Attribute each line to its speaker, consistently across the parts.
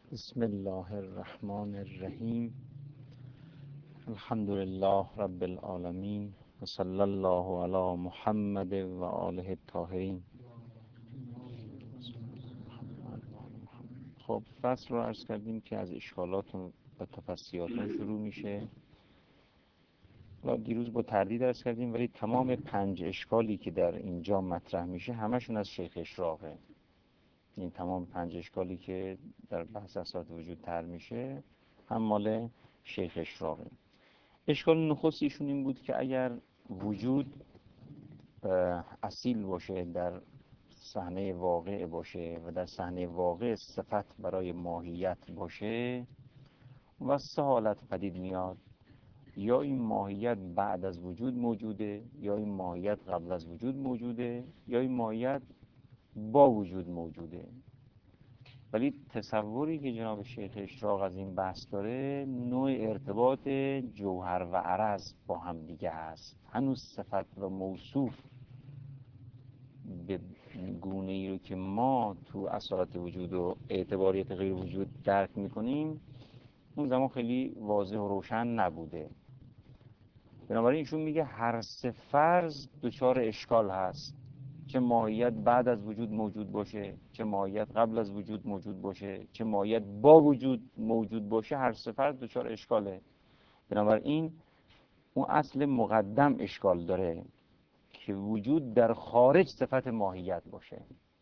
Speaker 1: بسم الله الرحمن الرحیم. الحمد لله رب العالمین و صلی الله علی محمد و آله الطاهرین. خب فصل رو عرض کردیم که از اشکالات و تفصیلات شروع میشه. دیروز با تردید عرض کردیم، ولی تمام 5 اشکالی که در اینجا مطرح میشه همشون از شیخ اشراقه. این تمام 5 اشکالی که در بحث اساسات وجود طرح میشه هم مال شیخ اشراقه. اشکال نخستیشون این بود که اگر وجود اصیل باشه، در صحنه واقع باشه و در صحنه واقع صفت برای ماهیت باشه و 3 حالت پدید میاد: یا این ماهیت بعد از وجود موجوده، یا این ماهیت قبل از وجود موجوده، یا این ماهیت با وجود موجوده. ولی تصوری که جناب شیخ اشراق از این بحث داره، نوع ارتباط جوهر و عرض با هم دیگه هست. هنوز صفت و موصوف به گونه ای رو که ما تو اصالت وجود و اعتباریت غیر وجود درک میکنیم اون زمان خیلی واضح و روشن نبوده. بنابراین ایشون میگه هر 3 فرض دچار اشکال هست، چه ماهیت بعد از وجود موجود باشه، چه ماهیت قبل از وجود موجود باشه، چه ماهیت با وجود موجود باشه، هر 3 فرض دچار اشکاله. بنابراین اون اصل مقدم اشکال داره که وجود در خارج صفت ماهیت باشه.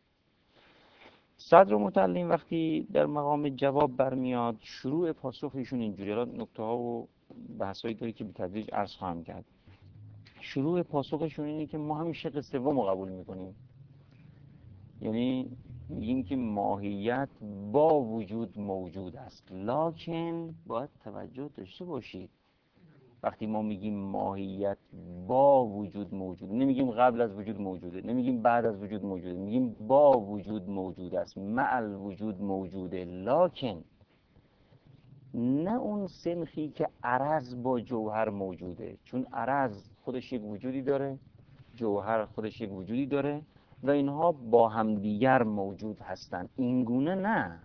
Speaker 1: صدر متعلم وقتی در مقام جواب برمیاد، شروع پاسخ ایشون اینجوری، الان نکته ها و بحثایی داره که به تدریج عرض خواهم کرد. شروع پاسخشون اینه که ما همین شق سوم رو قبول میکنیم، یعنی میگیم که ماهیت با وجود موجود است. لکن باید توجه داشته باشید، وقتی ما میگیم ماهیت با وجود موجود، نمیگیم قبل از وجود موجوده، نمیگیم بعد از وجود موجوده، میگیم با وجود موجود است، مع الوجود موجوده. لکن نه اون سنخی که عرض با جوهر موجوده، چون عرض خودش یک وجودی داره، جوهر خودش یک وجودی داره و اینها با همدیگر موجود هستند. این گونه نه،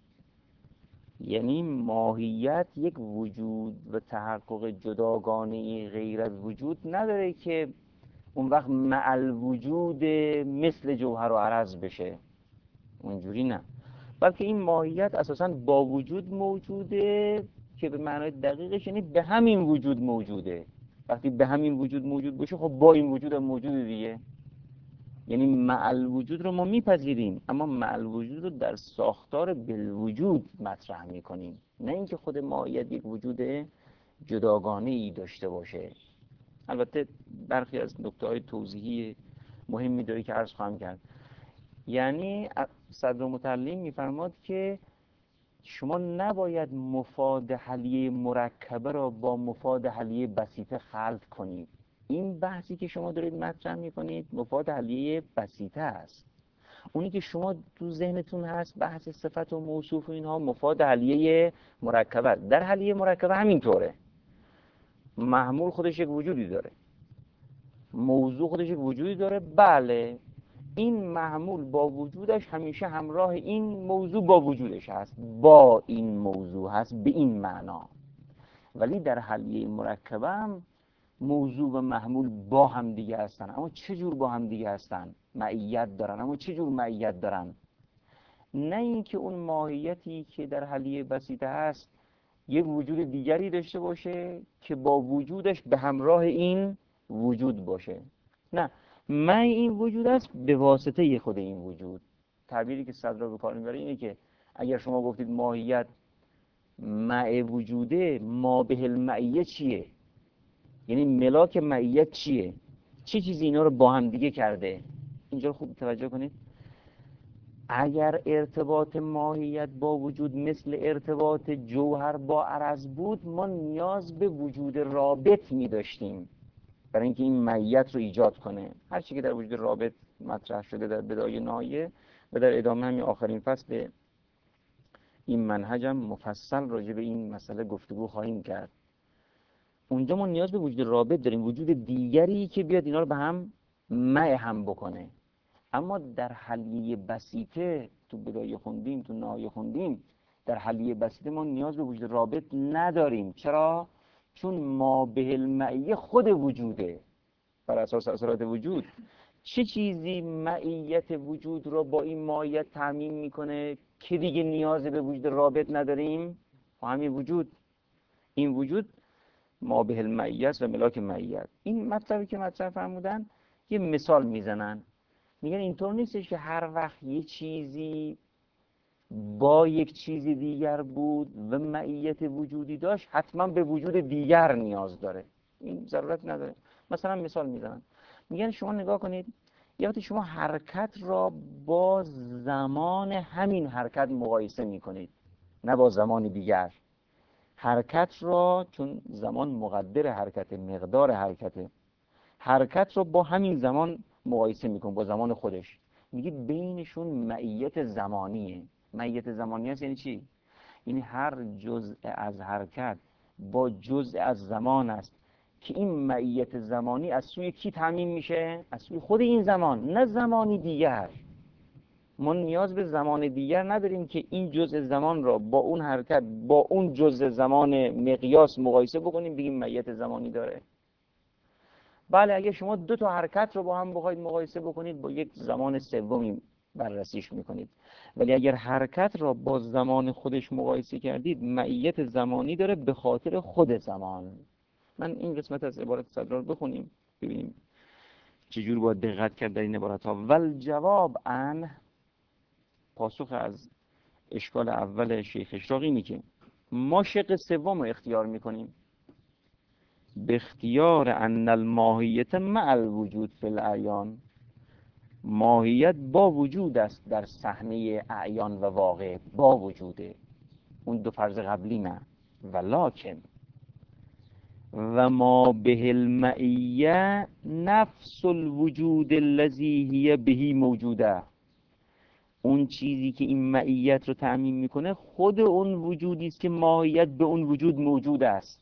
Speaker 1: یعنی ماهیت یک وجود و تحقق جداگانه غیر از وجود نداره که اون وقت مع الوجود مثل جوهر و عرض بشه، اونجوری نه، بلکه این ماهیت اساساً با وجود موجوده که به معنای دقیقش یعنی به همین وجود موجوده. وقتی به همین وجود موجود باشه، خب با این وجود هم موجوده دیگه. یعنی مع الوجود رو ما میپذیریم، اما مع الوجود رو در ساختار بالوجود مطرح میکنیم، نه اینکه خود ماهیت یک وجود جداگانه ای داشته باشه. البته برخی از نکته‌های توضیحی مهمی داره که عرض خواهم کرد. یعنی صدر متعلم میفرماد که شما نباید مفاد حلیه مرکبه را با مفاد حلیه بسیطه خلط کنید. این بحثی که شما دارید مطرح میکنید مفاد حلیه بسیطه است. اونی که شما تو ذهنتون هست بحث صفت و موصوف و اینها مفاد حلیه مرکبه. در حلیه مرکبه همینطوره، محمول خودش یک وجودی داره، موضوع خودش یک وجودی داره. بله، این محمول با وجودش همیشه همراه این موضوع با وجودش هست، با این موضوع هست به این معنا. ولی در حلیه مرکبه هم موضوع و محمول با هم دیگه هستن. اما چه جور با هم دیگه هستن؟ معیت دارن. اما چه جور معیت دارن؟ نه اینکه اون ماهیتی که در حلیه بسیطه هست یک وجود دیگری داشته باشه که با وجودش به همراه این وجود باشه. نه، من این وجود است به واسطه خود این وجود. تعبیری که صدر رو به کار میبره اینه که اگر شما گفتید ماهیت مع وجوده، ما به المعیه چیه؟ یعنی ملاک معیت چیه؟ چه چیزی اینا رو با هم دیگه کرده؟ اینجا خوب توجه کنید. اگر ارتباط ماهیت با وجود مثل ارتباط جوهر با عرض بود، ما نیاز به وجود رابط می داشتیم برای اینکه این معیت رو ایجاد کنه. هر چی که در وجود رابط مطرح شده در بدایه نهایه و در ادامه همین آخرین فصل این منهجم مفصل راجع به این مسئله گفتگو خواهیم کرد. اونجا ما نیاز به وجود رابط داریم، وجود دیگری که بیاد اینا رو به هم هم بکنه. اما در حلیه بسیطه تو بدایه خوندیم، تو نهایه خوندیم، در حلیه بسیطه ما نیاز به وجود رابط نداریم. چرا؟ چون ما به المعیه خود وجوده، بر اساس اثرات وجود. چه چیزی معیت وجود رو با این ماهیت تعمین میکنه که دیگه نیاز به وجود رابط نداریم؟ همین وجود. این وجود ما به المعیه است و ملاک معیت. این مطلبی که مطرح فرمودن یه مثال میزنن، میگن اینطور نیستش که هر وقت یه چیزی با یک چیز دیگر بود و معیت وجودی داشت حتما به وجود دیگر نیاز داره. این ضرورت نداره. مثلا مثال میزنن، میگن شما نگاه کنید، یا وقتی شما حرکت را با زمان همین حرکت مقایسه میکنید، نه با زمان دیگر. حرکت را، چون زمان مقدر حرکت، مقدار حرکت را با همین زمان مقایسه میکن، با زمان خودش، میگید بینشون معیت زمانیه. معیت زمانی هست یعنی چی؟ یعنی هر جزء از حرکت با جزء از زمان است که این معیت زمانی از سوی کی تامین میشه؟ از سوی خود این زمان، نه زمانی دیگر. ما نیاز به زمان دیگر نداریم که این جزء زمان را با اون حرکت با اون جزء زمان مقیاس مقایسه بکنیم بگیم معیت زمانی داره. بله، اگه شما دو تا حرکت رو با هم بخواید مقایسه بکنید با یک زمان سومی بررسیش میکنید، ولی اگر حرکت را با زمان خودش مقایسه کردید معیت زمانی داره به خاطر خود زمان. من این قسمت از عبارت صدرا رو بخونیم ببینیم چجور باید دقت کرد در این عبارت ها. والجواب عن، پاسخ از اشکال اول شیخ اشراق اینه که ما شق سوم رو اختیار میکنیم، به اختیار ان الماهیت مع الوجود فی الاعیان. ماهیت با وجود است در صحنه اعیان و واقع، با وجوده. اون دو فرض قبلی نه. ولکن و ما به المعیه نفس الوجود الذی هی بهی موجوده. اون چیزی که این معیت رو تأمین میکنه خود اون وجودی است که ماهیت به اون وجود موجود است،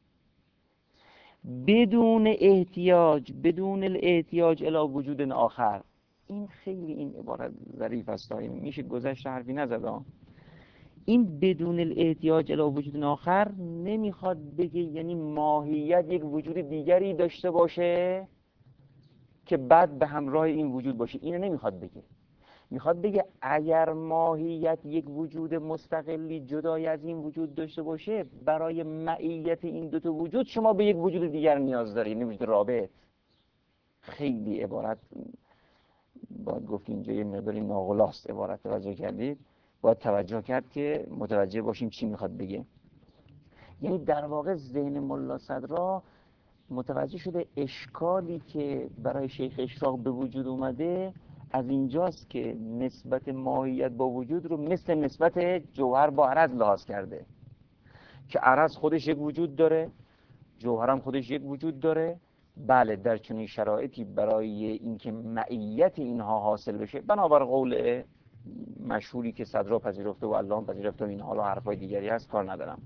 Speaker 1: بدون الاحتیاج الی وجود آخر. این خیلی این عبارت ظریف است، میشه گذشت حرفی نزد. این بدون الاحتیاج الی وجود آخر نمیخواد بگه یعنی ماهیت یک وجود دیگری داشته باشه که بعد به همراه این وجود باشه. اینو نمیخواد بگه. میخواد بگه اگر ماهیت یک وجود مستقلی جدای از این وجود داشته باشه، برای معیت این دوتا وجود شما به یک وجود دیگر نیاز دارید، وجود رابط. خیلی عبارت باید گفت اینجا یه مقداری ناقلاست عبارت، توجه کردید؟ باید توجه کرد که متوجه باشیم چی میخواد بگه. یعنی در واقع ذهن ملا صدرا متوجه شده اشکالی که برای شیخ اشراق به وجود اومده از اینجاست که نسبت ماهیت با وجود رو مثل نسبت جوهر با عرض لحاظ کرده که عرض خودش یک وجود داره، جوهرم خودش یک وجود داره. بله، در چنین شرایطی برای اینکه معیت اینها حاصل بشه، بنابر قول مشهوری که صدرا پذیرفته و الله پذیرفته و این حالا حرفای دیگری هست کار ندارم،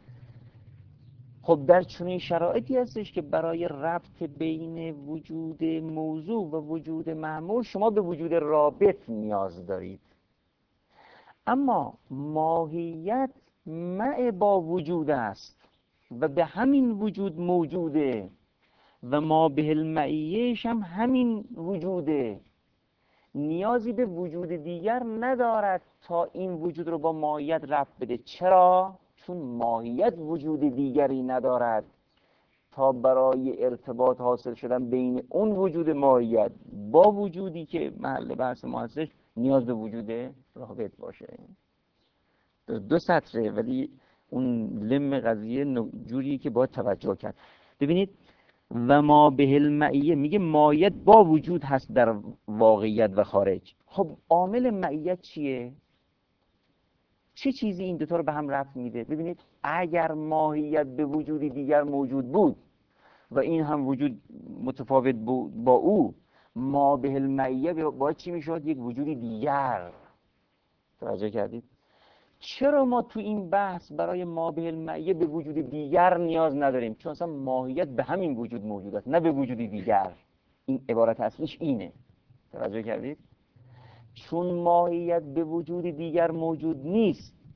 Speaker 1: خب در چنین شرایطی هستش که برای ربط بین وجود موضوع و وجود معمول شما به وجود رابط نیاز دارید. اما ماهیت مع با وجود است و به همین وجود موجوده و ما به المعیهش هم همین وجوده، نیازی به وجود دیگر ندارد تا این وجود رو با ماهیت ربط بده. چرا؟ چون ماهیت وجود دیگری ندارد تا برای ارتباط حاصل شدن بین اون وجود ماهیت با وجودی که محل بحث ما هستش نیاز به وجود رابط باشه. دو سطره، ولی اون لم قضیه جوریه که باید توجه کرد. ببینید و ما به المعیه میگه ماهیت با وجود هست در واقعیت و خارج. خب عامل معیت چیه؟ چه چیزی این دوتا رو به هم ربط میده؟ ببینید اگر ماهیت به وجودی دیگر موجود بود و این هم وجود متفاوت بود با او، ما به المعیه باید چی میشود؟ یک وجودی دیگر. توجه کردید؟ چرا ما تو این بحث برای ما به المعیه به وجود دیگر نیاز نداریم؟ چون اصلا ماهیت به همین وجود موجود است، نه به وجودی دیگر. این عبارت اصلیش اینه. توجه کردید؟ چون ماهیت به وجود دیگر موجود نیست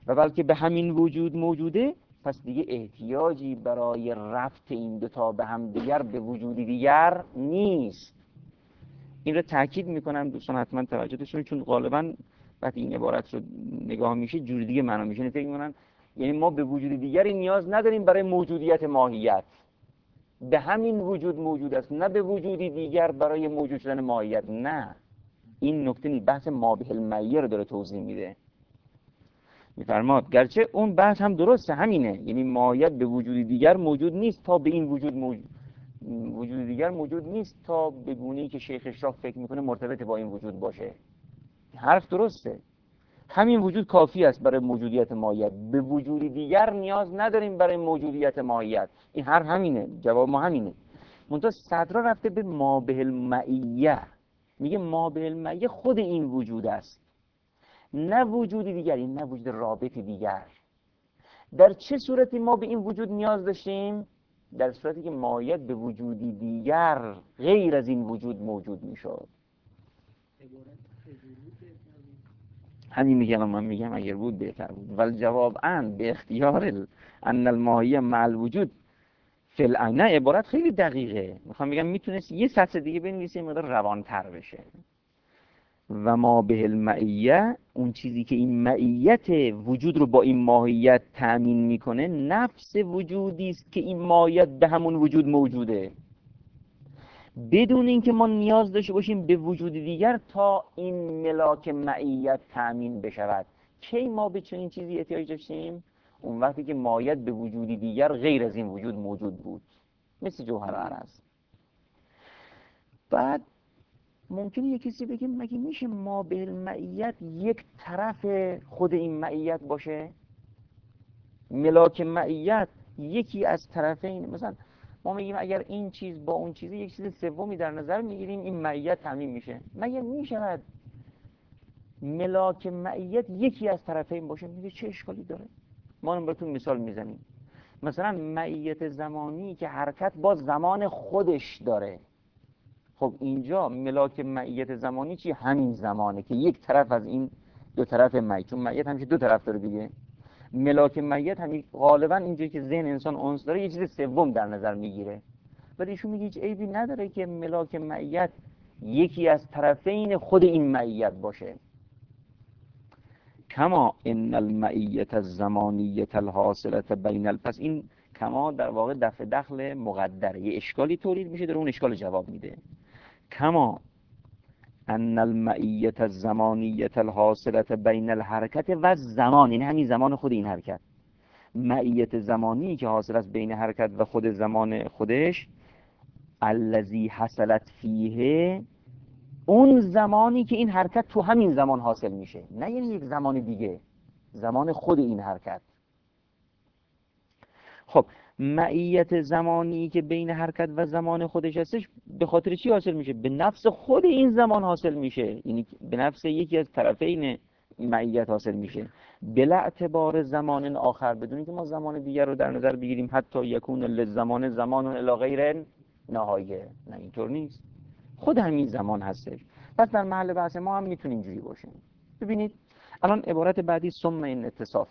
Speaker 1: و بلکه به همین وجود موجوده، پس دیگه احتیاجی برای ربط این دوتا به هم دیگر به وجودی دیگر نیست. این رو تاکید میکنم دوستان حتما توجه داشته باشید، چون غالبا وقتی این عبارت رو نگاه میشه جوری دیگه معنا میشه، فکر میکنن یعنی ما به وجود دیگری نیاز نداریم برای موجودیت ماهیت، به همین وجود موجود است، نه به وجودی دیگر برای موجود شدن ماهیت. نه، این نکته نیست، بحث ما به المیه رو داره توضیح میده، میفرماد گرچه اون بحث هم درسته، همینه، یعنی ماهیت به وجودی دیگر موجود نیست تا به این وجود دیگر موجود نیست تا به گونه‌ای که شیخ اشراف فکر میکنه مرتبط با این وجود باشه. حرف درسته، همین وجود کافی است برای موجودیت ماهیت، به وجودی دیگر نیاز نداریم برای موجودیت ماهیت. این حرف همینه، جواب ما همینه. منتها صدرا رفته به ما به المعیه، میگه ما به المعیه خود این وجود است، نه وجودی دیگر، این نه وجود رابطی دیگر. در چه صورتی ما به این وجود نیاز داشتیم؟ در صورتی که ماهیت به وجودی دیگر غیر از این وجود موجود میشد. همین میگم، من میگم اگر بود بهتر بود. ولی جواب به اختیار ان الماهیه مع الوجود فی العین، عبارت خیلی دقیقه، میخوام بگم میتونست یه سطر دیگه بنویسه مقدار روانتر بشه. و ما به المعیه، اون چیزی که این معیت وجود رو با این ماهیت تأمین میکنه، نفس وجودی است که این ماهیت به همون وجود موجوده، بدون اینکه ما نیاز داشته باشیم به وجود دیگر تا این ملاک معیت تأمین بشود. کی ما به چنین چیزی احتیاج داشتیم؟ اون وقتی که ماهیت به وجودی دیگر غیر از این وجود موجود بود، مثل جوهر عرض. بعد ممکنه یک کسی بگه مگه میشه ما به المعیت یک طرف خود این معیت باشه؟ ملاک معیت یکی از طرفین، مثلا ما میگیم اگر این چیز با اون چیزی یک چیز سومی در نظر میگیریم این معیت تامین میشه. مگه میشود ملاک معیت یکی از طرفین باشه؟ میگه چه اشکالی داره؟ ما براتون مثال میزنیم. مثلا معیت زمانی که حرکت با زمان خودش داره، خب اینجا ملاک معیت زمانی چی؟ همین زمانه که یک طرف از این دو طرف معیت، چون معیت همیشه دو طرف داره دیگه. ملاک معیت همین غالبا اینجایی که ذهن انسان اونس داره یه چیز سوم در نظر میگیره، ولی ایشون میگه هیچ عیبی نداره که ملاک معیت یکی از طرفین خود این معیت باشه. کما ان المعیت الزمانیه الحاصله بین پس این کما در واقع دفع دخل مقدره، یه اشکالی تولید میشه، داره اون اشکال جواب میده. کما ان المعیت الزمانیه الحاصله بین الحرکت و زمان، این همین زمان خود این حرکت، معیت زمانی که حاصل است بین حرکت و خود زمان خودش، الذی حصلت فیه، اون زمانی که این حرکت تو همین زمان حاصل میشه، نه یعنی یک زمان دیگه، زمان خود این حرکت. خب معیت زمانی که بین حرکت و زمان خودش هستش به خاطر چی حاصل میشه؟ به نفس خود این زمان حاصل میشه، یعنی به نفس یکی از طرفین معیت حاصل میشه، بلا اعتبار زمان آخر، بدون اینکه ما زمان دیگر رو در نظر بگیریم، حتی یکون للزمان زمان الی غیر نهایه، نه اینطور نیست، خود همین زمان هستش. پس در محل بحث ما هم میتونه اینجوری باشه. ببینید الان عبارت بعدی ثم این اتصاف.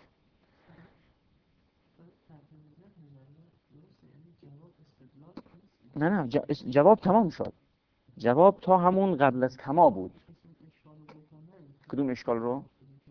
Speaker 1: نه جواب تمام شد، جواب تا همون قبل از کما بود. کدوم اشکال رو؟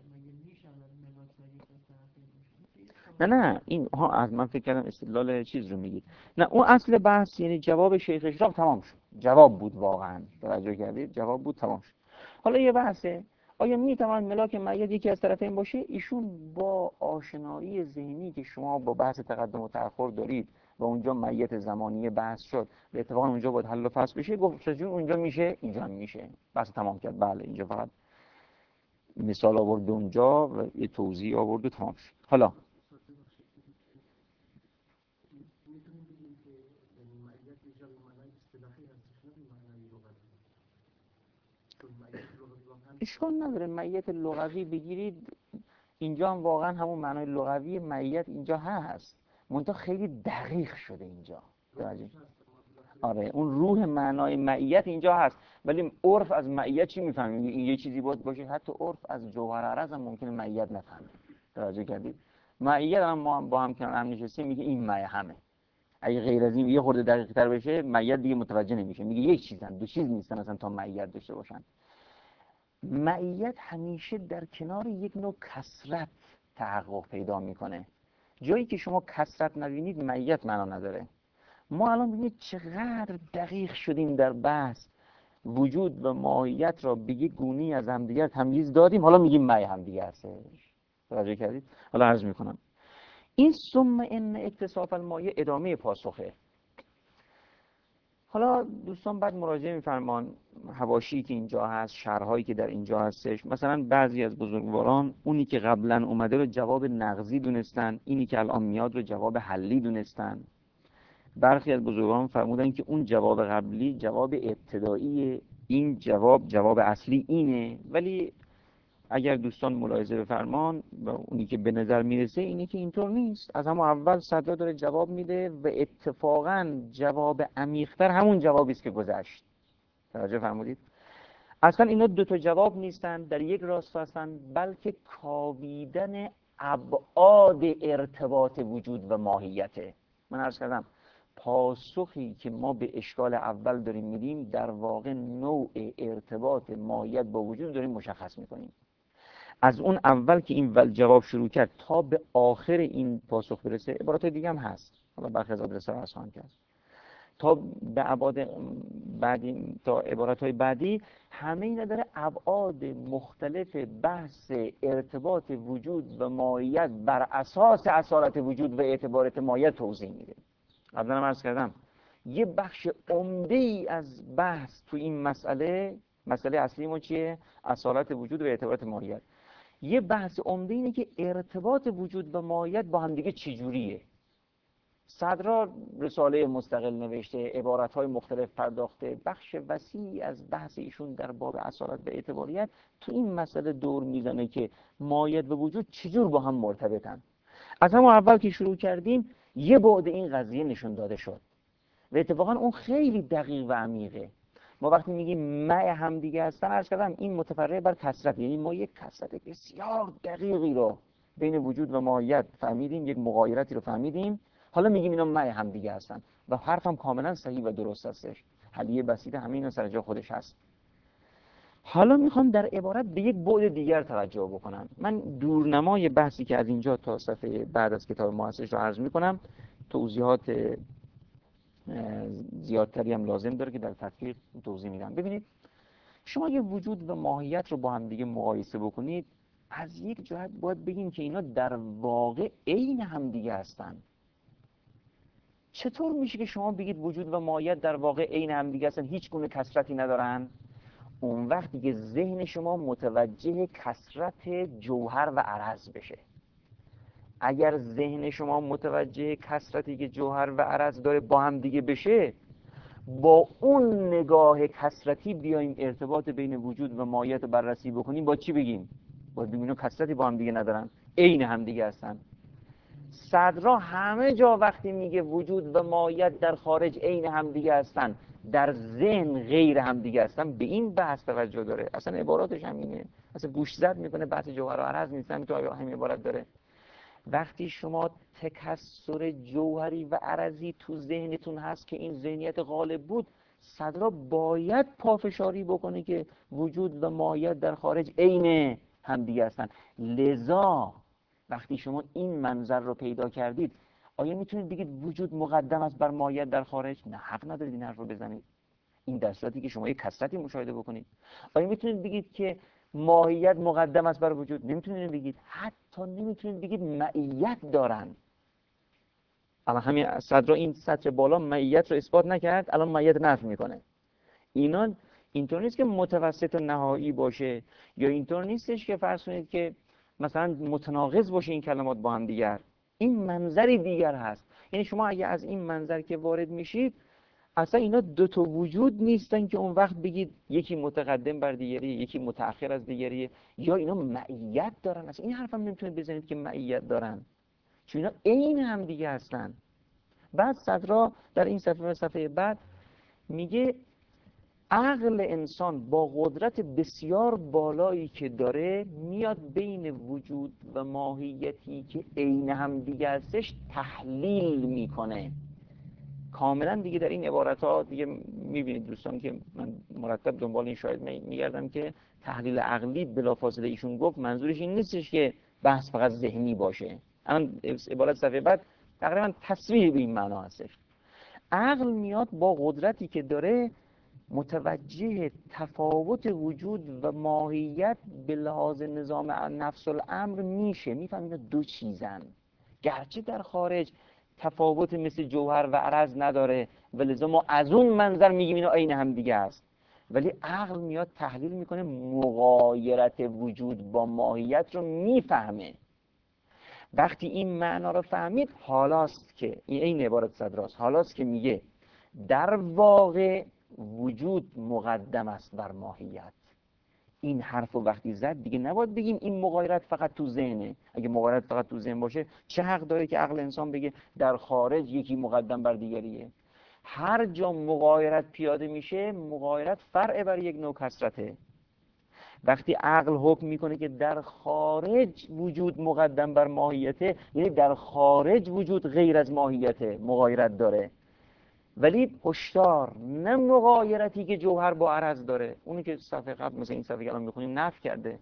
Speaker 1: نه این از من فکر کردم استدلال چیز رو میگید. نه اون اصل بحث، یعنی جواب شیخ اشراف تمام شد، جواب بود، واقعا توجه کردید، جواب بود، تمام شد. حالا یه بحثه، آیا میتوان ملاک معید یکی از طرفین باشه؟ ایشون با آشنایی ذهنی که شما با بحث تقدم و تأخر دارید و اونجا معیت زمانی بحث شد، به اتفاق اونجا باید حل و فصل بشه، گفت چجور اونجا میشه اینجا میشه، بحث تمام کرد. بله اینجا فقط مثال آورد اونجا و یه توضیح آورد و تمام شد. حالا اشکال نداره معیت لغوی بگیرید، اینجا هم واقعا همون معنای لغوی معیت اینجا هست، منتها خیلی دقیق شده اینجا. آره اون روح معنای معیت اینجا هست، ولی عرف از معیت چی میفهمیم؟ این یه چیزی باشه، حتی عرف از جوهر عرض هم ممکنه معیت نفهمه. توجه کردید؟ معیت ما هم با هم کنار هم نشستیم میگه این معیه همه. اگه غیر از این یه خورده دقیق تر بشه معیت دیگه متوجه نمیشه، میگه یک چیزن، دو چیز نیستن اصلا تا معیت داشته باشن. معیت همیشه در کنار یک نوع کثرت تحقق پیدا میکنه. جایی که شما کثرت نبینید معیت معنا نداره. ما الان ببینید چقدر دقیق شدیم در بحث، وجود و ماهیت را به یک گونه‌ای از همدیگر تمییز دادیم، حالا میگیم معی همدیگه هستش. توجه کردید؟ حالا عرض میکنم این ثم ان اتصاف المایه ادامه پاسخه. حالا دوستان بعد مراجعه میفرمان حواشی که اینجا هست، شرحایی که در اینجا هستش، مثلا بعضی از بزرگواران اونی که قبلا اومده رو جواب نقضی دونستن، اینی که الان میاد رو جواب حلی دونستن. برخی از بزرگان فرمودن که اون جواب قبلی جواب ابتدایی، این جواب اصلی اینه. ولی اگر دوستان ملاحظه بفرمان و اونی که به نظر میرسه اینه که اینطور نیست. از همون اول صدرا داره جواب میده و اتفاقا جواب عمیق‌تر همون جوابی است که گذشت. توجه فرمودید؟ اصلا اینا دو تا جواب نیستن در یک راست هستن، بلکه کاویدن ابعاد ارتباط وجود و ماهیته. من عرض کردم پاسخی که ما به اشکال اول داریم میدیم در واقع نوع ارتباط ماهیت با وجود داریم مشخص میکنیم. از اون اول که این جواب شروع کرد تا به آخر این پاسخ برسه عبارات دیگه هم هست، حالا برخی از آدرس ها خواهم کرد، تا به ابعاد بعدی، تا عبارات های بعدی، همه اینا داره ابعاد مختلف بحث ارتباط وجود و ماهیت بر اساس اصالت وجود و اعتبارات ماهیت توضیح میده. قبلا هم عرض کردم یه بخش عمده ای از بحث تو این مسئله اصلی ما چیه؟ اصالت وجود و اعتبارات ماهیت. یه بحث عمده اینه که ارتباط وجود و ماهیت با هم دیگه چجوریه. صدرا رساله مستقل نوشته، عبارت‌های مختلف پرداخته، بخش وسیعی از بحث ایشون در باب اصالت و اعتباریت تو این مسئله دور میزنه که ماهیت و وجود چجور با هم مرتبطن. از همون اول که شروع کردیم یه بعد این قضیه نشون داده شد و اتفاقا اون خیلی دقیق و عمیقه. ما وقتی میگیم مع هم دیگه هستن، عرض کردم این متفرع بر کثرت، یعنی ما یک کثرت بسیار دقیقی رو بین وجود و ماهیت فهمیدیم، یک مغایرتی رو فهمیدیم، حالا میگیم اینا مع هم دیگه هستن و حرفم کاملا صحیح و درست هستش. حلیه بسیط همه اینا سر جای خودش هست. حالا میخوام در عبارت به یک بعد دیگر توجه بکنم. من دورنمای بحثی که از اینجا تا صفحه بعد از کتاب ما هستش رو عرض میکنم، توضیحات زیادتری هم لازم داره که در تطبیق توضیح میدم. ببینید شما یه وجود و ماهیت رو با هم دیگه مقایسه بکنید، از یک جهت باید بگیم که اینا در واقع عین هم دیگه هستن. چطور میشه که شما بگید وجود و ماهیت در واقع عین هم دیگه هستن، هیچ گونه کثرتی ندارن؟ اون وقتی که ذهن شما متوجه کثرت جوهر و عرض بشه. اگر ذهن شما متوجه کثرتی که جوهر و عرض داره با هم دیگه بشه، با اون نگاه کثرتی بیایم ارتباط بین وجود و ماهیت رو بررسی بکنیم، با چی بگیم؟ با ببینیم کثرتی با هم دیگه ندارن، عین هم دیگه هستن. صدرا همه جا وقتی میگه وجود و ماهیت در خارج عین هم دیگه هستن، در ذهن غیر هم دیگه هستن، به این بحث توجه داره. اصلا عباراتش همینه، اصلا گوش زد میکنه بحث جوهر و عرض نیستن، تو همین عبارت داره. وقتی شما تکثر جوهری و عرضی تو ذهنتون هست که این ذهنیت غالب بود، صدرا باید پافشاری بکنه که وجود و ماهیت در خارج عین همدیگه هستن. لذا وقتی شما این منظر رو پیدا کردید، آیا میتونید بگید وجود مقدم است بر ماهیت در خارج؟ نه، حق ندارید این حرف رو بزنید، این در صورتی که شما یک کثرتی مشاهده بکنید. آیا میتونید بگید که ماهیت مقدم است بر وجود؟ نمیتونید بگید. حتی نمیتونید بگید معیت دارن. اما همین صدرا این سطر بالا معیت رو اثبات نکرد، الان معیت نفی میکنه. اینا اینطور نیست که متوسط و نهایی باشه، یا اینطور نیستش که فرض کنید که مثلا متناقض باشه این کلمات با هم دیگر. این منظری دیگر هست. یعنی شما اگه از این منظر که وارد میشید، اصلا اینا دو تا وجود نیستن که اون وقت بگید یکی متقدم بر دیگری، یکی متأخر از دیگری، یا اینا معیت دارن. اصلا این حرف هم نمیتونید بزنید که معیت دارن، چون اینا عین هم دیگه هستن. بعد صدرا در این صفحه و صفحه بعد میگه عقل انسان با قدرت بسیار بالایی که داره میاد بین وجود و ماهیتی که عین هم دیگه هستش تحلیل میکنه کاملا دیگه. در این عبارت ها دیگه میبینید دوستان که من مرتب دنبال این شاید میگردم که تحلیل عقلی بلافاصله ایشون گفت منظورش این نیستش که بحث فقط ذهنی باشه. الان عبارت صفحه بعد تقریبا تصریح به این معنا هستش. عقل میاد با قدرتی که داره متوجه تفاوت وجود و ماهیت به لحاظ نظام نفس الامر میشه، میفهم اینا دو چیزن، گرچه در خارج تفاوت مثل جوهر و عرض نداره و لذا ما از اون منظر میگیم اینا عین هم دیگه است، ولی عقل میاد تحلیل میکنه مغایرت وجود با ماهیت رو میفهمه. وقتی این معنا رو فهمید حالاست که این عبارت صدراست، حالاست که میگه در واقع وجود مقدم است بر ماهیت. این حرف رو وقتی زد دیگه نباید بگیم این مغایرت فقط تو ذهنه. اگه مغایرت فقط تو ذهن باشه چه حق داره که عقل انسان بگه در خارج یکی مقدم بر دیگریه؟ هر جا مغایرت پیاده میشه مغایرت فرع بر یک نوع کثرته. وقتی عقل حکم میکنه که در خارج وجود مقدم بر ماهیته، یعنی در خارج وجود غیر از ماهیته، مغایرت داره. ولی هشدار، نه مغایرتی که جوهر با عرض داره، اونی که صفحه قبل مثل این صفحه که الان میخونیم نفی کرده.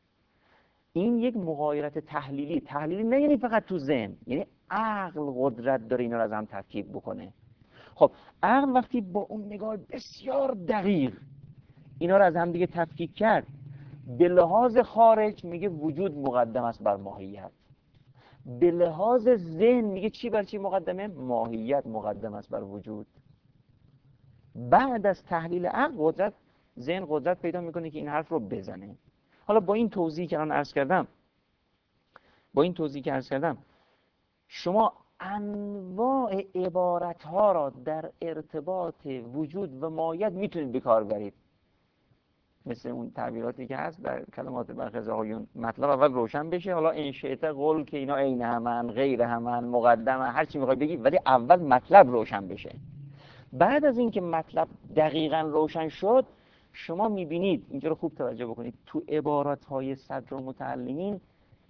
Speaker 1: این یک مغایرت تحلیلی نه یعنی فقط تو ذهن، یعنی عقل قدرت داره اینا رو از هم تفکیک بکنه. خب عقل وقتی با اون نگاه بسیار دقیق اینا رو از هم دیگه تفکیک کرد، به لحاظ خارج میگه وجود مقدم است بر ماهیت، به لحاظ ذهن میگه چی بر چی مقدمه؟ ماهیت مقدم است بر وجود. بعد از تحلیل عقل ذهن قدرت پیدا میکنه که این حرف رو بزنه. حالا با این توضیحی که الان عرض کردم شما انواع عبارت ها را در ارتباط وجود و ماهیت میتونید به کار برید، مثل اون تعبیراتی که هست در کلمات برخزایون. مطلب اول روشن بشه، حالا این شیطه قول که اینا عین همن، غیر همن، مقدمه، هر چی میخوای بگی، ولی اول مطلب روشن بشه. بعد از اینکه مطلب دقیقاً روشن شد شما میبینید، اینجا رو خوب توجه بکنید، تو عبارات‌های صدر المتعلمین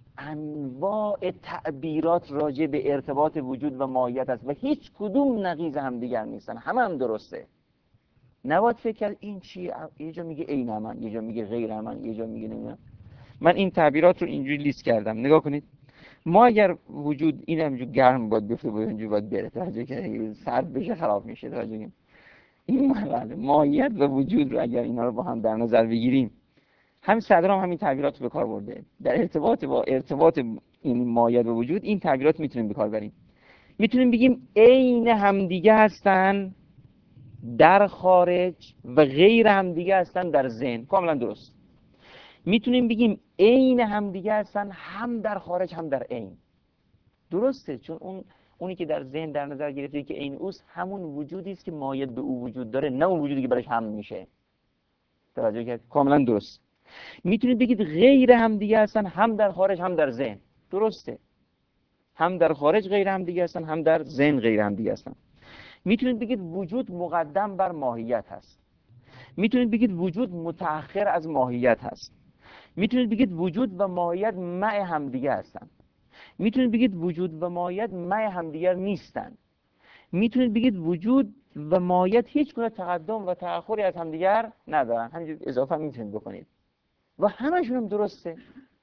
Speaker 1: انواع تعبیرات راجع به ارتباط وجود و ماهیت است و هیچ کدوم نقیض هم دیگر نیستن، همه هم درسته. نباید فکر کرد این چیه، یه جا میگه عین من، یه جا میگه غیر من، یه جا میگه نمیدونم. من این تعبیرات رو اینجوری لیست کردم، نگاه کنید. ما اگر وجود این همینجور گرم باید بیفته باید اینجور باید بره، توجه که سرد بشه خراب میشه، توجه کنید. این ماهیت و وجود رو اگر اینا رو با هم در نظر بگیریم، همین صدر هم همین تعبیرات رو به کار برده در ارتباط این ماهیت و وجود. این تعبیرات میتونیم به کار بریم، میتونیم بگیم عین همدیگه هستن در خارج و غیر همدیگه هستن در ذهن، کاملا درست. میتونیم بگیم عین همدیگه هستن هم در خارج هم در عین، درسته، چون اونی که در ذهن در نظر گرفته که عین اوست همون وجودی است که مایل به او وجود داره، نه اون وجودی که برش هم میشه. توجه کرد؟ کاملا درست. میتونید بگید غیر همدیگه هستن هم در خارج هم در ذهن، درسته، هم در خارج غیر همدیگه هستن هم در ذهن غیر همدیگه هستن. میتونید بگید وجود مقدم بر ماهیت هست، میتونید بگید وجود متأخر از ماهیت هست، میتونید بگید وجود و ماهیت مع همدیگه هستن، میتونید بگید وجود و ماهیت مع همدیگر نیستن، میتونید بگید وجود و ماهیت هیچ گونه تقدم و تأخری از همدیگر ندارن، همینجور اضافه میتونید بکنید و همشون هم درسته.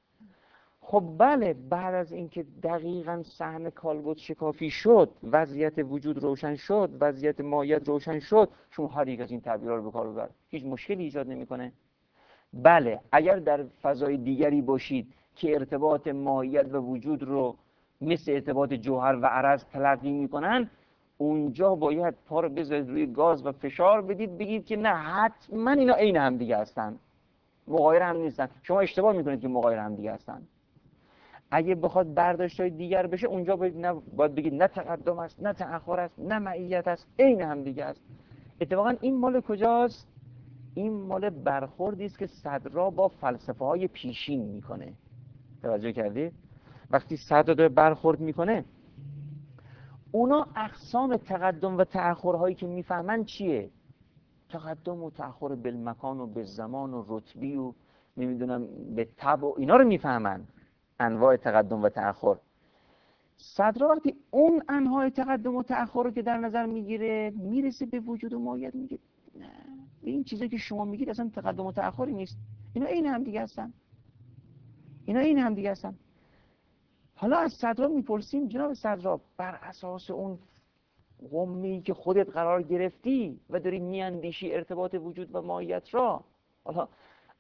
Speaker 1: خب بله، بعد از اینکه دقیقاً صحن کالبد شکافی شد، وضعیت وجود روشن شد، وضعیت ماهیت روشن شد، شما هر یک از این تعبیرها رو به کار ببرید، هیچ مشکلی ایجاد نمیکنه. بله، اگر در فضای دیگری باشید که ارتباط ماهیت و وجود رو مثل ارتباط جوهر و عرض تلقی میکنن، اونجا باید پا رو بذارید روی گاز و فشار بدید، بگید که نه حتما اینا عین هم دیگه هستن، مغایر هم نیستن. شما اشتباه میکنید که مغایر هم دیگه هستن. اگه بخواد برداشت‌های دیگر بشه اونجا باید بگید نه تقدم است، نه تأخر است، نه معیت است، عین هم دیگه است. اتفاقا این مال کجاست؟ این مال برخوردی است که صدرا با فلسفه‌های پیشین میکنه. توجه کردید؟ وقتی صدرا داره برخورد میکنه، اونا اقسام تقدم و تأخرهایی که میفهمن چیه؟ تقدم و تأخر بالمکان و بالزمان و رتبی و نمیدونم به تبع و اینا رو میفهمن، انواع تقدم و تأخر. صدرا وقتی اون انواع تقدم و تأخر رو که در نظر میگیره میرسه به وجود و ماهیت، میگه نه، این چیزایی که شما میگید اصلا تقدم و تأخری نیست، اینا عین هم دیگه هستن، اینا عین هم دیگه هستن. حالا از صدرا میپرسیم جناب صدرا، بر اساس اون قمه‌ای که خودت قرار گرفتی و داری میاندیشی ارتباط وجود و ماهیت را، حالا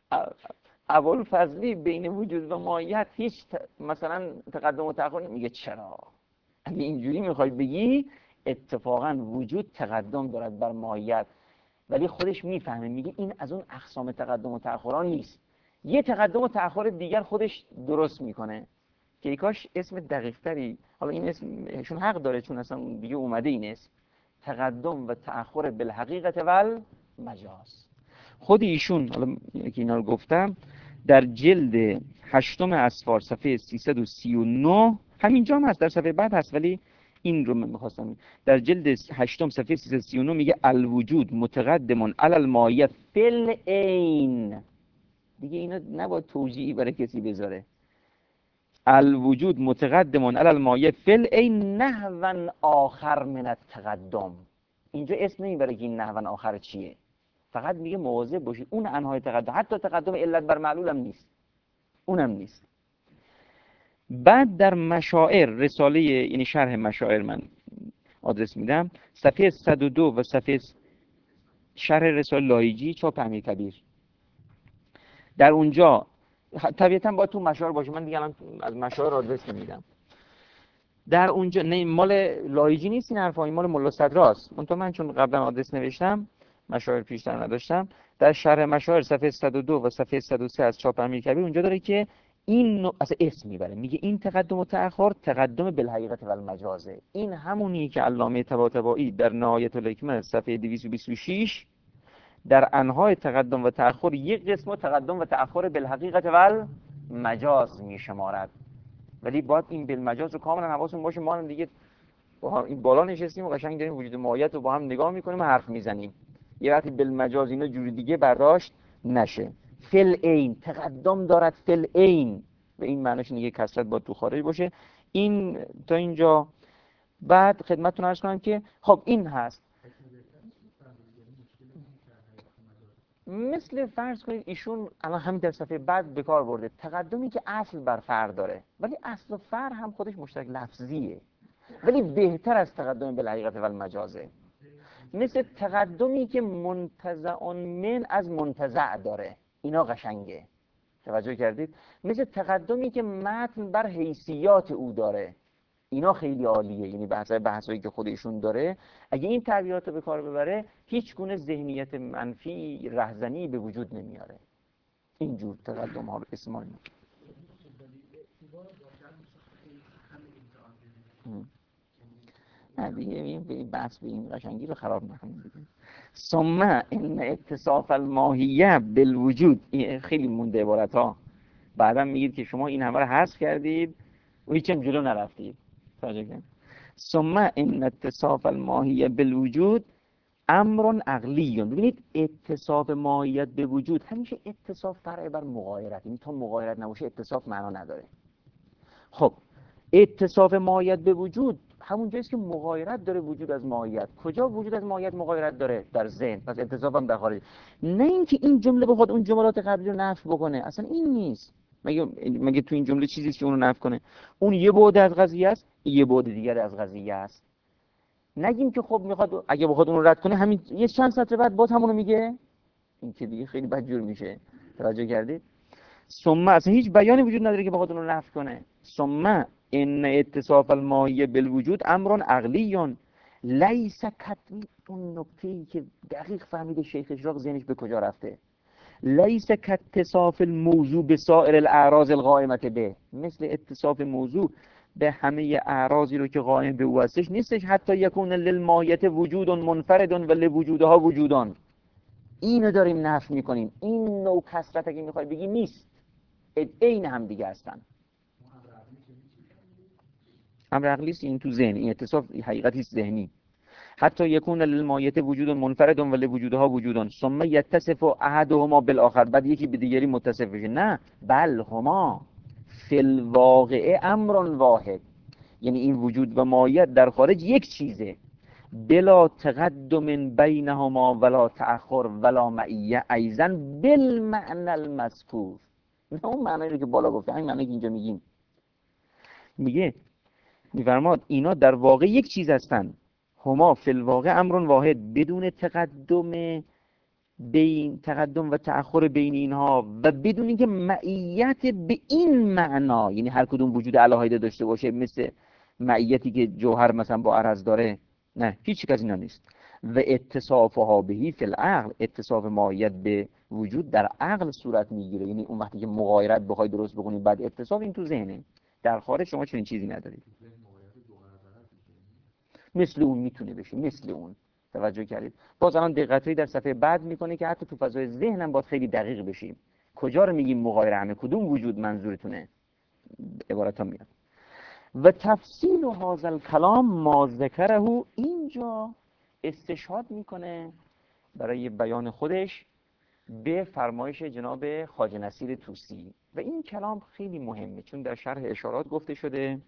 Speaker 1: ابوالفضلی بین وجود و ماهیت هیچ مثلا تقدم و تأخر میگه چرا؟ اگه اینجوری میخوای بگی اتفاقا وجود تقدم دارد بر ماهیت، ولی خودش میفهمه، میگه این از اون اقسام تقدم و تأخران نیست، یه تقدم و تأخر دیگر خودش درست میکنه که کاش اسم دقیق تری، حالا این اسمشون حق داره چون اصلا دیگه اومده این اسم، تقدم و تأخر بالحقیقت والمجاز. خود ایشون حالا که اینا رو گفتم در جلد 8 اسفار صفحه 339 همینجا هم هست، در صفحه بعد هست ولی این رو من می‌خواستم، در جلد 8 صفحه 339 میگه الوجود متقدم علی الماهیت فی العین. دیگه اینا نباید توجیهی برای کسی بذاره. الوجود متقدم علی الماهیت فی العین نحوا آخر من التقدم. اینجا اسم نمیبره که این نحوا آخر چیه، فقط میگه مواظب باشید اون انهای تقدم، حتی تقدم علت بر معلول هم نیست، اونم نیست. بعد در مشاعر رساله، یعنی شرح مشاعر، من آدرس میدم صفحه 102 و صفحه شرح رساله لایجی چاپ امیرکبیر، در اونجا طبیعتا باید تو مشاعر باشه، من دیگه الان از مشاعر آدرس نمیدم. در اونجا نه مال لایجی نیست این حرفا، این مال ملا صدراست، من چون قبلا آدرس نوشتم مشاعر پیشتر نداشتم. در شرح مشاعر صفحه 102 و صفحه 103 از چاپ امیرکبیر اونجا داره که این اصلا اسم میبره، میگه این تقدم و تأخر تقدم بالحقیقت و المجازه. این همونی که علامه طباطبایی در نهایت الحکمه صفحه 226 در انواع تقدم و تأخر یک قسم تقدم و تأخر بالحقیقت و المجاز میشمارد، ولی باید این بالمجاز رو کاملا حواسمون باشه. ما هم دیگه با هم این بالا نشستیم و قشنگ داریم وجود ماهیت رو با هم نگاه میکنیم و حرف میزنیم، یه وقتی بالمجاز اینا جوری دیگه برداشت نشه. فل عین تقدم دارد، فل عین به این معناش دیگه کسرت باید تو خارج باشه. این تا اینجا. بعد خدمتتون عرض کنم که خب این هست، مثل فرض کنید ایشون الان همین در صفحه بعد به کار برده تقدمی که اصل بر فرع داره، ولی اصل و فرع هم خودش مشترک لفظیه ولی بهتر از تقدم بالحقیقت و المجازه. مثل تقدمی که منتزع من از منتزع داره، اینا قشنگه، توجه کردید؟ مثل تقدمی که متن بر حیثیات او داره، اینا خیلی عالیه. یعنی بحثایی که خودشون داره اگه این تعبیرات رو به کار ببره هیچ گونه ذهنیت منفی رهزنی به وجود نمیاره. اینجور تقدم ها رو اسمال نه دیگه این بحث به این قشنگی رو خراب نکنیم. ثم ان اتصاف الماهیه بالوجود، خیلی مونده عبارت ها، بعدا میگید که شما این همه رو حذف کردید و هیچ هم جلو نرفتید. ثم ان اتصاف الماهیه بالوجود امر عقلی. ببینید اتصاف ماهیت به وجود همیشه اتصاف فرع بر مغایرت، یعنی تا مغایرت نباشه اتصاف معنا نداره. خب اتصاف ماهیت به وجود همون جاییست که مغایرت داره وجود از ماهیت. کجا وجود از ماهیت مغایرت داره؟ در ذهن، پس اتصاف هم در خارج. نه اینکه این جمله بخواد اون جملات قبلی رو نفی بکنه، اصلا این نیست. مگه تو این جمله چیزی که اون رو نفی کنه؟ اون یه بعد از قضیه است، یه بعد دیگر از قضیه است. نگیم که خب میخواد اگه بخواد اون رو رد کنه همین یه چند سطر بعد باز همون رو میگه، این که دیگه خیلی بدجور میشه. توجه کردید؟ ثم اصلا هیچ بیانی وجود نداره که بخواد اون رو نفی کنه. ثم ان اتصاف الماهیه بالوجود امر عقلی لیس کتمی. اون نکته‌ای که دقیق فهمیده شیخ اشراق ذهنش به کجا رفته. لیس کاتصاف الموضوع به سایر الاعراض القائمه به، مثل اتصاف موضوع به همه اعراضی رو که قائم به او هستش نیستش. حتی یکون للماهیت وجود منفرد و لوجودها وجودان. اینو داریم نفی میکنیم. این نوع کثرت اگه میخوای بگی نیست، عین هم دیگه هستن. امر عقلی است، این تو ذهن، این اتصاف حقیقتی است ذهنی. حتی یکون للمایت وجود منفرد و لوجودها وجود ثم یتصف احدهما بالاخر، بعد یکی به دیگری متصف بشه. نه، بل هما فی الواقع امر واحد، یعنی این وجود و مایت در خارج یک چیزه، بلا تقدم بینهما ولا تأخر ولا معیه ایضا بالمعنى المذکور. نه اون معنی رو که بالا گفته، همین معنی که اینجا میگیم. میگه میفرماد اینا در واقع یک چیز هستن، هما فی الواقع امر واحد، بدون تقدم و تأخر بین اینها و بدون اینکه معیت به این معنا، یعنی هر کدوم وجود علاهیده داشته باشه، مثل معیتی که جوهر مثلا با عرض داره. نه، هیچ از اینا نیست. و اتصافها بهی فی العقل، اتصاف ماهیت به وجود در عقل صورت میگیره، یعنی اون وقتی که مغایرت بخوای درست بکنی بعد اتصاف، این تو ذهنه. در خارج شما چنین چیزی ندارید. مثل اون میتونه بشه، مثل اون. توجه کردید؟ باز الان دقتی در صفحه بعد میکنه که حتی تو فضای ذهنم باید خیلی دقیق بشیم. کجا رو میگیم مغایر همه، کدوم وجود منظورتونه؟ عبارت ها میاد. و تفصیل هذا الکلام ما ذکره، اینجا استشهاد میکنه برای بیان خودش به فرمایش جناب خواجه نصیر طوسی. و این کلام خیلی مهمه چون در شرح اشارات گفته شده.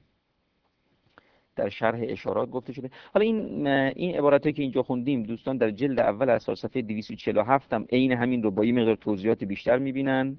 Speaker 1: حالا این عبارتی که اینجا خوندیم دوستان در جلد اول از صفحه 247 هم عین همین رو با یه مقدار توضیحات بیشتر میبینن.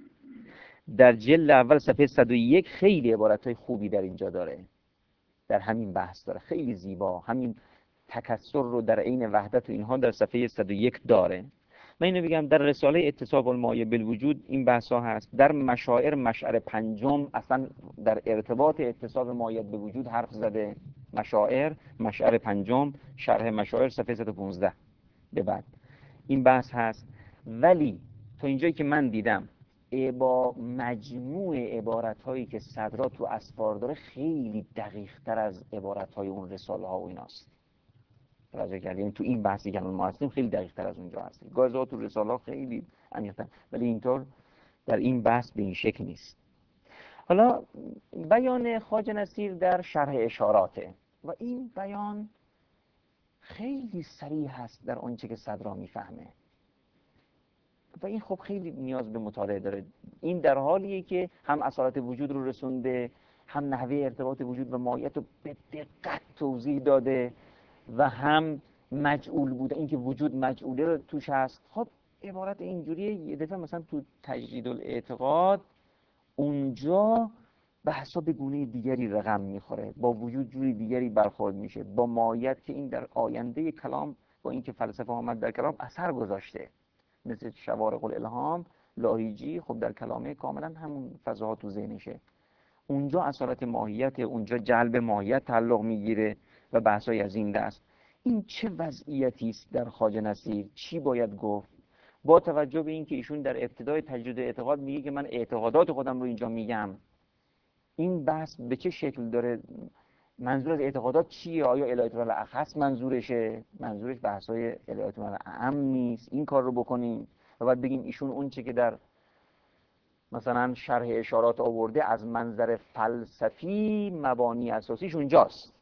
Speaker 1: در جلد اول صفحه 101 خیلی عبارتهای خوبی در اینجا داره، در همین بحث داره، خیلی زیبا. همین تکسر رو در عین وحدت و اینها در صفحه 101 داره. من اینو بگم در رساله اتصاف المایه بالوجود این بحثا هست. در مشاعر مشعر پنجم اصلا در ارتباط اتصاف مایت به وجود حرف زده. مشاعر مشعر پنجم، شرح مشاعر صفحه 115 به بعد این بحث هست. ولی تا اینجایی که من دیدم با مجموع عبارت‌هایی که صدرا تو اسفار داره خیلی دقیق‌تر از عبارت‌های اون رساله ها و ایناست. توجه کردیم تو این بحثی که ما هستیم خیلی دقیق‌تر از اونجا هستیم. گاهی تو رساله ها خیلی عمیق‌تر، ولی اینطور در این بحث به این شکل نیست. حالا بیان خواجه نصیر در شرح اشاراته و این بیان خیلی صریح هست در آنچه که صدرا میفهمه و این خب خیلی نیاز به مطالعه داره. این در حالیه که هم اصالت وجود رو رسونده، هم نحوه ارتباط وجود و ماهیت رو به دقت توضیح داده و هم مجعول بوده، اینکه وجود مجعوله رو توش هست. خب عبارت اینجوریه. یه دفعه مثلا تو تجدید الاعتقاد اونجا بحثا به گونه دیگری رقم میخوره، با وجود جوری دیگری برخورد میشه، با ماهیت که این در آینده کلام با اینکه فلسفه آمد در کلام اثر گذاشته، مثل شوارق الالهام لاهیجی، خب در کلامه کاملا همون فضاها تو ذهنشه. اونجا اصالت ماهیت، اونجا جلب ماهیت تعلق میگیره و بحثای از این دست. این چه وضعیتی است در خواجه نصیر؟ چی باید گفت با توجه به اینکه ایشون در ابتدای تجدید اعتقاد میگه که من اعتقادات خودم رو اینجا میگم؟ این بحث به چه شکل داره؟ منظور از اعتقادات چیه؟ آیا الهیات الاخص منظورش بحثای الهیات الاعم نیست؟ این کار رو بکنیم و بعد بگیم ایشون اون چه که در مثلا شرح اشارات آورده از منظر فلسفی مبانی اساسیش اونجاست.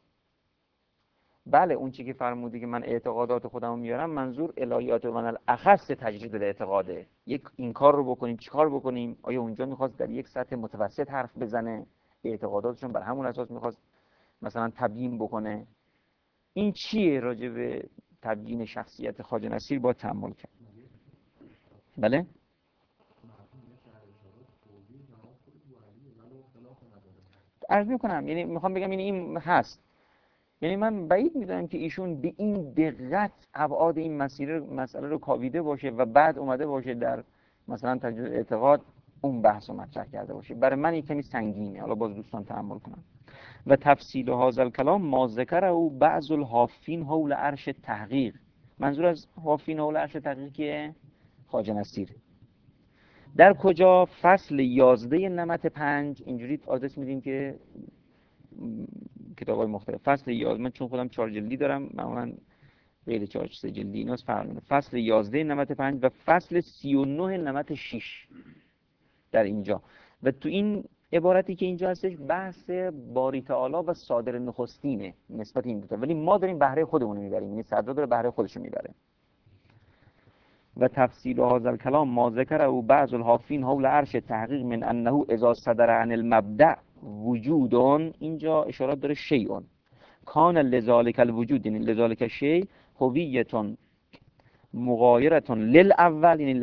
Speaker 1: بله اون چی که فرمودی که من اعتقادات خودم رو میارم، منظور الهیات من الاخص تجدید الاعتقاده. یک این کار رو بکنیم، چی کار بکنیم؟ آیا اونجا میخواست در یک سطح متوسط حرف بزنه، اعتقاداتشون بر همون اساس میخواست مثلا تبیین بکنه؟ این چیه راجع به تبیین شخصیت خواجه نصیر با تأمل کرد. بله عرض میکنم، یعنی میخوام بگم این هست. یعنی من بعید میدونم که ایشون به این دقت ابعاد این مسئله رو کاویده باشه و بعد اومده باشه در مثلا تجدید اعتقاد اون بحث رو مطرح کرده باشه. برای من این کمی سنگینه. حالا باز دوستان تأمل کنن. و تفصیل هذا الکلام ما ذکر او بعض الحافین حول عرش تحقیق. منظور از حافین حول عرش تحقیق که خواجه نصیر در کجا؟ فصل 11 نمط 5. اینجوری آدرس میدیم که کتاب‌های مختلف. فصل 11 من چون خودم 4 جلدی دارم، معمولا غیر 4 جلدی ایناست فرق می‌کنه. فصل 11 نمط 5 و فصل 39 نمط 6 در اینجا. و تو این عبارتی که اینجا هستش بحث باری تعالی و صادر نخستینه نسبت این دوتا، ولی ما داریم بهره خودمون رو میبریم، یعنی صدرا داره بهره خودش رو میبره. و تفسیر هذا الكلام ما ذکر او بعض الحافین حول عرش تحقیق من انه اذا صدر عن المبدأ وجود، اینجا اشارات داره شیء کان لذالک الوجود، یعنی لذالک شیء هویت مغایرة للاول، یعنی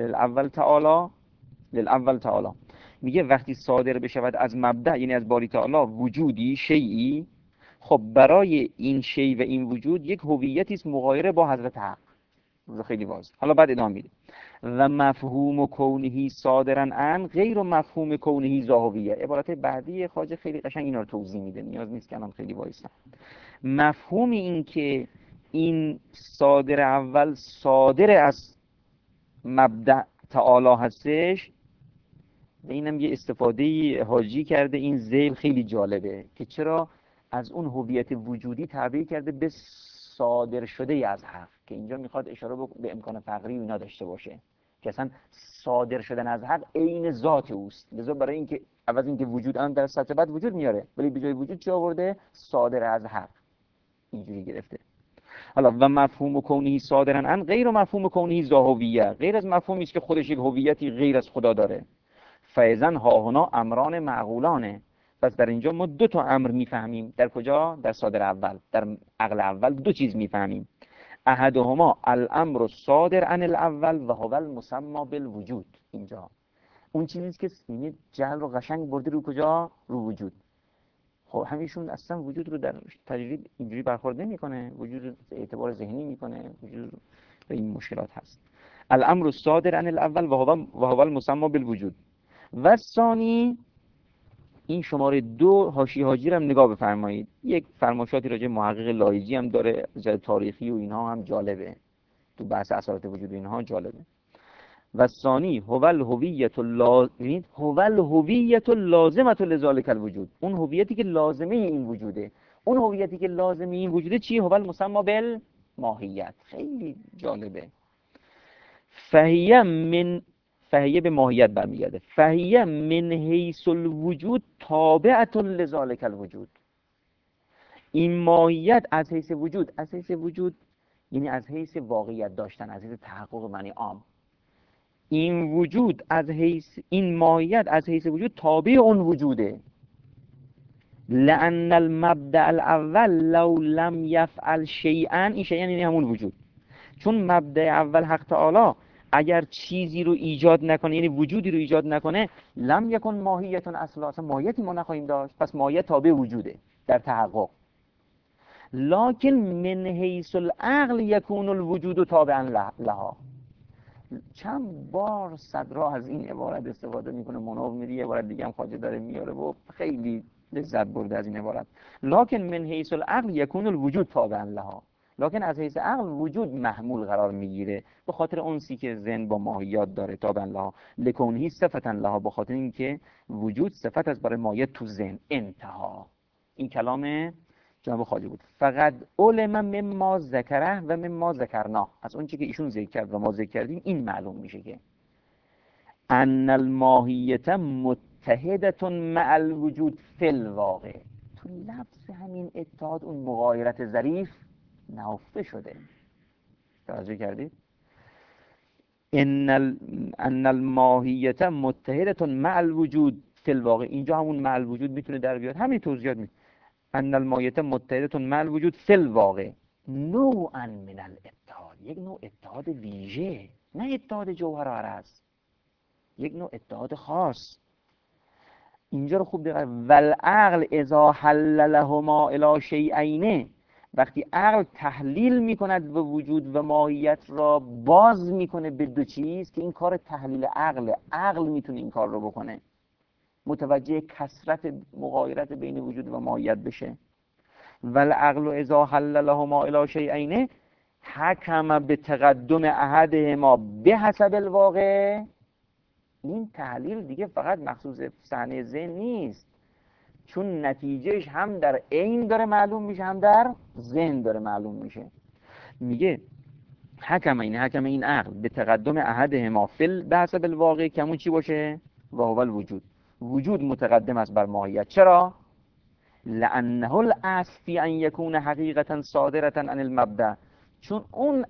Speaker 1: للاول تعالی. میگه وقتی صادر بشود از مبدأ یعنی از باری تعالی وجودی شیئی، خب برای این شیء و این وجود یک هویتی است مغایر با حضرت حق. خیلی واضح. حالا بعد ادامه میده و مفهوم کونه صادرا عن غیر مفهوم کونه ذاهویه. عبارت بعدی خواجه خیلی قشنگ اینا رو توضیح میده، نیاز نیست که الان خیلی وایسم. مفهوم این که این صادر اول صادر از مبدأ تعالی هستش، و اینم یه استفاده حاجی کرده، این ذیل خیلی جالبه که چرا از اون هویت وجودی تعبیر کرده به صادر شده از حق، که اینجا میخواد اشاره به امکان فقری اینا داشته باشه که اصلا صادر شدن از حق عین ذات اوست. لذا برای اینکه عوض اینکه وجود الان در سطح بعد وجود میاره، ولی به جای وجود چی آورده؟ صادر از حق، اینجوری گرفته. حالا و مفهوم کونهی صادرن عن غیر مفهوم کونهی ذاهویه، غیر از مفهومی است که خودش یک هویتی غیر از خدا داره. فایزن ها هنا امران معقولانه. پس در اینجا ما دو تا امر میفهمیم. در کجا؟ در صادر اول، در عقل اول دو چیز میفهمیم. احدهما الامر صادر عن الاول و هو المسمى بالوجود. اینجا اون چیزی که یعنی جهل رو قشنگ برده رو کجا؟ رو وجود. خب همیشون اصلا وجود رو در تجرید اینجوری برخورد نمیکنه، وجود رو اعتبار ذهنی میکنه، وجود رو به این مشکلات هست. الامر صادر عن الاول و هو المسمى بالوجود. و ثانی، این شماره 2 حاشیه حاجی رو هم نگاه بفرمایید، یک فرمایشاتی راجع محقق لایجی هم داره، از تاریخی و اینها هم جالبه، تو بحث اثرات وجود اینها جالبه. و ثانی هو الهویت اللازمه لذالک الوجود، اون هویتی که لازمه این وجوده. اون هویتی که لازمه این وجوده چیه؟ هو المسمى بالماهیت. خیلی جالبه. فهیه به ماهیت برمیگرده. فهیه من حیث الوجود تابعة لذالک الوجود. این ماهیت از حیث وجود، از حیث وجود یعنی از حیث واقعیت داشتن، از حیث تحقق معنی عام. این وجود از حیث، این ماهیت از حیث وجود تابع اون وجوده. لأن المبدأ الاول لو لم يفعل شیئا، این شیئا یعنی همون وجود، چون مبدأ اول حق تعالی اگر چیزی رو ایجاد نکنه، یعنی وجودی رو ایجاد نکنه، لم یکن ماهیتون اصلا ماهیتی ما نخواهیم داشت. پس ماهیت تابع وجوده در تحقق. لکن من حیث العقل یکون الوجود تابعا لها. چند بار صدرا از این عبارت استفاده میکنه، منو میری یه عبارت دیگه هم خواجه داره میاره و خیلی لذت برده از این عبارت. لکن من حیث العقل یکون الوجود تابعا لها، لکن از حیث عقل وجود محمول قرار میگیره به خاطر اونسی که ذهن با ماهیات داره. تابعا لها لکونهی صفتا لها، به خاطر اینکه وجود صفت از برای ماهیت تو ذهن. انتها. این کلام جناب خواجه بود. فقط علم مما ذکره و مما ذکرنا، از اون چی که ایشون ذکر کرد و ما ذکر کردیم این معلوم میشه که ان الماهیت متحدة مع الوجود فی الواقع. تو لفظ همین اتحاد اون مغایرت ظریف نهفته شده. توجه کردید؟ ان الماهیت متحدة مع الوجود فی الواقع، اینجا همون مع الوجود میتونه در بیاد، همین توضیحات میده. ان الماهیت متحدة مع الوجود فی الواقع نوعا من الاتحاد، یک نوع اتحاد ویژه، نه اتحاد جوهر و عرض، یک نوع اتحاد خاص. اینجا رو خوب دقت. والعقل اذا حللهما الی شیئین، وقتی عقل تحلیل میکند به وجود و ماهیت را باز میکنه به دو چیز، که این کار تحلیل عقل میتونه این کار رو بکنه، متوجه کثرت مغایرت بین وجود و ماهیت بشه. والعقل اذا حللهما الی شیئین حکم به تقدم احدهما بحسب الواقع. این تحلیل دیگه فقط مخصوص صحنه ذهن نیست، چون نتیجهش هم در عین داره معلوم میشه، هم در ذهن داره معلوم میشه. میگه حکم این عقل به تقدم احدهما فی بحسب الواقع، که همون چی باشه؟ و هو الوجود. وجود متقدم است بر ماهیت. چرا؟ لانه الاصل فی ان یکون حقیقتا صادرة عن المبدأ، چون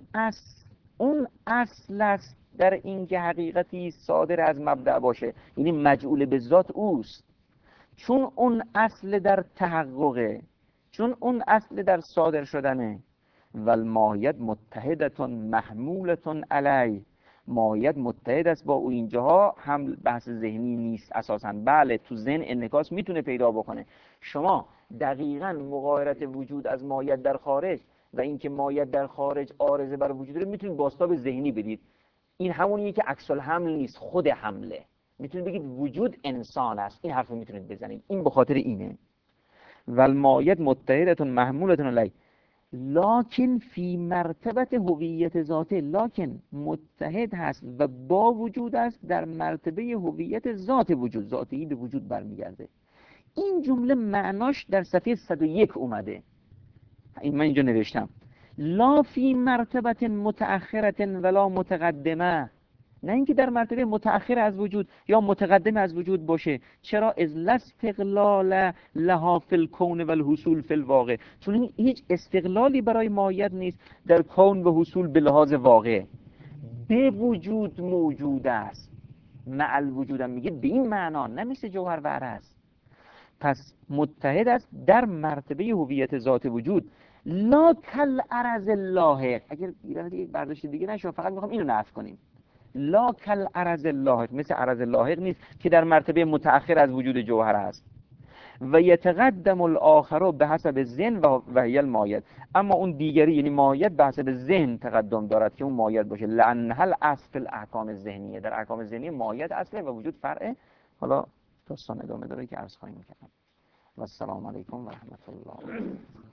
Speaker 1: اون اصل است در این که حقیقتی صادر از مبدأ باشه، یعنی مجعول به ذات اوست. چون اون اصل در تحققه، چون اون اصل در صادر شدنه. و الماهیت متحدتون محمولتون علی، ماهیت متحد است با او. اینجاها هم بحث ذهنی نیست اساساً، بله تو ذهن انعکاس میتونه پیدا بکنه. شما دقیقاً مغایرت وجود از ماهیت در خارج و اینکه ماهیت در خارج عارضه بر وجود رو میتونید بازتاب ذهنی بدید. این همونیه که عکس الحمل نیست، خود حمله. میتونید بگید وجود انسان است، این حرفو میتونید بزنید. این به خاطر اینه. و الماهیت متحدتون محمولتون علی لکن فی مرتبت هویت ذاته، لکن متحد هست و با وجود است در مرتبه هویت ذات وجود، ذاتی به وجود برمیگرده. این جمله معناش در صفحه 101 اومده، این من اینجا نوشتم. لا فی مرتبت متأخرة ولا متقدمه، نه اینکه در مرتبه متأخر از وجود یا متقدم از وجود باشه. چرا؟ از لا استقلال لها فی الکون و الحصول فی الواقع، چون این هیچ استقلالی برای ماهیت نیست در کون و حصول به لحاظ واقع. به وجود موجود است، مع الوجود هم میگه به این معنا، نه مثل جوهر و عرض. پس متحد است در مرتبه هویت ذات وجود. لا کل عرض لاحق، اگر برداشت دیگه نشه، فقط میخوام اینو نفی کنیم. لا کل عرض لاحق، مثل عرض لاحق نیست که در مرتبه متأخر از وجود جوهر است. و یتقدم الاخر به حسب ذهن و هی الماهیت، اما اون دیگری یعنی ماهیت به حسب ذهن تقدم دارد که اون ماهیت باشه. لأن هل اصل الاحکام الذهنیه، در احکام ذهنی ماهیت اصله و وجود فرعه. حالا داستان ادامه داره که عرض خواهیم کرد. و السلام علیکم و رحمت الله.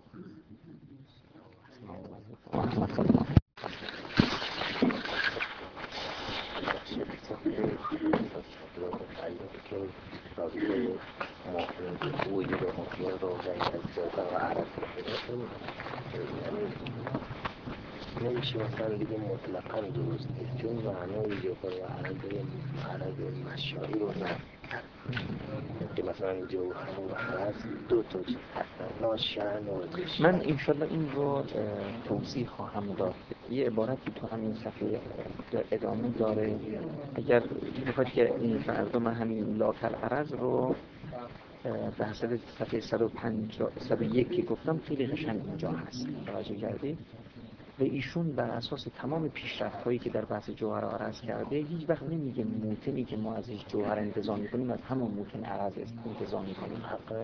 Speaker 2: نمیشه مثلا دیگه مطلقاً درست نیست، چون معنای جوهر و عرض مشاعر رو نفی کرد که مثلا جوهر و عرض دو تا چیز هستن، ناشأن و ذشن.
Speaker 1: من انشالله این رو توضیح خواهم داد. یه عبارتی تو همین صفحه ادامه داره، اگر بخواید که این فردا من همین لاکل عرض رو به حسب صفحه 101 که گفتم خیلی قشنگ اینجا هست، توجه کردید؟ و ایشون بر اساس تمام پیشرفت‌هایی که در بحث جوهر عرض کرده، هیچ وقت نمیگه موتنی که ما ازش جوهر انتزاع می‌کنیم از همون موتن عرض انتزاع می‌کنیم.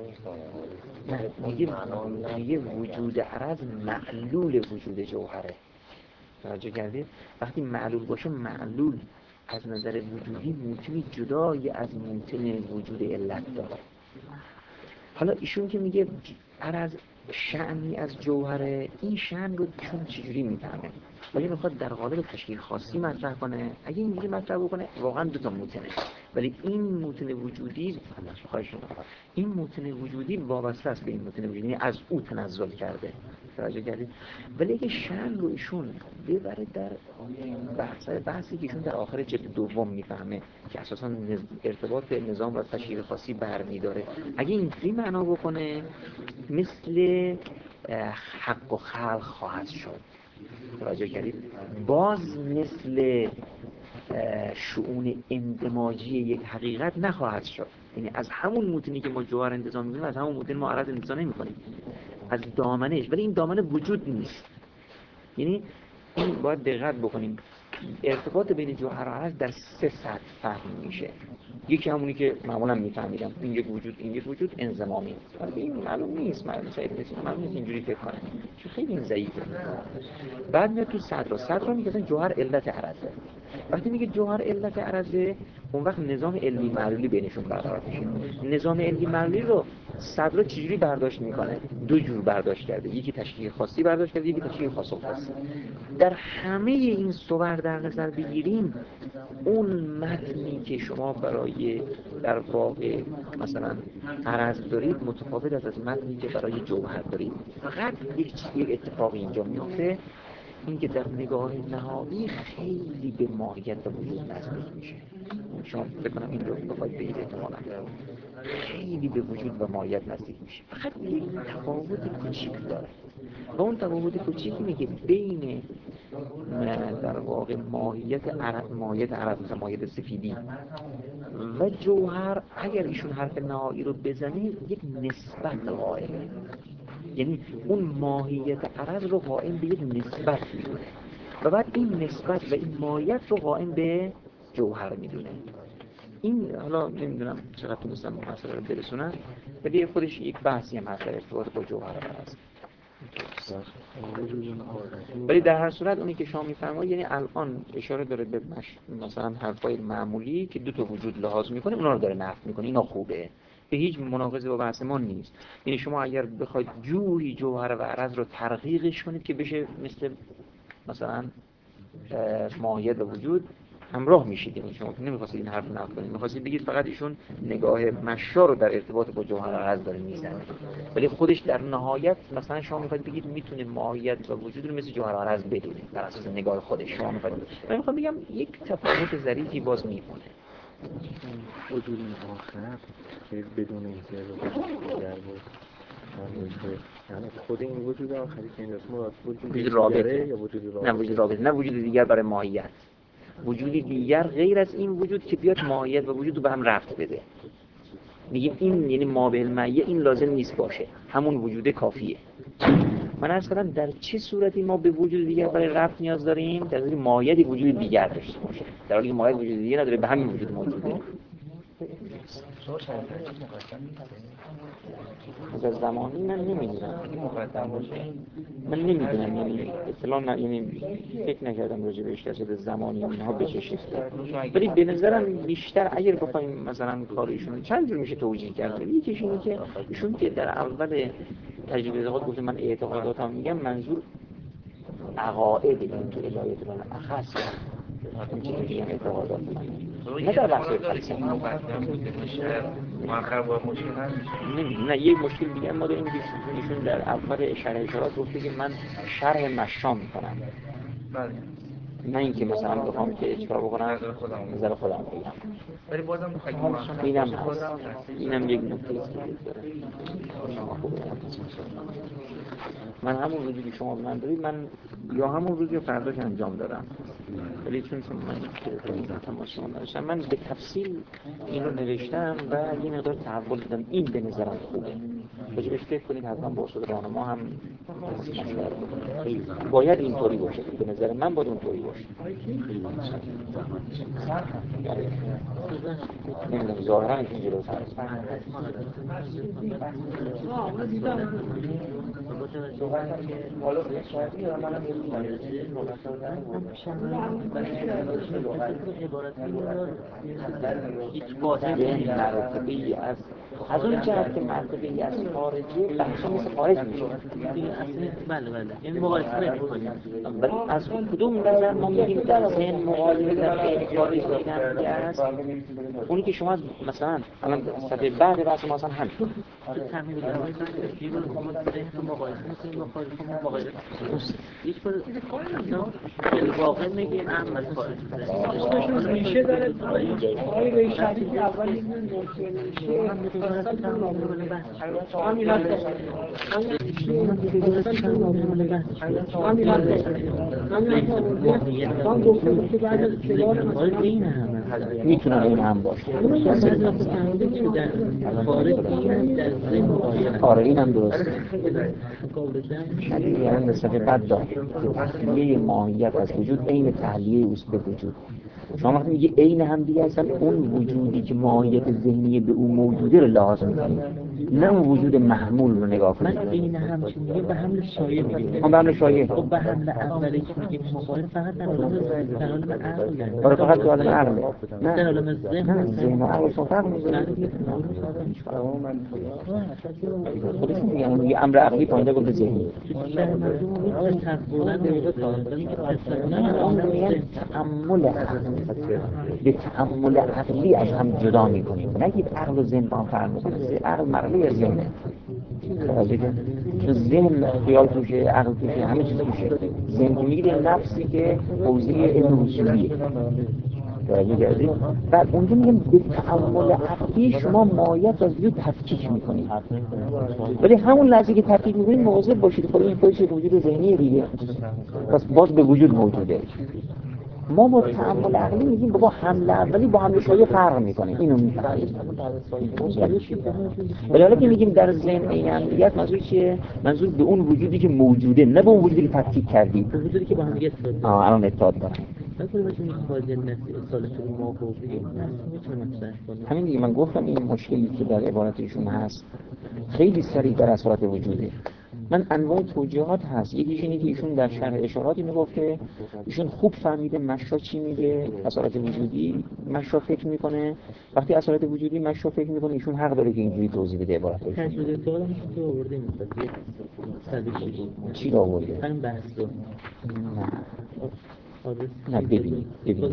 Speaker 1: میگه وجود عرض معلول وجود جوهره. توجه کردید؟ وقتی معلول باشه، معلول از نظر وجودی موتنی جدای از موتن وجود علت داره. حالا ایشون که میگه عرض شأنی از جوهره، این شأن رو چون چجوری میفهمه؟ ولی میخواد در قالب تشکیل خاصی مطرح کنه. اگه اینجوری مطرح بکنه واقعا دو تا موتنه، ولی این موتن وجودی این موتن وجودی وابسته است به این موتن وجودی، یعنی از او تنزل کرده. توجه کردید؟ ولی اگه شأن رو ایشون ببره در بحثی که ایشون در آخر جلد دوم میفهمه که اساسا ارتباط به نظام و تشکیل خاصی برمیداره، اگه اینجوری معنا بکنه مثل حق و خلق خواهد شد. توجه کردید؟ باز مثل شؤون اندماجی یک حقیقت نخواهد شد، یعنی از همون موتنی که ما جوهر انتزاع می‌کنیم از همون موتن ما عرض انتزاع نمی‌کنیم، از دامنش، ولی این دامنه وجود نیست. یعنی این باید دقت بکنیم، ارتباط بین جوهر و عرض در 3 سطح فهم میشه. یکی همونی که معمولا میفهمیدم، این یک وجود، این یک وجود انضمامی، ولی این معلوم نیست، معلوم نیست اینجوری فکر کنه، چون خیلی این ضعیفه. بعد میاد تو صدر میگه جوهر علت عرضه. وقتی میگه جوهر علت عرضه، اون وقت نظام علمی معلولی بینشون برقرار میشه. نظام علمی معلولی رو صدر چجوری برداشت میکنه؟ دو جور برداشت کرده، یکی تشکیل خاصی برداشت کرده، یکی تشکیل خاص و خاصی. در همه این صور در نظر بگیریم، اون متنی که شما برای در واقع مثلا عرض دارید متفاوت از متنی که برای جوهر دارید. فقط یک اتفاقی اینجا میفته
Speaker 3: این که در نگاه نهایی خیلی به ماهیت و وجود نزدیک میشه. شما فکر کنم این رو بخواید بگید احتمالاً خیلی به وجود و ماهیت نزدیک میشه. فقط یک تفاوت کوچیک داره و اون تفاوت کوچیک اینه که بین در واقع ماهیت عرض مثلا ماهیت سفیدی و جوهر، اگر ایشون حرف نهایی رو بزنه یک نسبت قائله، یعنی اون ماهیت عرض رو قائم به یک نسبت میدونه و بعد این نسبت و این ماهیت رو قائم به جوهر میدونه. این حالا نمیدونم چقدر تونستم مسئله رو برسونم، ولی خودش یک بحثی هم هست در ارتباط با جوهر عرض. ولی در هر صورت اونی که شما میفرمایید یعنی الان اشاره داره به مثلا حرفای معمولی که دو تا وجود لحاظ میکنه اونا رو داره نفی میکنه، اینا خوبه، به هیچ مناقضه با بحث ما نیست. یعنی شما اگر بخواید جوهی جوهر و عرض رو ترقیقش کنید که بشه مثلا ماهیت و وجود همراه میشید، یعنی شما نمیخواستید این حرف رو نقل کنید، میخواستید بگید فقط ایشون نگاه مشا رو در ارتباط با جوهر و عرض داره میزنه، ولی خودش در نهایت مثلا شما میخواید بگید میتونه ماهیت و وجود رو مثل جوهر و عرض بدونه بر اساس نگاه خودش. شما میخواید، من میخوام بگم یک تفاوت ظریفی باز میمونه.
Speaker 2: وجود آخر که بدون اینکه دیگر بود یعنی خود این وجود آخری که این اسم وجود
Speaker 3: رابطه
Speaker 2: یا وجود رابطه؟
Speaker 3: نه وجود رابطه، نه وجود دیگر برای ماهیت، وجودی دیگر غیر از این وجود که بیاد ماهیت و وجود رو به هم ربط بده. میگیم این یعنی ما به المعیه این لازم نیست باشه، همون وجود کافیه. من عرض کردم در چه صورتی ما به وجود دیگر برای ربط نیاز داریم؟ در صورتی ماهیت وجود دیگر داشته باشه، در حالی که ماهیت وجود دیگر نداره، به همین وجود موجوده. از زمانی من نمیدونم، یعنی اطلاع یعنی فکر نکردم راجع بهش در صورت زمانی اینها به چه شکله، ولی به نظرم بیشتر اگر بخوایم مثلا کارشون چند جور میشه توجیه کرد. یکیش اینه که ایشون که در اول تجربه اعتقاد گفته من اعتقاداتم میگم، منظور عقاید این تو الهیات من اخص این که میگم اعتقادات من، نه در بحث فلسفه
Speaker 4: مؤخر با مشکل
Speaker 3: نمیدونم. نه یک مشکل دیگه ما داریم که ایشون در اول اشارات گفته که من شرح مشا میکنم، نه اینکه مثلا بخوام که چیکار بکنم نظر خودم بگم،
Speaker 4: ولی بازم
Speaker 3: اینم هست، اینم یک نکته است. من همون روزی که شما من دارید، من یا همون روز یا فرداش انجام دادم، ولی چون من تماس شما نداشتم من به تفصیل این رو نوشتم و یه مقدار تحول دادم. این به نظرم خوبه، بهش فکر کنید، حتما با استاد راهنما هم مشورت کنید. باید اینطوری باشه، به نظر من باید اونطوری باشه. نمیدونم ظاهرا اینجوری جلوتر است. یه مرتبه‌ای از اون جهت که مرتبه‌ای از خارجی بحثا مثل خارج میشه.
Speaker 5: بله یعنی مقایسه نمی‌کنیم.
Speaker 3: ولی از کدوم نظر ما میگیم در ذهن مقایسه در بین خارج دیدن دیگه است؟ اونی که شما مثلا الان صفحه بعد بحث ما مثلا همین
Speaker 5: تمرین دارید که ما ذهن رو مقایسه می‌کنیم با خارج، مقایسه یک بار واقع میگه عام از خارج
Speaker 6: میشه داره آقای رئیس شریفی اول
Speaker 3: میتونن این هم باشه. آره این هم درسته. شدیدی هم به صفحه بد داره تحلیه ماهیت از وجود عین تحلیه اوست به وجود. شما وقتی میگی عین هم دیگه اصلا اون وجودی که ماهیت ذهنی به اون موجوده رو لحاظ میکنید، نه اون وجود محمول رو نگاه کنید.
Speaker 5: من عین هم چی میگه به حمل شایع میگیم.
Speaker 3: به حمل شایع.
Speaker 5: خب به حمل اولی که میگیم مقایسه فقط در عالم عقل یعنی.
Speaker 3: آره فقط در عالم عقل.
Speaker 5: نه در عالم ذهن.
Speaker 3: ذهن و عقل فرق می‌کنه. خودشون میگن یه امر عقلی پایینده گفته ذهنی. به تأمل عقلی از هم جدا می‌کنیم. نگید عقل و ذهن با هم فرق می‌کنه. عقل مرحله ذهنه. ذهن خیال توشه، عقل توشه، همه چیز توشه. ذهن که میگه نفسی که حوزه علم اصولیه توجه کردید؟ بعد اونجا میگم به تعامل عقلی شما مایت از وجود تفکیک میکنید، ولی همون لحظه که تفکیک میکنید مواظب باشید خود این خودش وجود ذهنی دیگه، پس باز به وجود موجوده. ما با تعامل عقلی میگیم بابا حمله اولی با حمله شایع فرق میکنه، اینو میفهمید. ولی حالا که میگیم در ذهن عینیت منظور چیه؟ منظور به اون وجودی که موجوده، نه به اون وجودی که تفکیک کردی.
Speaker 5: وجودی که با هم دیگه
Speaker 3: الان اتحاد دارن. همین دیگه من گفتم این مشکلی که در عبارتشون هست خیلی سریع در اثرات وجوده. من انواع توجیهات هست، یکیش اینه که ایشون در شرح اشاراتی میگفته ایشون خوب فهمیده مشا چی میگه، اثرات وجودی مشا فکر میکنه، وقتی اثرات وجودی مشا فکر میکنه ایشون حق داره که اینجوری توضیح بده عبارتش. چی رو آورده؟
Speaker 5: همین بحث رو
Speaker 3: نه ببینید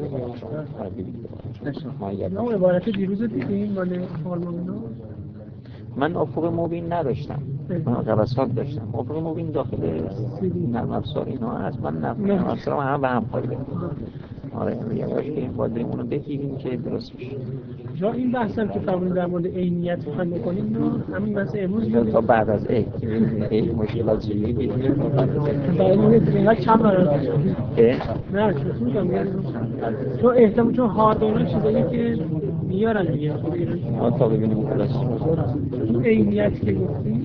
Speaker 6: ما عبارت دیروز دیدیم مال هارمونینا.
Speaker 3: من افق مبین نداشتم، من قبضات داشتم. افق مبین داخل نرم افزار اینا هست، من نرم افزارم همه به هم خواهیده. آره یواش که باید بریم اونو بگیریم که درست میشه.
Speaker 6: جا این بحثم که فرمودین در مورد عینیت فهم می‌کنیم نه همین بحث امروز
Speaker 3: تا بعد از این مشکلات چیه بگیریم
Speaker 6: برای اینقدر کم برای نه چون احتمال چون هاردونا چیزایی که میارن دیگه
Speaker 3: ما تا ببینیم خلاص
Speaker 6: عینیت که گفتیم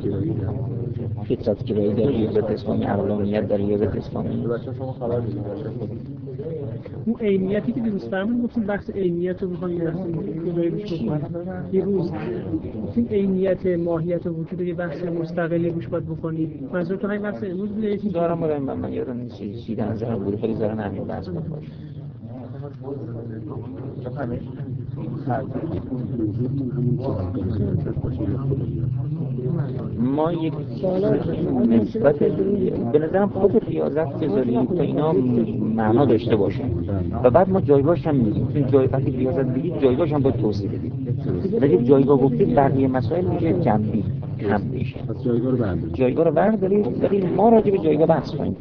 Speaker 3: فطرت گرایی در ریاضت اسلامی، عقلانیت در ریاضت اسلامی.
Speaker 6: اون عینیتی که دیروز فرمودین گفتیم بحث عینیت رو می‌خوایم یه روز گفتیم عینیت ماهیت وجود یه بحث مستقلی روش باید بکنید. منظورتون همین بحث امروز بوده؟
Speaker 3: دارم من یادم نیست چی در نظرم بود، خیلی زارن همین بحث بود باشه. ما یک نسبت به نظرم خود ریاضت که داریم تا اینا معنا داشته باشه و بعد ما جایگاهش هم میگیم. چون وقتی ریاضت بگید جایگاهش هم باید توضیح بدید. ولی جایگاه گفتید بقیه مسائل میشه جنبی هم میشه. جایگاه رو بردارید ولی ما راجع به جایگاه بحث کنیم.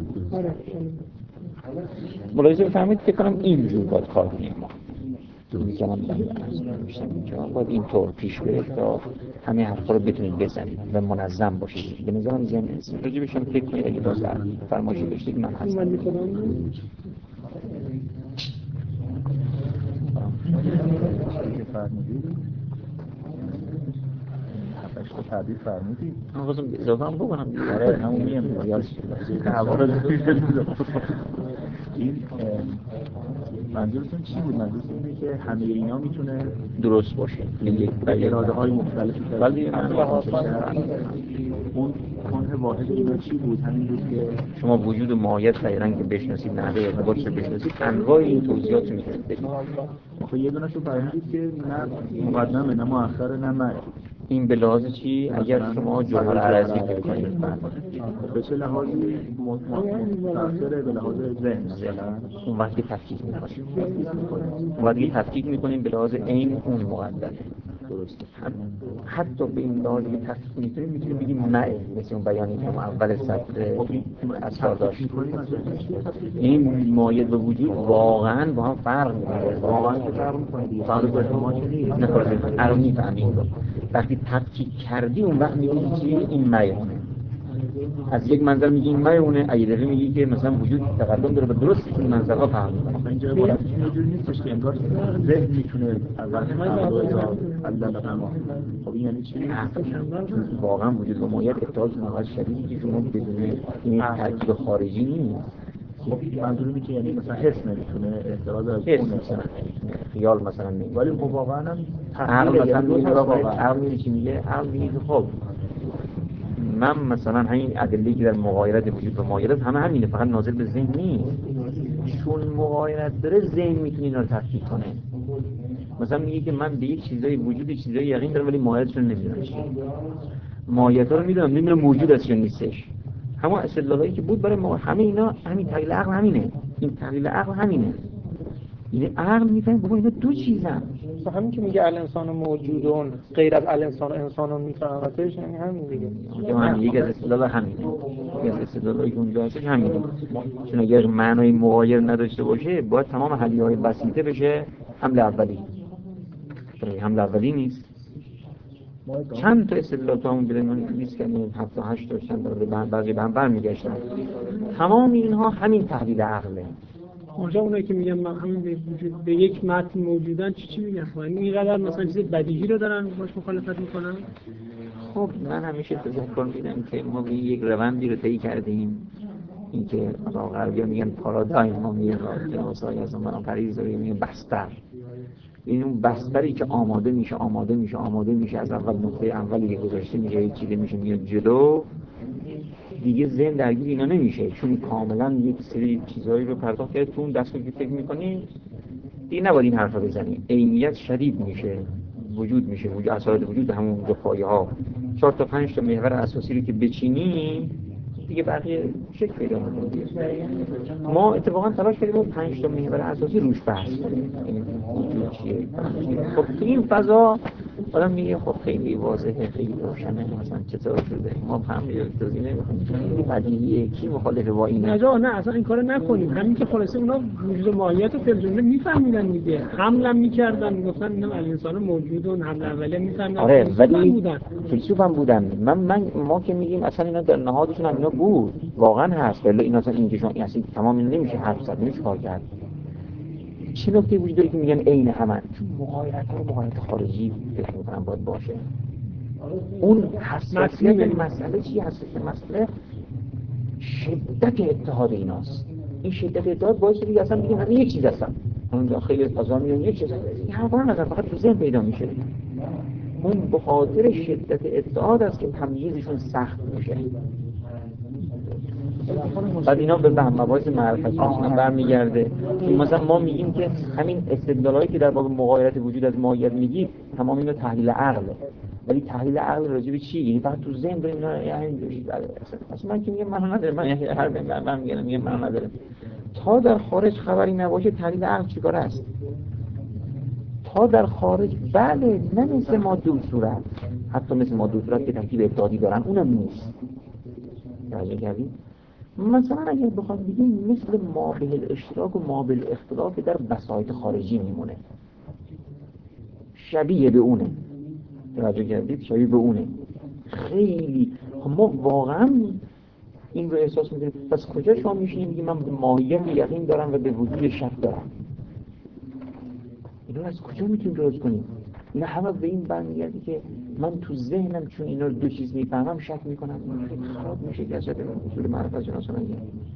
Speaker 3: ملاحظه بفرمایید فکر کنم اینجور باید کار کنیم. ما میکنم باید اینطور پیش برید تا همه حرفا رو بتونید بزنید و منظم باشید. به نظرم ذهن راجع بهشون فکر کنید. اگه باز فرمایشی داشتید من هستم.
Speaker 4: تو تعبیر فرمودی؟
Speaker 3: من خواستم اضافه هم بکنم دیگه همون میم ریاض
Speaker 4: این منظورتون چی بود؟ منظورتون اینه که همه اینا میتونه
Speaker 3: درست باشه
Speaker 4: اراده های مختلفی
Speaker 3: ولی
Speaker 4: اون کنه واحد اینا چی بود؟ همین بود که
Speaker 3: شما وجود ماهیت غیراً که بشناسید نحوه ارتباطش رو بشناسید انواع این توضیحات رو میتونید بدید.
Speaker 4: خب یه دونه‌شو فرمودید که نه مقدمه نه مؤخره نه مرد.
Speaker 3: این به لحاظ چی؟ اگر شما جوهر عرضی فکر کنید
Speaker 4: به چه لحاظی مؤثره؟ به لحاظ ذهن مثلا
Speaker 3: اون وقتی تفکیک میکنیم اون وقتی تفکیک میکنیم به لحاظ عین اون مقدمه. درسته. حتی به این لحاظی که تفکیک میتونیم بگیم معه، مثل اون بیانی که اول سطر اصلا داشت. این مایه و وجود واقعا با هم فرق میکنه. واقعا فرق میکنه. فرق ما که نیست. نه فرق میفهمیم. وقتی تفکیک کردی اون وقت میگی که این معیونه. از یک منظر میگی این معیونه، اگه دقیقه میگی که مثلا وجود تقدم داره و درست این منظرها فهم میکنه.
Speaker 4: اینجا عبارتش اینجوری نیستش که انگار ذهن میتونه اول علل تمام. خب این یعنی چی؟
Speaker 3: واقعا وجود و مایت اتحاد نهایت شدیدی که شما بدون این ترکیب خارجی نیست.
Speaker 4: خب منظور اینه که یعنی مثلا حس نمیتونه احتراز از
Speaker 3: اون مثلا خیال مثلا نمیتونه.
Speaker 4: ولی خب واقعا هم
Speaker 3: عقل مثلا چی میگه؟ عقل میگه خب من مثلا همین ادله‌ای که در مغایرت وجود و مایت همه همینه، فقط ناظر به ذهن نیست. چون مغایرت داره ذهن میتونه اینا رو تفکیک کنه. مثلا میگه که من به یک چیزای وجود چیزای یقین دارم ولی مایتش رو نمیدونم چیه. مایت رو میدونم نمیدونم موجود است یا نیستش. همون استدلالی که بود برای ما همه اینا همین تحلیل عقل همینه. این تحلیل عقل همینه. این عقل میفهمه بابا اینا دو چیزن.
Speaker 6: مثلا همین که میگه الانسان موجودون غیر از الانسان انسانون میفهمتش، یعنی همین دیگه.
Speaker 3: که من یک از استدلال همینه، یک از استدلالایی که اونجا هستش همینه. چون اگر معنای مغایر نداشته باشه باید تمام حلیه‌های بسیطه بشه حمل اولی. حمل اولی نیست. چند تا استدلال تا همون بده من لیست کردیم 7 تا 8 داشتن بعضی به هم برمیگشتن. تمام اینها همین تحلیل عقله.
Speaker 6: اونجا اونایی که میگن من همین به یک متن موجودن چی میگن؟ یعنی اینقدر مثلا چیز بدیهی رو دارن باش مخالفت میکنن؟
Speaker 3: خب من همیشه تذکر میدم که ما به یک روندی رو طی کردیم، اینکه مثلا غربی‌ها میگن پارادایم، ما میگن کلاسای از اون پریز داریم میگن بستر. این اون بستری که آماده میشه از اول نقطه اولی که گذاشته میشه یک چیزی میشه میاد جلو، دیگه ذهن درگیر اینا نمیشه، چون کاملا یک سری چیزایی رو پرداخت کرد. تو اون دستگاه که فکر میکنی دیگه نباید این حرفا بزنی، عینیت شدید میشه، وجود میشه، اثرات وجود همون اونجا پایه ها 4 تا 5 تا محور اساسی رو که بچینی دیگه بقیه شکل پیدا میکنه. ما اتفاقا تلاش کردیم اون 5 تا محور اساسی روش بحث کنیم، این وجود چیه. خب تو این فضا آدم میگه خب خیلی واضحه، خیلی روشنه، مثلا چطور شده ما هم توضیح نمی‌کنیم، خیلی بدیهیه، کی مخالفه با این؟
Speaker 6: نه اصلا این کارو نکنیم. همین که خلاصه اونا وجود ماهیت و فلجمله میفهمیدن دیگه، حملم میکردن، میگفتن اینا الانسان موجودون، حمل اولیه میفهمیدن.
Speaker 3: آره ولی فیلسوف هم بودن. ما که میگیم اصلا اینا در نهادشون هم اینا بود، واقعا هست، ولی اینا اصلا اینکه شما اصلا تمام نمیشه حرف زد، نمیشه کار کرد. چه نکته وجود داره که میگن عین همن؟ چون مغایرت خارجی فکر میکنم باید باشه. اون حساسیت مسئله چی هست؟ مسئله شدت اتحاد ایناست. این شدت اتحاد باعث شده اصلا بگیم همین یک چیز هستن. اون خیلی فضا میون یک چیز هست. این حرفا نظر فقط تو ذهن پیدا میشه. اون به خاطر شدت اتحاد است که تمییزشون سخت میشه. بعد اینا به مباحث معرفتی برمیگرده که مثلا ما میگیم که همین استدلالایی که در باب مغایرت وجود از ماهیت میگیم تمام اینا تحلیل عقله، ولی تحلیل عقل راجع به چی؟ یعنی فقط تو ذهن داریم اینا، یعنی اصلا من که میگم من ندارم، من هر من میگم من ندارم. تا در خارج خبری نباشه تحلیل عقل چیکار است؟ تا در خارج بله، نه مثل ماده و صورت، حتی مثل ماده و صورت که ترکیب ابتدایی دارن اونم نیست. توجه کردید؟ مثلا اگر بخوام بگیم مثل مابه الاشتراک و مابه الاختلاف در بساط خارجی میمونه، شبیه به اونه. توجه کردید؟ شبیه به اونه خیلی. ما واقعا این رو احساس می‌کنیم. پس کجا شما میشینید میگید من به ماهیت یقین دارم و به وجود شک دارم؟ اینو از کجا میتونیم درست کنیم؟ اینا همه به این برمیگرده که من تو ذهنم چون اینا رو دو چیز میفهمم شک میکنم، این خیلی خراب میشه که اصلا اصول معرفت شناسان میگن.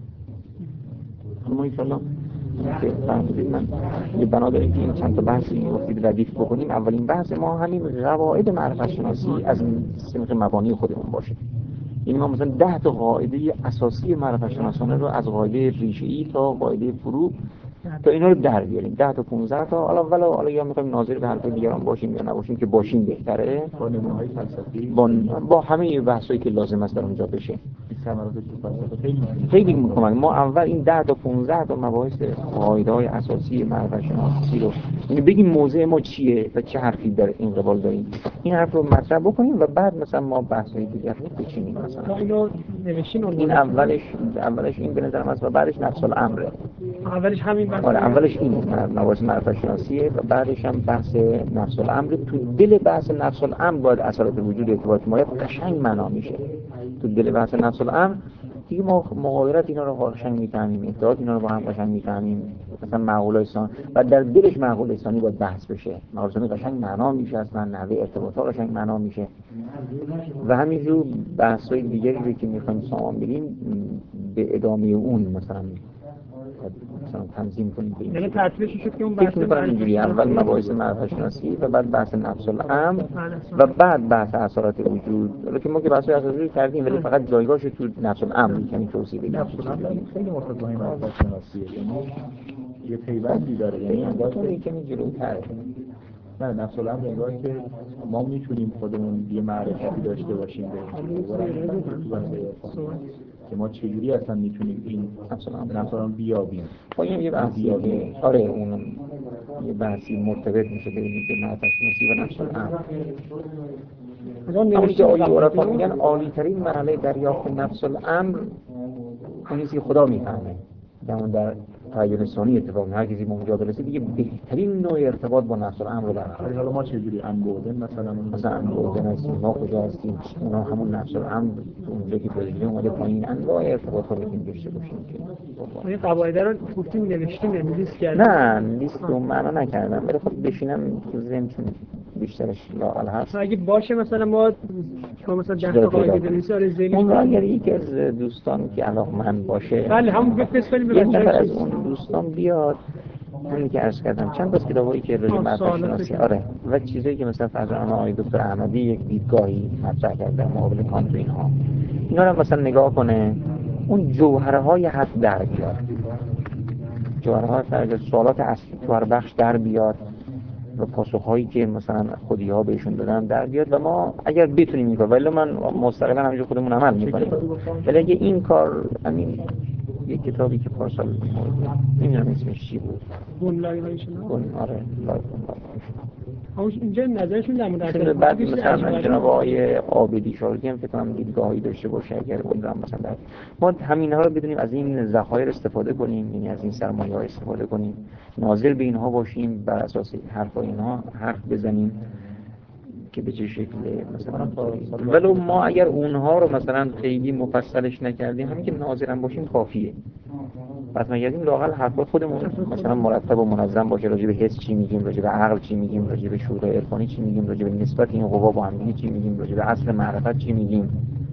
Speaker 3: ما انشالله که فهمیدید من یه بنا داریم که این چند تا بحثی گفتید ردیف بکنیم. اولین بحث ما همین قواعد معرفت شناسی از سمت مبانی خودمون باشه. یعنی ما مثلا 10 تا قاعده اساسی معرفت شناسانه رو از قاعده ریشه‌ای تا قاعده فروع تا اینا رو در بیاریم، 10 تا 15 تا. حالا یا می‌خوایم ناظر به حرف دیگران باشیم یا نباشیم که باشیم بهتره،
Speaker 4: با نمونه‌های فلسفی،
Speaker 3: با همه بحثایی که لازم است در اونجا بشه.
Speaker 4: ثمراتش تو فلسفه
Speaker 3: خیلی کمک. ما اول این 10 تا 15 تا مباحث قاعده‌های اساسی معرفت شناسی رو بگیم موضع ما چیه و چه حرفی در این قبال داریم، این حرف رو مطرح بکنیم و بعد مثلا ما بحث‌های دیگر رو بچینیم. مثلا
Speaker 6: اینو نوشین
Speaker 3: این اولش این به نظرم است و بعدش نفس الامره.
Speaker 6: اولش همین بحث.
Speaker 3: آره اولش این مباحث معرفت شناسیه و بعدش هم بحث نفس الامر. تو دل بحث نفس الامر باید اثرات وجود ارتباط مایه قشنگ معنا میشه. تو دل بحث نفس الامر دیگه ما مغایرت اینا رو قشنگ میفهمیم، اتحاد اینا رو با هم قشنگ میفهمیم. مثلا معقول انسان و در دلش معقول انسانی باید بحث بشه. معقول انسانی قشنگ معنا میشه، اصلا نحوه ارتباطات قشنگ معنا میشه. و همینجور بحث‌های دیگری که میخوایم سامان بدیم به ادامه اون مثلا تنظیم کنیم.
Speaker 6: یعنی ترتیبش شد که اون
Speaker 3: فکر می‌کنم اینجوری اول مباحث معرفت شناسی و بعد بحث نفس الامر و بعد بحث اثرات وجود. حالا که ما که بحث اثرات وجود کردیم ولی فقط جایگاهش تو نفس الامر یعنی توصیف بدیم.
Speaker 4: نفس الامر خیلی مرتبط با این معرفت شناسیه، یعنی یه پیوندی داره، یعنی
Speaker 3: انگار که می‌تونه جلوتره.
Speaker 4: نه نفس الامر انگار که ما میتونیم خودمون یه معرفتی داشته باشیم که ما چجوری اصلا میتونیم این نفس الامر بیابیم.
Speaker 3: با این یه بحثی آره اون یه بحثی مرتبط میشه بین معرفت شناسی و نفس الامر. همونی که عرفا میگن عالی ترین مرحله دریافت نفس الامر اون چیزی که خدا میفهمه. در تعین ثانی اتفاق هر کسی اونجا برسه دیگه بهترین نوع ارتباط با نفس الامر رو برقرار.
Speaker 4: حالا ما چجوری انبوده مثلا
Speaker 3: انبوده هستیم، ما کجا هستیم، اونا همون نفس الامر اونجا که بودیم اومده پایین انواع ارتباط رو میتونیم داشته باشیم که
Speaker 6: این قواعد رو گفتیم نوشتیم لیست کردیم.
Speaker 3: نه لیست رو معنا نکردم ولی خب بشینم تو ذهن چون بیشترش لااقل هست.
Speaker 6: اگه باشه مثلا ما مثلا 10 تا قاعده بنویسیم آره ذهن
Speaker 3: اون را اگر یکی از دوستان که علاقمند باشه
Speaker 6: بله همون بفرست کنیم به
Speaker 3: یه نفر
Speaker 6: بچه‌ها
Speaker 3: از اون دوستان بیاد همین که عرض کردم چند تا کتابایی که روی معرفت شناسی آره و چیزایی که مثلا فرضاً آقای دکتر احمدی یک دیدگاهی مطرح کرده در مقابل کانت و اینها اینا رو مثلا نگاه کنه اون جوهرهای حق در بیاد جوهرهای فرض سوالات اصلی تو هر بخش در بیاد و پاسخهایی که مثلا خودی‌ها بهشون دادن در بیاد و ما اگر بتونیم این کار ولی من مستقلا همینجور خودمون عمل می‌کنیم ولی اگه این کار همین یک کتابی که پارسال نمیدونم اسمش چی بود آره
Speaker 6: همون اینجا نظرشون در مورد
Speaker 3: بعد مثلا جناب آقای عابدی شارکی هم فکر کنم دیدگاهی داشته باشه اگر اونم مثلا ما همین‌ها رو بدونیم از این ذخایر استفاده کنیم یعنی از این سرمایه‌ها استفاده کنیم ناظر به اینها باشیم بر اساس حرف اینها حرف بزنیم که به چه شکل مثلا ولو ما اگر اونها رو مثلا خیلی مفصلش نکردیم همین که ناظرن باشیم کافیه پس ما گردیم لااقل حرفای خودمون مثلا مرتب و منظم باشه راجع به حس چی میگیم راجع به عقل چی میگیم راجع به شعور عرفانی چی میگیم راجع به نسبت این قوا با هم چی میگیم راجع به اصل معرفت چی میگیم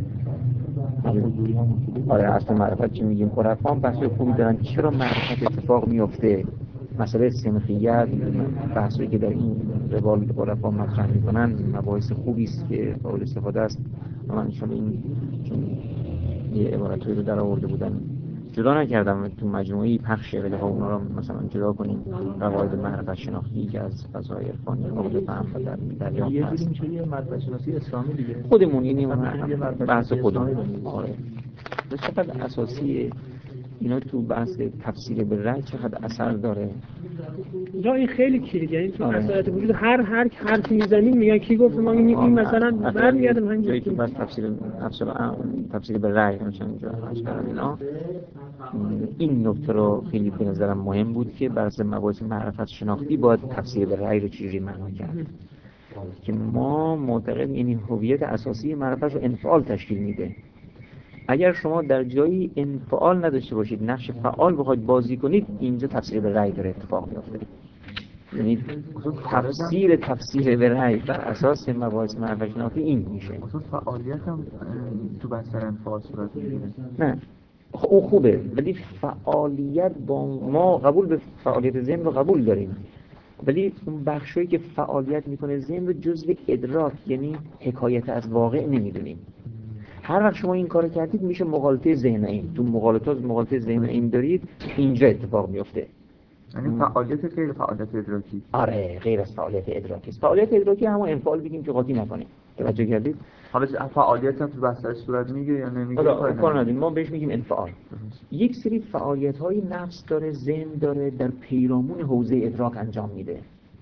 Speaker 3: آره اصل معرفت چی میگیم عرفا هم بحث خوبی دارن چرا معرفت اتفاق میفته مسئله سنخیت بحثی که در این روال عرفا مطرح میکنن مباحث خوبی است که قابل استفاده است من انشالله این چون یه عبارتایی رو در آورده بودن جدا نکردم تو مجموعی پخشه ولی خب اونا رو مثلا جدا کنیم قواعد معرفت شناختی که از فضای عرفانی قابل فهم و دریافت هست
Speaker 4: یه معرفت شناسی اسلامی دیگه
Speaker 3: خودمون یعنی بحث خودمون آره چقدر اساسی اینا تو بحث تفسیر به رأی چقدر اثر داره
Speaker 6: اینجا این خیلی کلیدیه یعنی تو اثرات وجود هر حرفی میزنیم میگن کی گفت ما این مثلا برمیگرده به همین
Speaker 3: که بس تفسیر به رأی مثلا اینجا اینا این نکته رو خیلی به نظرم مهم بود که بر اساس مباحث معرفت شناختی باید تفسیر به رأی رو چجوری معنا کرد که ما معتقد این هویت اساسی معرفت رو انفعال تشکیل میده اگر شما در جایی انفعال نداشته باشید نقش فعال بخواید بازی کنید اینجا تفسیر به رأی داره اتفاق میفته یعنی تفسیر به رأی بر اساس مباحث معرفت شناختی این میشه
Speaker 4: فعالیت هم تو بستر انفعال صورت میگیره
Speaker 3: نه اون خوبه ولی فعالیت با ما قبول به فعالیت ذهن رو قبول داریم ولی اون بخشایی که فعالیت میکنه ذهن رو جزء ادراک یعنی حکایت از واقع نمیدونیم هر وقت شما این کارو کردید میشه مغالطه ذهنی تو مغالطه ذهنی دارید اینجا اتفاق میفته
Speaker 4: یعنی فعالیت غیر فعالیت ادراکی
Speaker 3: آره غیر از فعالیت ادراکی فعالیت ادراکی همون انفعال بگیم که قاطی نکنیم توجه کردید
Speaker 4: حالا فعالیت هم تو بستر صورت میگه یا نمیگه
Speaker 3: کار نداریم ما بهش میگیم انفعال یک سری فعالیت‌های نفس داره ذهن داره در پیرامون حوزه ادراک انجام میده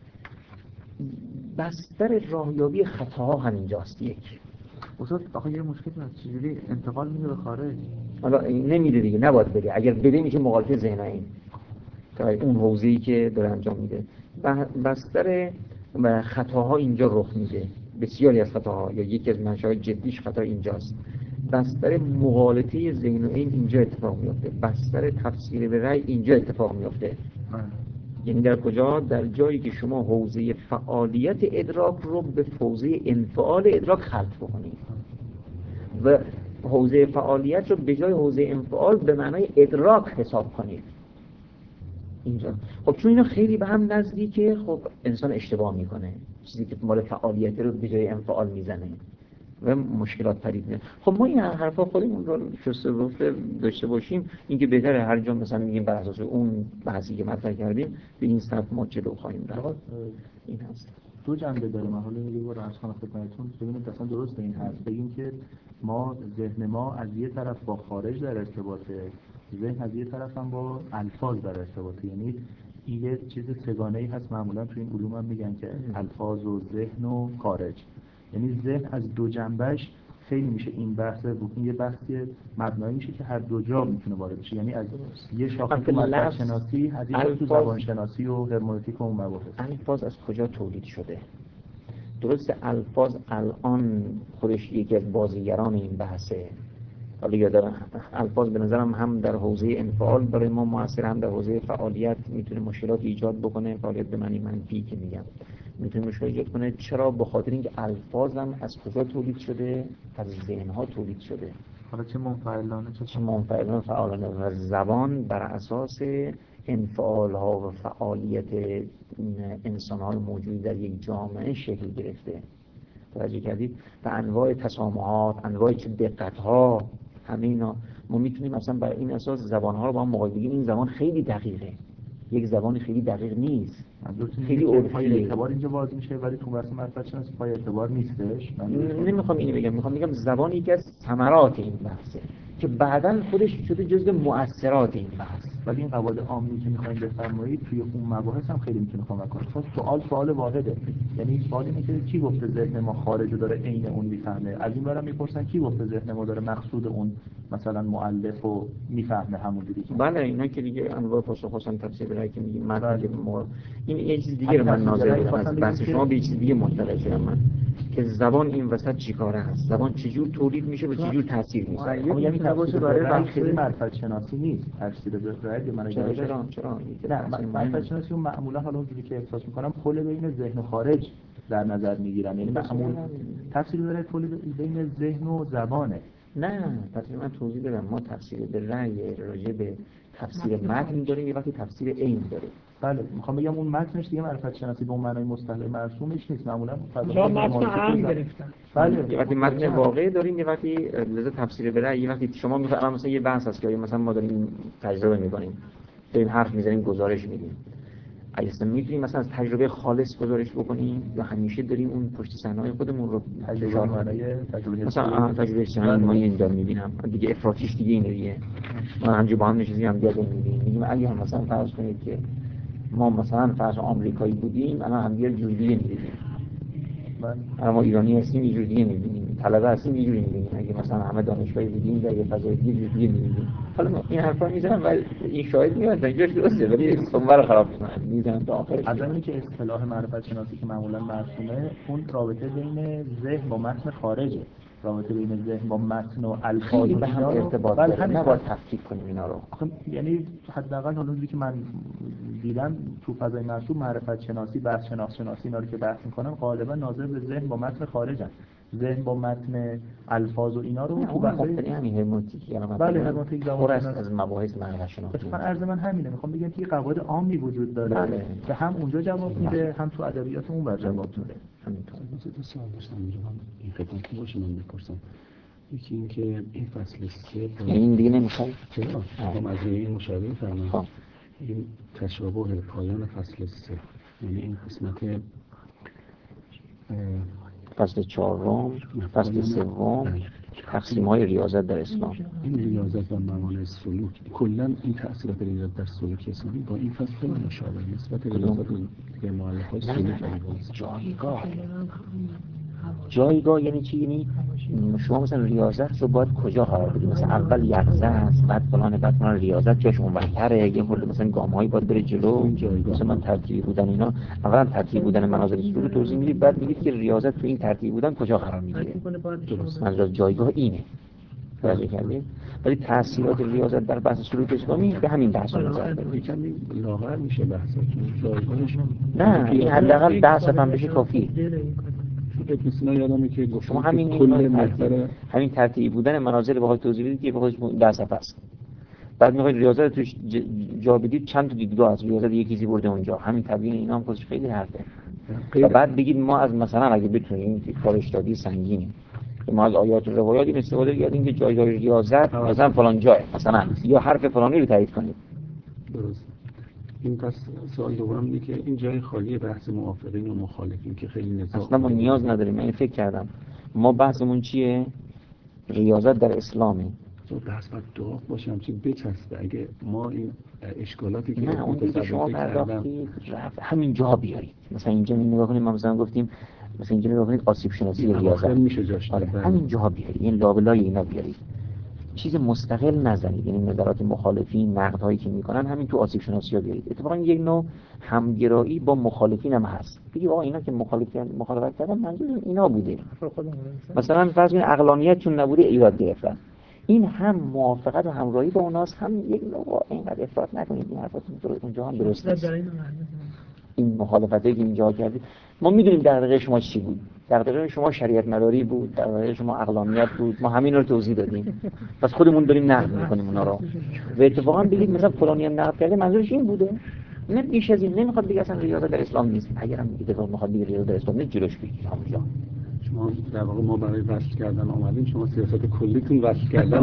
Speaker 3: بستر راهیابی خطاها همینجاست یک
Speaker 4: استاد آخه یه مشکلی هست چجوری انتقال میده به خارج
Speaker 3: حالا نمیده دیگه نباید بده اگر بده میشه مغالطه ذهنی تا اون حوزه‌ای که داره انجام میده بستر خطاها اینجا رخ میده بسیاری از خطاها یا یکی از منشأ جدیش خطا اینجاست بستر مغالطه ذهن اینجا اتفاق میفته بستر تفسیر به رأی اینجا اتفاق میفته یعنی در کجا در جایی که شما حوزه فعالیت ادراک رو به حوزه انفعال ادراک خلط بکنید و حوزه فعالیت رو به جای حوزه انفعال به معنای ادراک حساب کنید اینجا خب چون اینا خیلی به هم نزدیکه خب انسان اشتباه میکنه چیزی که مال فعالیت رو به جای انفعال میزنه و مشکلات پدید میاد خب ما این حرفا خودمون رو شسته رفته داشته باشیم اینکه بهتره هر جا مثلا میگیم بر اساس اون بحثی که مطرح کردیم به این سمت ما جلو خواهیم رفت این هست
Speaker 4: دو جنبه داره. من حالا یه بار عرض کنم خدمتتون ببینید اصلا درست این هست. بگیم که ما ذهن ما از یه طرف با خارج در ارتباطه، ذهن از یه طرف هم با الفاظ در ارتباطه. یعنی این یه چیز سگانه‌ای هست. معمولا تو این علوم هم میگن که الفاظ و ذهن و خارج، یعنی ذهن از دو جنبهش خیلی میشه این بحث این یه بحثی مبنایی میشه که هر دو جا میتونه وارد بشه. یعنی از یه شاخه ملکات شناسی از یه تو زبان شناسی و هرمنوتیک و اون مباحث.
Speaker 3: الفاظ از کجا تولید شده؟ درست الفاظ الان خودش یکی از بازیگران این بحثه. حالا یادم الفاظ به نظرم هم در حوزه انفعال برای ما موثر، هم در حوزه فعالیت میتونه مشکلات ایجاد بکنه. فعالیت به معنی منفی که میگم میتونه مشکل ایجاد کنه. چرا؟ به خاطر اینکه الفاظ هم از کجا تولید شده؟ از ذهن‌ها تولید شده.
Speaker 4: حالا چه منفعلانه
Speaker 3: چه منفعلانه فعالانه. و زبان بر اساس انفعال‌ها و فعالیت انسان‌های موجود در یک جامعه شکل گرفته. توجه کردید؟ و انواع تسامحات، انواع چه دقت‌ها، همه اینا ما میتونیم مثلا بر این اساس زبان‌ها رو با هم مقایسه بگیم. این زبان خیلی دقیقه، یک زبان خیلی دقیق نیست، خیلی عرفی.
Speaker 4: اعتبار اینجا باز میشه ولی تو بحث معرفت شناسی پای اعتبار نیستش.
Speaker 3: نمیخوام اینو بگم، میخوام بگم زبان یکی از ثمرات این بحثه که بعداً خودش شده جزء مؤثرات این بحث.
Speaker 4: ولی این قواعد عامی که میخوایم بفرمایید توی اون مباحث هم خیلی میتونه کمک کنه. چون سوال واحده. یعنی سوال اینه که کی گفته ذهن ما خارج داره عین اون میفهمه؟ از این برام میپرسن کی گفته ذهن ما داره مقصود اون مثلا مؤلف رو میفهمه همونجوری که.
Speaker 3: بله اینا که دیگه انواع پاسخ حسن تفسیر برای که میگیم من این یه چیز دیگه رو من ناظر بودم از بحث شما به چیز دیگه مطلع شدم من که زبان این وسط چیکاره هست، زبان چجور تولید میشه و چجور تاثیر میذاره.
Speaker 4: یعنی تفسیر برای بحث معرفت شناسی نیست، تفسیر برای من
Speaker 3: چرا
Speaker 4: نه معرفت شناسی اون معمولا حالا اونجوری که احساس میکنم پل بین ذهن و خارج در نظر میگیرن. یعنی معمول تفسیر برای پل بین ذهن و زبانه.
Speaker 3: نه تفسیر من توضیح بدم. ما تفسیر به رأی راجع به تفسیر متن داریم، یه وقتی تفسیر عین داریم.
Speaker 4: بله میخوام بگم اون متنش دیگه معرفت شناسی به اون معنای مصطلح مرسومش نیست. معمولا
Speaker 6: جا متن عام گرفتن.
Speaker 3: بله یه وقتی متن واقعی داریم، یه وقتی لذا تفسیر به رأی، یه وقتی شما میفهمید مثلا یه بحث هست که مثلا ما داریم تجربه میکنیم، داریم حرف میزنیم، گزارش میدیم. اصلا میتونیم مثلا از تجربه خالص گزارش بکنیم یا همیشه داریم اون پشت صحنه‌های خودمون رو تجربه مثلا تجربه صحنه ما اینجا میبینم دیگه افراطیش دیگه اینه دیگه. ما همینجوری با هم نشستیم هم دیگه میبینیم، میگیم اگه هم مثلا فرض کنید که ما مثلا فرض آمریکایی بودیم الان هم دیگه جوری دیگه میبینیم. الان ما ایرانی هستیم یه جوری دیگه میبینیم، طلبه هستیم یه جوری میبینیم. اگه مثلا همه دانشگاهی بودیم در یه فضای دیگه جوری دیگه میبینیم. حالا من این حرفا میزنم ولی این شاهد میاد اینجاش درسته ولی اونور خراب میزنم تا آخرش.
Speaker 4: از اینی که اصطلاح معرفت شناسی که معمولا مرسومه اون رابطه بین ذهن با متن خارجه، رابطه بین ذهن با متن و الفاظ
Speaker 3: به هم ارتباط داره. نباید تفکیک کنیم اینا رو.
Speaker 4: یعنی حداقل حالا اونجوری که من دیدم تو فضای مرسوم معرفت شناسی، بحث شناسی اینا رو که بحث میکنن غالبا ناظر به ذهن با متن خارجن. ذهن با متن الفاظ و اینا رو تو بحث
Speaker 3: همین هرمنوتیک
Speaker 4: بله هرمنوتیک
Speaker 3: پر از مباحث معرفت شناسی.
Speaker 4: من عرض من همینه، میخوام بگم که قواعد عامی وجود داره که هم اونجا جواب میده هم تو ادبیات اون ور جواب میده.
Speaker 3: همینطور.
Speaker 2: دو سوال داشتم می‌خوام این خدمت باشه من بپرسم. یکی این که این فصل 3
Speaker 3: این دیگه نمیخوام
Speaker 2: چرا؟ هم از این مشاهده می‌فرمایید. این تشابه پایان فصل 3 یعنی این قسمت
Speaker 3: فصل 4 فصل 3 تقسیم‌های ریاضت در اسلام.
Speaker 2: این ریاضت و موانع سلوک کلا این تأثیرات ریاضت در سلوک اسلامی با این فصل خیلی مشابه نسبت ریاضت به مؤلفه‌های سلوک
Speaker 3: جایگاه یعنی چی؟ یعنی شما مثلا ریاضت رو باید کجا قرار بدید؟ مثلا اول یقظه است بعد فلان ریاضت جاش اونورتره، یه خورده مثلا گام‌هایی باید بره جلو. مثلا ترتیبی بودن اینا، اولا ترتیب بودن مناظر سلوک رو توضیح میدید، بعد میگید که ریاضت تو این ترتیب بودن کجا قرار میگیره. منظور جایگاه اینه. توجه کردید؟ ولی تاثیرات ریاضت در بحث سلوک اسلامی به همین بحث نظر داره.
Speaker 2: یکمی لاغر میشه بحثتون جایگاهش.
Speaker 3: نه این حداقل 10 صفحه بشه کافیه.
Speaker 2: مثلا یادمه که
Speaker 3: شما همین ترتیب بودن مناظر بخواید توضیح بدید که بخواید 10 صفحه است. بعد میخواید ریاضت توش جا بدید چند تا دیدگاه از ریاضت یکی چیزی برده اونجا، همین تبیین اینا هم خودش خیلی حرفه. و بعد بگید ما از مثلا اگه بتونیم کارشتادی سنگینی که ما از آیات و روایات استفاده کردیم که جایگاه ریاضت مثلا فلان جای مثلا یا حرف فلانی رو تایید کنید.
Speaker 2: درست.
Speaker 4: این پس سوال دوم اینه که این جای خالی بحث موافقین و مخالفین که خیلی نزاع
Speaker 3: اصلا ما نیاز نداریم. من فکر کردم ما بحثمون چیه؟ ریاضت در اسلامی.
Speaker 4: تو بحث باید داغ باشه، همچین بچسبه. اگه ما این اشکالاتی که
Speaker 3: نه اون دیگه شما
Speaker 4: متصوره کردم
Speaker 3: پرداختید رفت همین جا بیارید. مثلا اینجا نگاه کنید، ما مثلا گفتیم مثلا اینجا نگاه کنید آسیب شناسی ریاضت
Speaker 4: میشه جاش
Speaker 3: آره
Speaker 4: داد.
Speaker 3: همین جا بیارید، این لابلای اینا بیارید، چیز مستقل نزنید. یعنی نظرات مخالفین، نقدهایی که میکنن همین تو آسیب شناسی ها بیارید. اتفاقا یک نوع همگرایی با مخالفین هم هست. بگید آقا اینا که مخالفت کردن منظور اینا بوده، مثلا فرض کنید عقلانیت چون نبوده ایراد گرفتن. این هم موافقت و همراهی با اوناست، هم یک نوع اینقدر افراط نکنید. این حرفاتون اونجا هم درست نیست. این مخالفتی که اینجا کردید ما میدونیم دغدغه شما چی بود. دغدغه شما شریعت مداری بود، دغدغه شما عقلانیت بود. ما همین رو توضیح دادیم. پس خودمون داریم نقد میکنیم اونا رو. و اتفاقا بگید مثلا فلانی هم نقد کرده منظورش این بوده، نه بیش از این. نمیخواد بگه اصلا ریاضت در اسلام نیست. اگرم اتفاق میخواد بگه ریاضت در اسلام نیست، جلوش بگیرید همونجا.
Speaker 4: شما در واقع ما برای وصل کردن آمدیم، شما سیاست کلیتون وصل کردن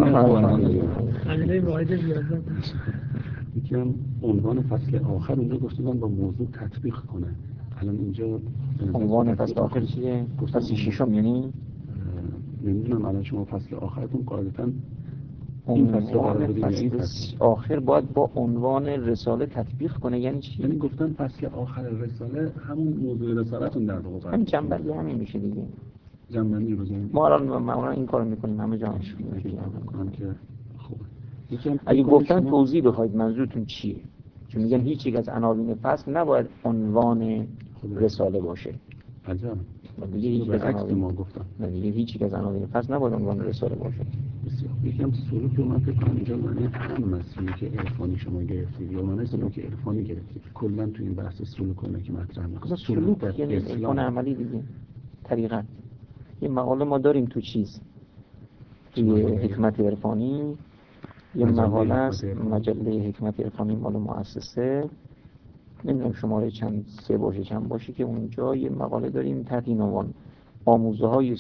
Speaker 6: علیه واحد ریاضت.
Speaker 4: یکی هم عنوان فصل آخر اونجا گفتن با موضوع تطبیق کنه. الان اینجا
Speaker 3: عنوان فصل آخر چیه؟ فصل ششم یعنی
Speaker 4: نمیدونم. الان شما فصل آخرتون قاعدتاً این
Speaker 3: فصل آخر باید با عنوان رساله تطبیق کنه. یعنی چی؟
Speaker 4: یعنی گفتن فصل آخر رساله همون موضوع رسالتون در واقع
Speaker 3: همین جنبندی همین میشه دیگه.
Speaker 4: جنبندی رو بزنیم.
Speaker 3: ما الان این کارو میکنیم همه جا
Speaker 4: میکنم که خوبه.
Speaker 3: اگه گفتن توضیح بخواید منظورتون چیه؟ چون میگن هیچ یک از عناوین فصل نباید عنوان رساله باشه.
Speaker 4: عجب.
Speaker 3: دیگه هیچ از عناوین
Speaker 4: ما گفتم.
Speaker 3: دیگه هیچ یک از عناوین فصل نباید عنوان رساله باشه.
Speaker 4: بسیار. یکی هم سلوک رو من فکر کنم اینجا معنی هم سلوک عرفانی شما گرفتید یا معنی سلوک عرفانی گرفتید. کلا تو این بحث سلوک کنه که مطرح می‌کنه.
Speaker 3: سلوک یعنی عرفان عملی دیگه. طریقت. یه مقاله ما داریم تو چیز. توی حکمت عرفانی یه مقاله است، مجله حکمت عرفانی مال مؤسسه، نمیدونم شماره چند، 3 باشه چند باشه، که اونجا یه مقاله داریم تحت این عنوان آموزه‌های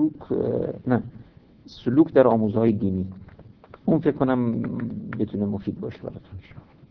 Speaker 3: سلوک در آموزه‌های دینی. اون فکر کنم بتونه مفید باشه براتون.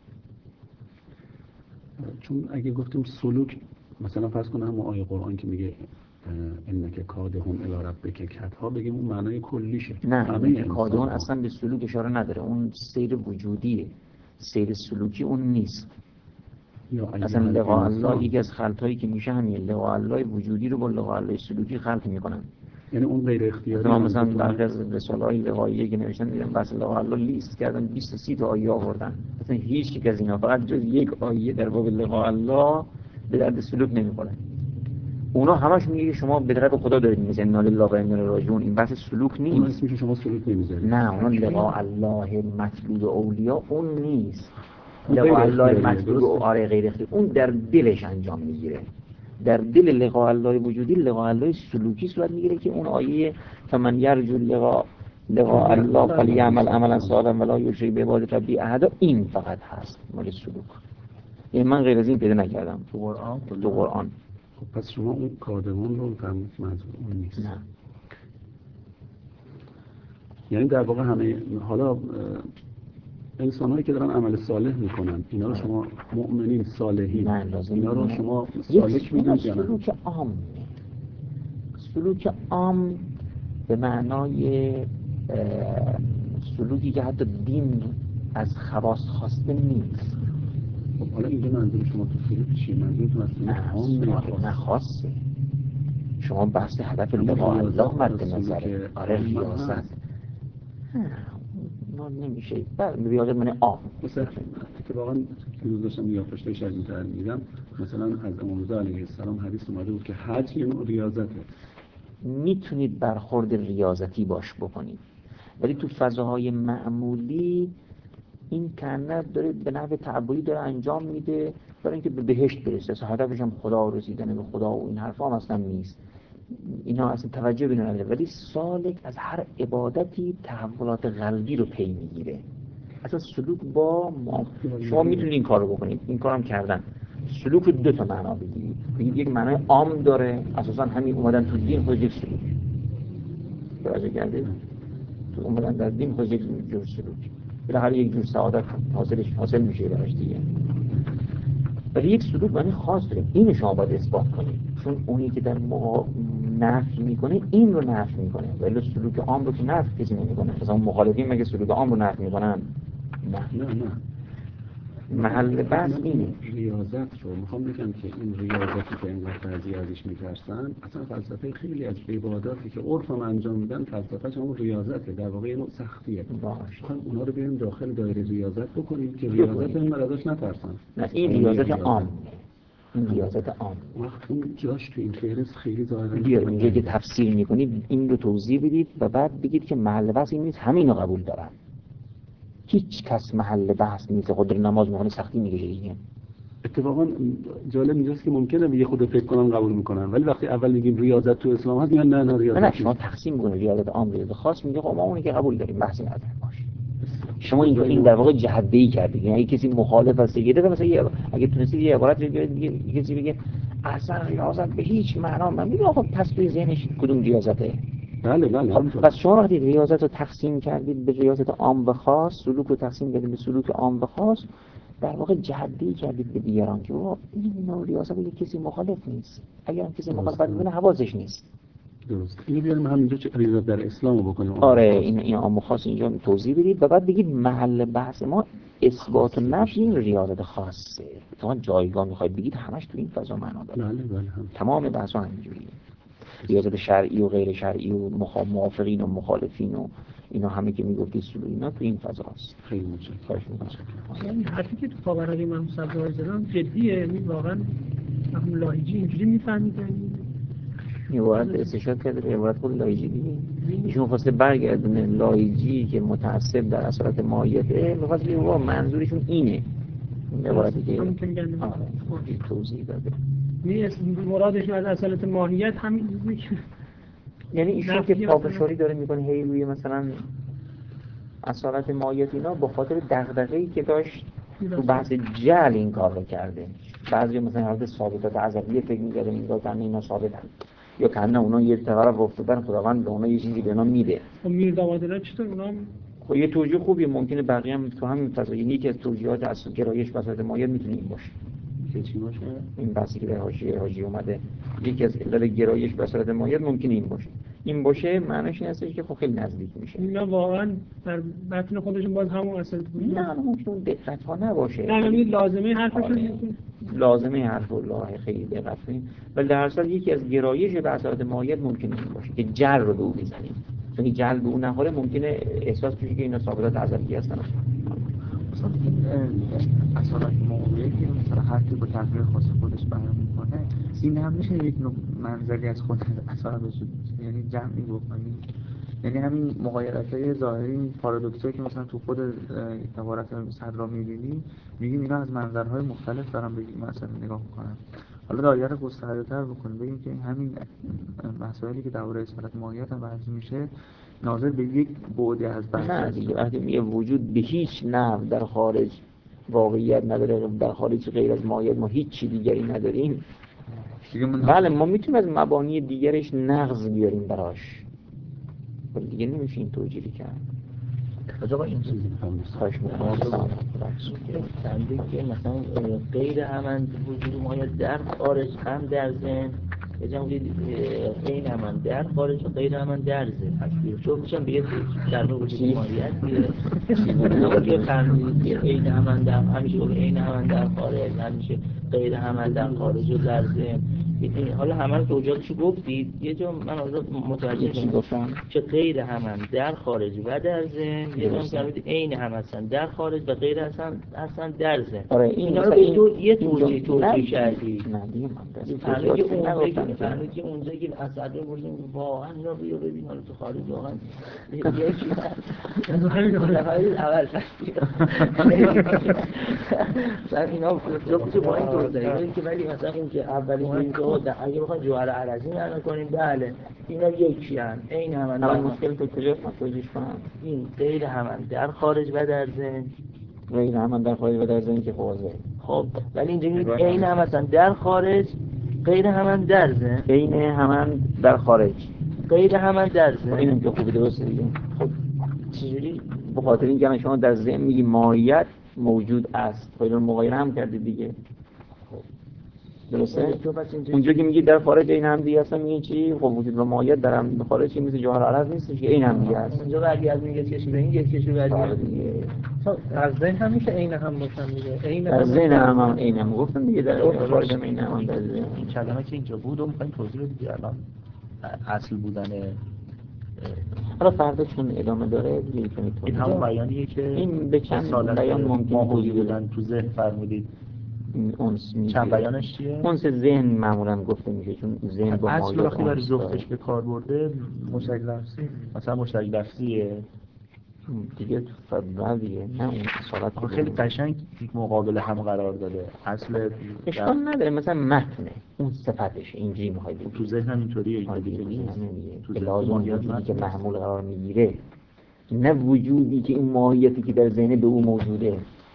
Speaker 4: چون اگه گفتیم سلوک، مثلا فرض کنم هم آیه قرآن که میگه انک کادهم الی ربک کدها، بگیم اون معنای کلیشه.
Speaker 3: نه کادون اصلا به سلوک اشاره نداره، اون سیر وجودیه، سیر سلوکی اون نیست. اصلا لقاء الله یکی از خلطایی که میشه همین لقاء الله وجودی رو با لقاء الله سلوکی خلط میکنن.
Speaker 4: یعنی اون غیر اختیاری.
Speaker 3: مثلا برخی از رساله‌های لقائیه که نوشتن دیدم بس لقاء الله لیست کردن 20 تا آیه آوردن، مثلا هیچ یک از اینا فقط جز یک آیه در باب لقاء الله به درد سلوک نمیخوره. اونا همش میگه شما به طرف خدا دارید میگید انا لله و انا الیه راجعون، این بحث سلوک نیست.
Speaker 4: اون اسمش شما سلوک نمیذارید.
Speaker 3: نه اون لقاء الله مطلوب اولیاء اون نیست. لقاء الله مطلوب آره غیر اختیاری، اون در دلش انجام میگیره. در دل لقاء الله وجودی لقاء الله سلوکی صورت میگیره که اون آیه فمن یرجو لقاء الله فلیعمل عملا صالحا ولا یشرک بعبادة ربه احدا، این فقط هست مال سلوک. یعنی من غیر از این پیدا نکردم تو قرآن.
Speaker 4: خب پس شما اون کادمون رو فهمید منظور اون نیست.
Speaker 3: نه.
Speaker 4: یعنی در واقع همه حالا انسان‌هایی که دارن عمل صالح میکنن اینا رو شما مؤمنین صالحین، اینا رو شما سالک میدونید یا نه؟
Speaker 3: سلوک عام، سلوک عام به معنای سلوکی که حتی دین از خواست خواسته نیست.
Speaker 4: خب حالا اینجا منظور شما تو سلوک چیه؟ منظورتون از سلوک عام
Speaker 3: نه خاصه. شما بحث هدف لقاء الله مد نظره. آره ریاضت نمیشه. ریاضت معنی عام.
Speaker 4: مثلا اتفاقا روز داشتم یادداشت‌های شدیدتر می‌دیدم، مثلا از امام رضا علیه السلام حدیث اومده بود که حج یه نوع ریاضته.
Speaker 3: میتونید برخورد ریاضتی باش بکنید، ولی تو فضاهای معمولی این کنه داره به نحو تعبدی داره انجام میده برای اینکه به بهشت برسه. اصلا هدفش هم خدا رسیدن به خدا و این حرفا هم اصلا نیست. اینا اصلا توجه به اینا نداره. ولی سالک از هر عبادتی تحولات قلبی رو پی میگیره. اصلا سلوک با شما میتونید این کار رو بکنید، این کارم کردن. سلوک رو 2 تا معنا بگید. یک معنای عام داره، اساسا همین اومدن تو دین خود یک سلوک. توجه کردید؟ تو اومدن در دین خود یک جور سلوک. بالاخره یک جور سعادت حاصل میشه براش دیگه. ولی یک سلوک معنی خاص داره، اینو شما باید اثبات کنید، چون اونی که در نفی میکنه این رو نفی میکنه، ولی سلوک عام رو که نفی کسی نمیکنه. مثلا مخالفین مگه سلوک عام رو نفی میکنن؟
Speaker 7: نه
Speaker 3: محل بحث اینه.
Speaker 7: ریاضت رو میخوام بگم که این ریاضتی که اینقدر ازی ازش میترسن، اصلا فلسفه خیلی از عباداتی که عرف هم انجام میدن فلسفه همون ریاضته، در واقع اینو سختیه. میخوام اونا رو بریم داخل دایره ریاضت بکنیم که ریاضت این ازش نترسن.
Speaker 3: نه این ریاضت عام، این ریاضت عام.
Speaker 7: اون جاش تو این فهرست خیلی ظاهرا
Speaker 3: بیاریم اینجا که تفسیر میکنید این رو توضیح بدید و بعد بگید که محل بحث این نیست، همین رو قبول دارن. هیچ کس محل بحث نیست. خود رو نماز میخونه سختی میگه دیگه.
Speaker 7: اتفاقا جالب اینجاست که ممکنه یه خود فکر کنم قبول میکنن، ولی وقتی اول میگیم ریاضت تو اسلام هست میگن نه ریاضت
Speaker 3: نه شما تقسیم میکنید ریاضت عام ریاضت خاص، میگه خب ما اونی که قبول داریم بحثی نداره باشه. شما این در واقع جهده‌ای کردید. یعنی کسی مخالف است دیگه، مثلا اگه تونستید یه عبارت رو بیارید کسی بگه اصلا ریاضت به هیچ معنا، من میگم خب پس توی ذهنش کدوم ریاضته؟
Speaker 7: بله
Speaker 3: پس شما وقتی ریاضت رو تقسیم کردید به ریاضت عام و خاص، سلوک رو تقسیم کردید به سلوک عام و خاص، در واقع جهده‌ای کردید به دیگران که این نوع ریاضت به کسی مخالف نیست. اگر هم کسی مخالفت می‌کنه حواسش نیست.
Speaker 7: درست. اینو بیاریم همینجا چه ریاضت در اسلام رو بکنیم.
Speaker 3: آره این عام و خاص اینجا توضیح بدید و بعد بگید محل بحث ما اثبات و نفی این ریاضت خاصه. شما جایگاه می‌خواید بگید همش تو این فضا معنا داره.
Speaker 7: بله
Speaker 3: تمام بحث‌ها همینجوریه. ریاضت شرعی و غیر شرعی و موافقین و مخالفین و اینا همه که میگفتید سلوک اینا تو این فضاست.
Speaker 7: خیلی متشکرم.
Speaker 6: این حرفی که تو پاورقی من صدر زدم جدیه، یعنی واقعا هم لاهیجی اینجوری میفهمیدن.
Speaker 3: این عبارت استشهاد کرده به عبارت خود لاهیجی دیگه. ایشون خواسته برگردونه لاهیجی که متعصب در اثرات ماهیته، می‌خواست بگه منظورشون اینه. این عبارتی که توضیح داده.
Speaker 6: مرادش از اصالت ماهیت همین میشه.
Speaker 3: یعنی ایشون که پافشاری داره میکنه هی روی مثلا اصالت ماهیت اینا با خاطر دغدغه‌ای که داشت تو بحث جعل این کار رو کرده. بعضی مثلا حالت ثابتات ازلیه فکر می‌کردن اینا ثابتن، یا که نه اونا یه طرف افتادن خداوند به اونا یه چیزی به اونا میده.
Speaker 6: خب میردامادلا چطور اونا
Speaker 3: خب یه توجیه خوبیه، ممکنه بقیه هم تو همین فضا، یعنی یکی از توجیهات از گرایش بساط ماهیت میتونه این باشه.
Speaker 7: چی باشه؟
Speaker 3: این بحثی که در حاشیه اومده، یکی از علل گرایش بساط ماهیت ممکنه این باشه معنیش این هستش که خب خیلی نزدیک میشه.
Speaker 6: اینا واقعا در بطن خودشون باز همون اصالت بود.
Speaker 3: نه ممکنه دقت ها نباشه.
Speaker 6: نه یعنی لازمه حرفشون
Speaker 3: لازمه حرف الله خیلی دقت کنیم، ولی در اصل یکی از گرایش بساط ماهیت ممکنه این باشه که جل رو به او بزنیم، چون جل به او نخوره ممکنه احساس بشه که اینا ثابتات ازلی هستن.
Speaker 4: مثلا این اصالت موضوعی که مثلا هر کی با تغییر خاص خودش بیان میکنه، این هم میشه یک نوع منزلی از خود اصالت وجود، یعنی جمعی بکنیم، یعنی همین مغایرت‌های ظاهری، پارادوکسایی که مثلا تو خود عبارت صدرا می‌بینیم، میگیم اینا از منظرهای مختلف دارن بگیم مثلا نگاه میکنن. حالا دایره رو گسترده‌تر بکنیم، بگیم که همین مسائلی که درباره اصالت ماهیت هم بحث میشه ناظر به یک بعد از بحث.
Speaker 3: نه دیگه وقتی میگه وجود به هیچ نحو در خارج واقعیت نداره، در خارج غیر از ماهیت ما هیچ چیز دیگری نداریم، بله ما میتونیم از مبانی دیگرش نقض بیاریم براش، ولی دیگه نمیشه این توجیه کرد.
Speaker 5: آقا این چیزی
Speaker 3: خواهش می‌کنم
Speaker 5: سنده که مثلا غیر همان وجود ماهیت در خارج هم در ذهن، یه جمعی غیر همان در خارج و غیر همان در ذهن چون میشن به یه در وجود ماهیت بیره که فرمودید غیر همان در همیشه غیر همان در خارج، همیشه غیر همان در خارج و در ذهن. حالا همه توجیهاتشو گفتید، یه جا من متوجه شدم که غیر همان در خارج و در ذهن، یه جا فرمودید عین هم هستن در خارج و غیر هستن در ذهن.
Speaker 3: آره
Speaker 5: اینا رو به طور یه توجیه کردی.
Speaker 3: نه دیگه من
Speaker 5: فرمودید که اونجا که اسد رو بردیم واقعا اینا رو ببین حالا تو خارج واقعا یکی اول مثلا اینا جفتشو با این توضیح که ولی مثلا اون که اولی اینجا اگه بخوایم جوهر عرضی معنا کنیم بله اینا یکی ان عین همان.
Speaker 3: الان مشکل تو کجاست من توضیحش کنم؟
Speaker 5: این غیر همان در خارج و در ذهن،
Speaker 3: غیر همان در خارج و در ذهن که واضحه.
Speaker 5: خب ولی اینجا میگه عین هم مثلا در خارج غیر همان در ذهن،
Speaker 3: عین همان در خارج
Speaker 5: غیر همان در ذهن.
Speaker 3: اینم که خوبه درسته دیگه. خب چجوری؟ به خاطر اینکه شما در ذهن میگی ماهیت موجود است، خیلی مغایر هم کردید دیگه. درسته؟ اونجا که میگی در خارج این هم دیگه هستن میگین چی؟ خب وجود و ماهیت در هم خارج چی مثل جوهر عرض نیستش که این هم دیگه هست.
Speaker 5: اونجا بعدی از این یه چشم به این یه چشم بعدی
Speaker 3: دیگه
Speaker 6: در ذهن هم میشه عین هم باشن دیگه. عین
Speaker 3: در ذهن هم عین هم گفتم دیگه در خارج هم عین هم در ذهن.
Speaker 4: این کلمه که اینجا بود و میخوایم توضیح بدید الان اصل بودن
Speaker 3: حالا فردا چون ادامه داره دیگه کنید.
Speaker 4: این همون بیانیه که
Speaker 3: این به چند بیان ممکن
Speaker 4: ماهوی بودن تو ذهن فرمودید.
Speaker 3: اونس میشه.
Speaker 4: چند بیانش چیه؟
Speaker 3: اونس ذهن معمولا گفته میشه چون ذهن با
Speaker 4: اصل
Speaker 3: ماهیت
Speaker 4: وقتی برای
Speaker 3: اونس داره.
Speaker 4: جفتش به کار برده
Speaker 5: مشترک لفظی
Speaker 4: مثلا مشترک لفظیه
Speaker 3: دیگه تو فضلیه نه اون اصالت
Speaker 4: آخه خیلی قشنگ مقابل هم قرار داده. اصل
Speaker 3: اشکال نداره مثلا متنه اون صفتش اینجوری میخوای بگی
Speaker 4: تو ذهنم اینطوریه این
Speaker 3: دیگه
Speaker 4: دیگه نیست.
Speaker 3: تو
Speaker 4: ذهن
Speaker 3: لازم
Speaker 4: ماهیت
Speaker 3: وجودی که
Speaker 4: متن
Speaker 3: محمول قرار میگیره نه وجودی که این ماهیتی که در ذهن به او موجوده.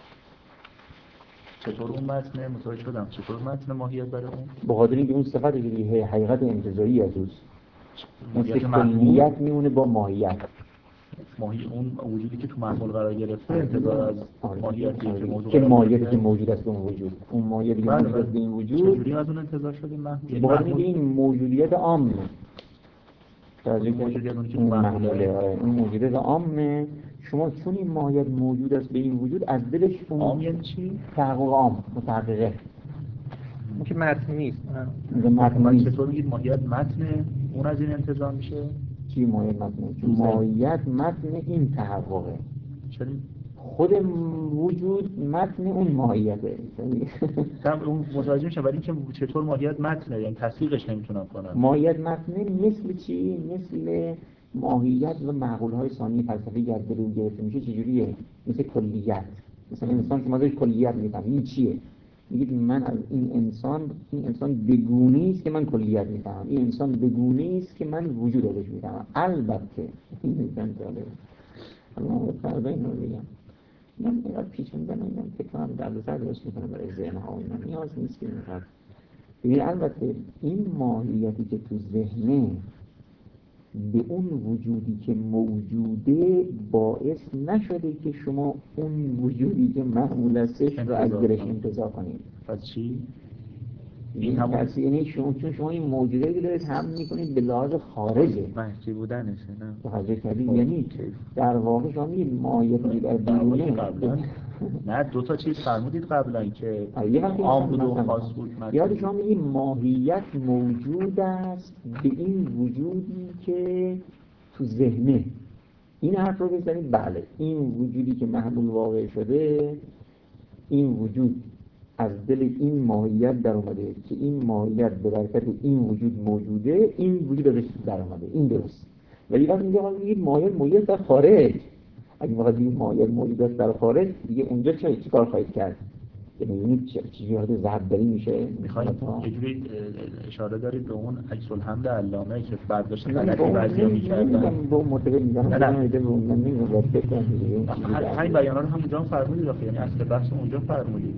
Speaker 4: چطور اون متن متوجه شدم چطور متن ماهیت برای اون؟
Speaker 3: به خاطر اینکه اون صفت دیگه حقیقت انتزاعی از اوست. مثل
Speaker 4: محمول
Speaker 3: کلیت میمونه با ماهیت.
Speaker 4: اون وجودی که تو محمول قرار گرفته انتظار از ماهیتی که موجود
Speaker 3: که ماهیتی که موجود است به اون وجود. اون ماهیتی که موجود است به این وجود
Speaker 4: چجوری از اون انتظار شده محمول؟
Speaker 3: به خاطر اینکه این موجودیت عامه.
Speaker 4: موجودیت اونی که تو محموله
Speaker 3: این موجودیت عامه. شما چون این ماهیت موجود است به این وجود از دلش اون
Speaker 4: عام یعنی چی؟
Speaker 3: تحقق عام متحققه.
Speaker 6: این که متن نیست.
Speaker 3: متن
Speaker 4: چطور میگید ماهیت متنه اون از این انتظار میشه؟
Speaker 3: چی ماهیت متنه؟ چون ماهیت متن این تحققه.
Speaker 4: چرا؟
Speaker 3: خود وجود متن اون ماهیته.
Speaker 4: اون متوجه میشه ولی اینکه چطور ماهیت متنه یعنی تصدیقش نمیتونم کنم.
Speaker 3: ماهیت متنه مثل چی؟ مثل ماهیت و معقولهای ثانی فلسفی که از دل او گرفته میشه چجوریه؟ مثل کلیت. مثلا انسان شما دارید کلیت میفهمید این چیه؟ میگید من از این انسان بگونه است که من کلیت میفهمم. این انسان بگونه است که من وجود ازش میفهمم. البته این میگم جالب. اما فردا اینو بگم. من اینقدر پیچوندن و اینم فکر کنم دردسر درست میکنه برای ذهن‌ها و اینا. نیاز نیست که اینقدر. ببین البته این ماهیتی که تو ذهنه به اون وجودی که موجوده باعث نشده که شما اون وجودی که معمول استش رو از درش انتزاع کنید.
Speaker 4: پس چی؟
Speaker 3: این همون پس یعنی چون شما این موجودی که دارید هم میکنید به لحاظ خارجه
Speaker 4: محکی بودنشه نه؟
Speaker 3: توجه کردید یعنی در واقع شما میگید ماهیتی در بیرونه
Speaker 4: قبلا نه دو تا چیز فرمودید قبلا که
Speaker 3: یه وقتی
Speaker 4: عام بود و خاص بود.
Speaker 3: یاد شما میگید ماهیت موجود است به این وجودی که تو ذهنه. این حرف رو بزنید بله این وجودی که محمول واقع شده این وجود از دل این ماهیت در اومده که این ماهیت به برکت این وجود موجوده این وجود ازش در اومده این درست. ولی وقتی میگید ماهیت موجود در خارج اگه وقتی این ماهیت موجود است در خارج دیگه اونجا چه کار خواهید کرد؟ یعنی چیزی وارد ضربدری میشه.
Speaker 4: میخواید یه جوری اشاره دارید به اون عکس الحمد علامه که برداشت غلطی بعضیا می‌کردن
Speaker 3: با اون مرتبط می‌ذارم من نمی‌دونم فکر
Speaker 4: همین بیانا رو همونجا فرمودید یعنی اصل بحث اونجا فرمودید.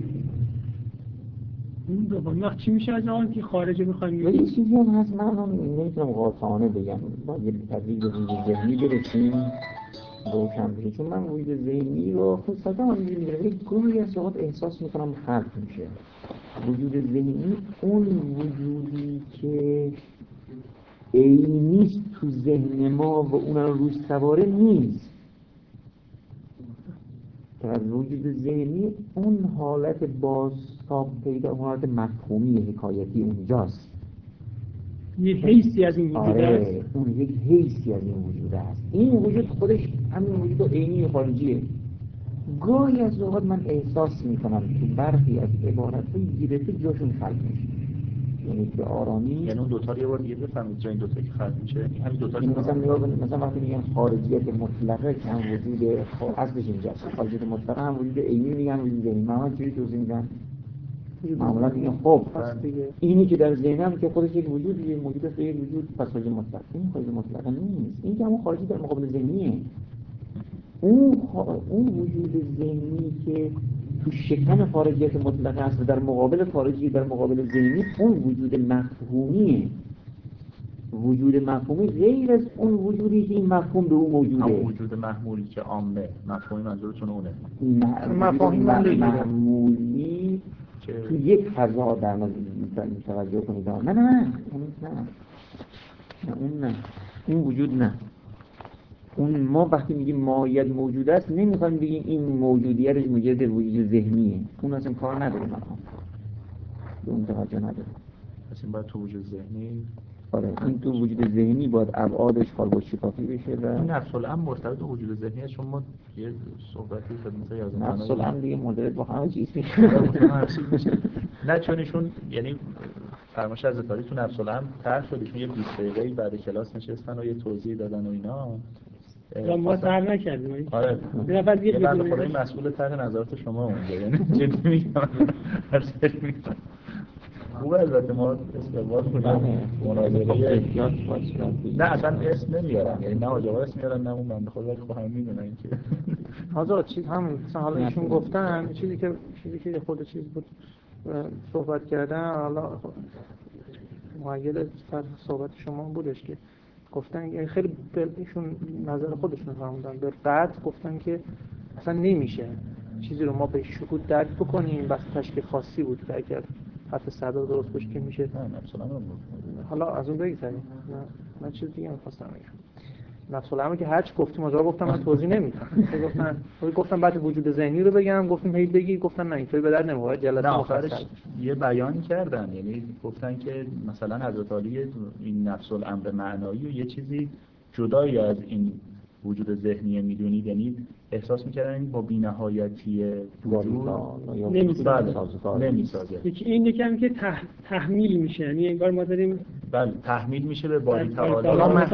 Speaker 6: اون دوم وقت چی میشه از آن که خارجه می‌خوایم
Speaker 3: ولی چیزی هم هست من نمی‌تونم قاطعانه بگم با یه تدریج به وجود ذهنی برسیم روشن بشه چون من وجود ذهنی رو خصوصا هم می‌بینم ولی گاهی از اوقات احساس می‌کنم خلط میشه. وجود ذهنی اون وجودی که عینیست تو ذهن ما و اون روش سواره نیست. از وجود ذهنی اون حالت بازتاب پیدا حالت مفهومی حکایتی اونجاست.
Speaker 6: یه حیثی از این وجود است.
Speaker 3: اون یک حیثی از این وجود است. این وجود خودش همین وجود عینی خارجیه. گاهی از اوقات من احساس میکنم که برخی از عبارت‌های گرفته جاشون خلق میشه. یعنی به آرامی
Speaker 4: یعنی اون دوتا رو یه بار دیگه بفهمید جای این دوتا که خلق میشه همین دوتا رو
Speaker 3: مثلا وقتی میگن خارجیت مطلقه که هم وجود اصلش اینجاست. خارجیت مطلقه هم وجود عینی میگن وجود ذهنی. معمولا چجوری توضیح میدن؟ معمولا میگن خب اینی که در ذهنم که خودش یک وجودیه موجود است یک وجود پس خارج مطلق. این خارج مطلقه نیست. این که همون خارجی در مقابل ذهنیه. اون وجود ذهنی که تو شکم خارجیت مطلقه است و در مقابل خارجی در مقابل ذهنی اون وجود مفهومیه. وجود مفهومی غیر از اون وجودی که این مفهوم به اون موجوده.
Speaker 4: همون وجود محمولی که عامه مفهومی منظورتون اونه.
Speaker 3: مفهومی
Speaker 7: که
Speaker 3: تو یک فضا در نظر توجه کنید. نه اون وجود نه. اون ما وقتی میگیم ماهیت موجود است نمیخوایم بگیم این موجودیت مجرد وجود ذهنیه، اون اصلا کار نداره، مقام به اون توجه نداره.
Speaker 4: پس این باید تو وجود ذهنی،
Speaker 3: آره این تو وجود ذهنی باید ابعادش خالق شکافی بشه و
Speaker 4: این نفس الامر مرتبط به وجود ذهنیه. چون ما یه صحبتی خدمت یازم
Speaker 3: نفس الامر دیگه مرتبط با همه چیز میشه.
Speaker 4: نه چون ایشون یعنی فرمایش از کاری تو نفس الامر طرح شد، ایشون یه 20 دقیقه‌ای بعد کلاس نشستن و یه توضیح دادن و اینا.
Speaker 6: ما طرح نکردیم.
Speaker 4: آره
Speaker 6: یه نفر دیگه
Speaker 4: بنده خدای مسئول طرح نظرات شما اونجا، یعنی جدی میگم هر سری میگم خوبه. البته ما استقبال کنیم مناظره نه اصلا اسم نمیارم، یعنی نه آقا اسم میارن نه اون بنده خدا، خب همه میدونن که
Speaker 8: حاضر چیز همون مثلا حالا ایشون گفتن چیزی که خود چیز بود صحبت کردن، حالا معیل سر صحبت شما بودش که گفتن یعنی خیلی ایشون نظر خودشون فرمودن به قطع گفتن که اصلا نمیشه چیزی رو ما به شهود درک بکنیم، بس تشکیل خاصی بود که اگر حرف صدر درست باشه که میشه. حالا از اون بگذاریم، من چیز دیگه می‌خواستم بگم. نفس الامر که هرچی گفتیم آجا گفتم من توضیح نمیدم. گفتم بعد وجود ذهنی رو بگم، گفتیم هی بگی، گفتن نه اینطوری به در نمیاد، جلسه مفصل
Speaker 4: یه بیان کردن، یعنی گفتن که مثلا حضرت علی این نفس الامر معنایی و یه چیزی جدایی از این وجود ذهنی میدونید، یعنی احساس میکردن با بی‌نهایتی وجود نمیسازه.
Speaker 6: یکی هم که تحمیل میشه، یعنی انگار ما داریم
Speaker 4: بله تحمیل میشه به باری تعالی،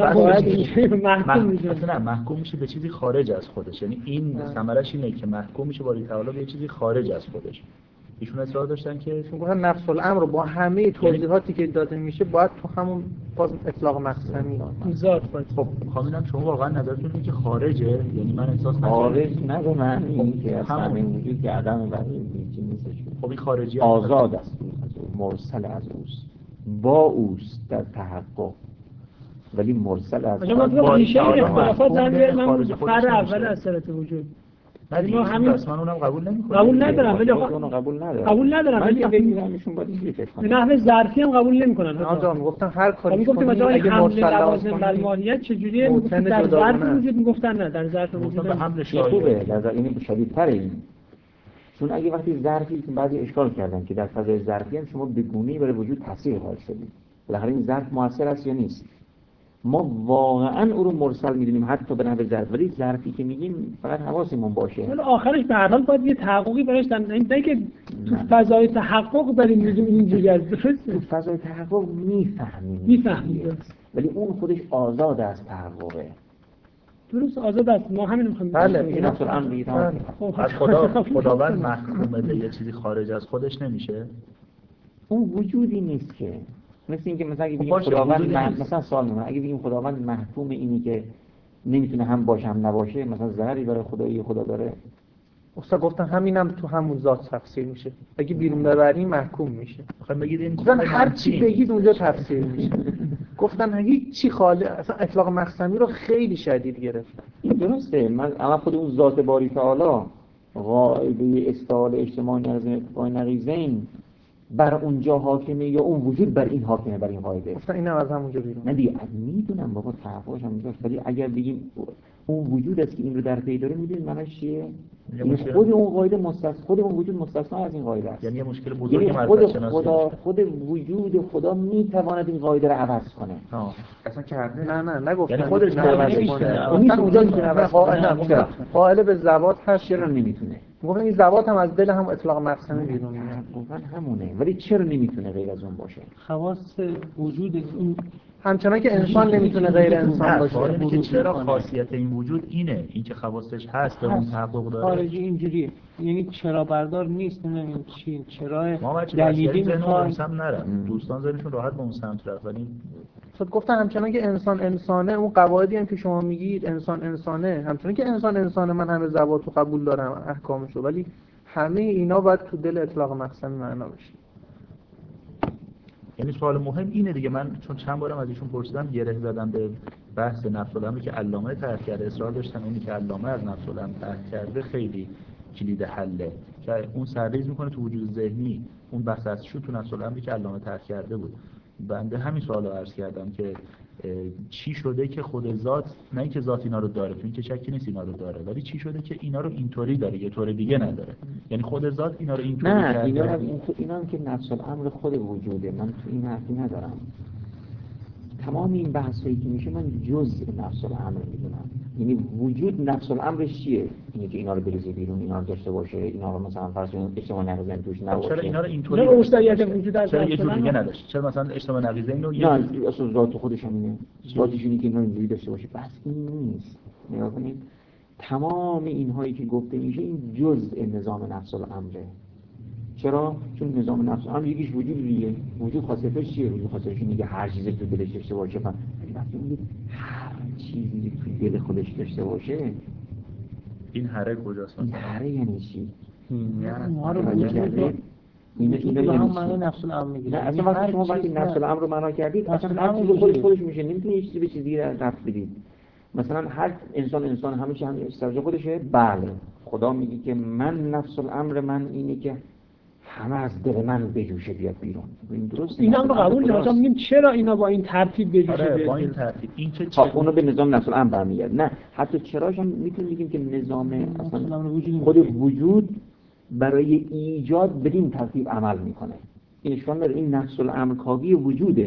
Speaker 4: محکوم میشه به چیزی خارج از خودش، یعنی این ثمرش اینه که محکوم میشه باری تعالی به چیزی خارج از خودش. ایشون اصرار داشتن که
Speaker 8: چون گفتن نفس الامر رو با همه توضیحاتی که داده میشه باید تو همون باز اطلاق مقسمی
Speaker 6: ذات باید.
Speaker 4: خب خانم شما واقعا نظرتون اینه که خارجه، یعنی من احساس نکنم
Speaker 3: خارج نه به معنی که اصلا این وجود که عدم ولی چیزی نیستش.
Speaker 4: خب این خارجی
Speaker 3: آزاد است، مرسل از اوست، با اوست در تحقق، ولی مرسل از
Speaker 6: ما همیشه اختلافات در من فرع اول اثرات وجود
Speaker 4: ما همین اصلا اونم قبول نمی‌کنم،
Speaker 6: قبول ندارم، ولی قبول ندارم
Speaker 3: ولی بگیرمشون باید اینجوری فکر کنم.
Speaker 6: نحوه ظرفی هم قبول نمی‌کنن.
Speaker 8: آقا میگفتن هر کاری
Speaker 6: گفتیم مثلا
Speaker 8: اگه
Speaker 6: حمل
Speaker 8: لوازم
Speaker 6: بر ماهیت چجوریه، در ظرف وجود میگفتن نه در ظرف وجود
Speaker 4: به حمل
Speaker 3: خوبه، در این شدیدتره این. چون اگه وقتی ظرفی که بعضی اشکال کردن که در فضای ظرفی هم شما به گونه‌ای برای وجود تاثیر قائل شدید، بالاخره این ظرف موثر است یا نیست؟ ما واقعا او رو مرسل میدونیم حتی به نحو ظرف، ولی ظرفی که میگیم فقط حواسمون باشه.
Speaker 6: ولی آخرش به هر حال باید یه تحققی براش نه که تو فضای تحقق داریم میگیم اینجوری است، درسته؟
Speaker 3: تو فضای تحقق میفهمیم ولی اون خودش آزاد از تحققه.
Speaker 6: درست آزاد است، ما همین میخوایم.
Speaker 8: بله
Speaker 3: این اصلا امری
Speaker 4: از خداوند محکومه به یه چیزی خارج از خودش نمیشه.
Speaker 3: اون وجودی نیست که مثل اینکه مثلا اگه بگیم خداوند مثلا سوال می‌کنم اگه بگیم خداوند محکوم اینی که نمیتونه هم باشه هم نباشه، مثلا ضرری برای خدا داره.
Speaker 8: استاد گفتن همینم تو همون ذات تفسیر میشه، اگه بیرون ببریم محکوم میشه.
Speaker 4: خب بگید این
Speaker 8: گفتن هر چی بگید اونجا تفسیر میشه. گفتن هیچ چی خالی اصلا اطلاق مقسمی رو خیلی شدید گرفتن.
Speaker 3: این درسته، اما خود اون ذات باری تعالی قاعده استعال اجتماعی از اتفاق نقیضین بر اونجا حاکمه یا اون وجود بر این حاکمه، بر این قاعده؟
Speaker 8: گفتن اینم از همونجا بیرون.
Speaker 3: نه دیگه میدونم بابا تحققش هم میگه، ولی اگر بگیم اون وجود است که این رو در پی داره، میدونید معنیش چیه؟ یعنی خود اون قاعده مستثنا، خود اون وجود مستثنا از این قاعده است.
Speaker 4: یعنی یه مشکل بزرگی معرفت شناسی.
Speaker 3: خود وجود خدا میتواند این قاعده رو عوض کنه.
Speaker 8: اصلا کرده؟ نه نگفتن.
Speaker 3: یعنی خودش
Speaker 8: نمیتونه. اصلا اونجا که قائل به ذوات هست
Speaker 3: چرا نمیتونه؟
Speaker 8: گفتن این ذوات هم از دل هم اطلاق مقسمی بیرون میاد.
Speaker 3: گفتن همونه، ولی چرا نمیتونه غیر از اون باشه؟
Speaker 6: خواص وجود این
Speaker 8: همچنان که انسان نمیتونه غیر انسان باشه.
Speaker 4: اینه که چرا خاصیت این وجود اینه، این که خواستش هست و اون تحقق داره.
Speaker 6: خارجی اینجوریه، یعنی چرا بردار نیست، نمیدونم چی چرا
Speaker 4: ما دلیلی میخوام نرم. دوستان ذهنشون راحت به اون سمت رفت، ولی
Speaker 8: خود گفتن همچنان که انسان انسانه، اون قواعدی هم که شما میگید انسان انسانه، همچنان که انسان انسانه من همه ذوات رو قبول دارم احکامشو، ولی همه اینا باید تو دل اطلاق مقسمی معنا بشه.
Speaker 4: یعنی سوال مهم اینه دیگه، من چون چند بارم از ایشون پرسیدم گره زدم به بحث نفس الامری که علامه طرح کرده، اصرار داشتن اونی که علامه از نفس الامر طرح کرده خیلی کلید حله که اون سرریز میکنه تو وجود ذهنی، اون بساطشو تو نفس الامری که علامه طرح کرده بود. بنده همین سوالو عرض کردم که چی شده که خود ذات، نه اینکه ذات اینا رو داره، تو این که شکی نیست اینا رو داره، ولی چی شده که اینا رو اینطوری داره یه طور دیگه نداره؟ یعنی خود ذات اینا رو اینطوری کرده.
Speaker 3: نه اینا هم که نفس الامر خود وجوده، من تو این حرفی ندارم. تمام این بحثایی که میشه من جزء نفس الامر میدونم. یعنی وجود نفس الامرش چیه؟ اینه که اینا رو بریزه بیرون، اینا رو داشته باشه، اینا رو مثلا فرض کنید اجتماع نقیضین توش نباشه.
Speaker 4: چرا اینا رو اینطوری
Speaker 6: نه مشتریت وجود از
Speaker 4: چرا یه جور دیگه نداشت؟ چرا مثلا اجتماع نقیضین رو
Speaker 3: نه اصلا ذات خودش همینه، ذاتش اینه که اینا اینجوری داشته باشه. بس این نیست. نگاه کنید تمام اینهایی که گفته میشه این جزء نظام نفس الامره. چرا؟ چون نظام نفس الامر یکیش وجود دیگه. وجود خاصیتش چیه؟ وجود خاصیتش اینه که هر چیزی تو دلش داشته باشه. وقتی هر چیزی تو دل خودش داشته باشه،
Speaker 4: این هره کجاست؟
Speaker 3: این هره یعنی چی؟
Speaker 6: ما رو وجود
Speaker 3: این
Speaker 6: هم معنی نفس الامر میگیره.
Speaker 3: نه اصلا وقتی شما وقتی نفس الامر رو معنا کردید اصلا هر چیزی خودش میشه، نمیتونی یه چیزی به چیز دیگه ربط بدید. مثلا هر انسان همیشه هم استرجاع خودشه. بله خدا میگه که من نفس الامر من اینه که همه از دل من بجوشه بیاد بیرون. این درست
Speaker 6: اینا هم رو قبول دارم. مثلا میگیم چرا اینا با این ترتیب بجوشه بیاد
Speaker 4: با این
Speaker 6: بیرون؟
Speaker 4: ترتیب این که
Speaker 3: اونو به نظام نفس الامر برمیگرد. نه حتی چراش هم میتونیم بگیم که نظام اصلا خود وجود برای ایجاد بدین ترتیب عمل میکنه. این اشکال داره، این نفس الامر کاوی وجوده.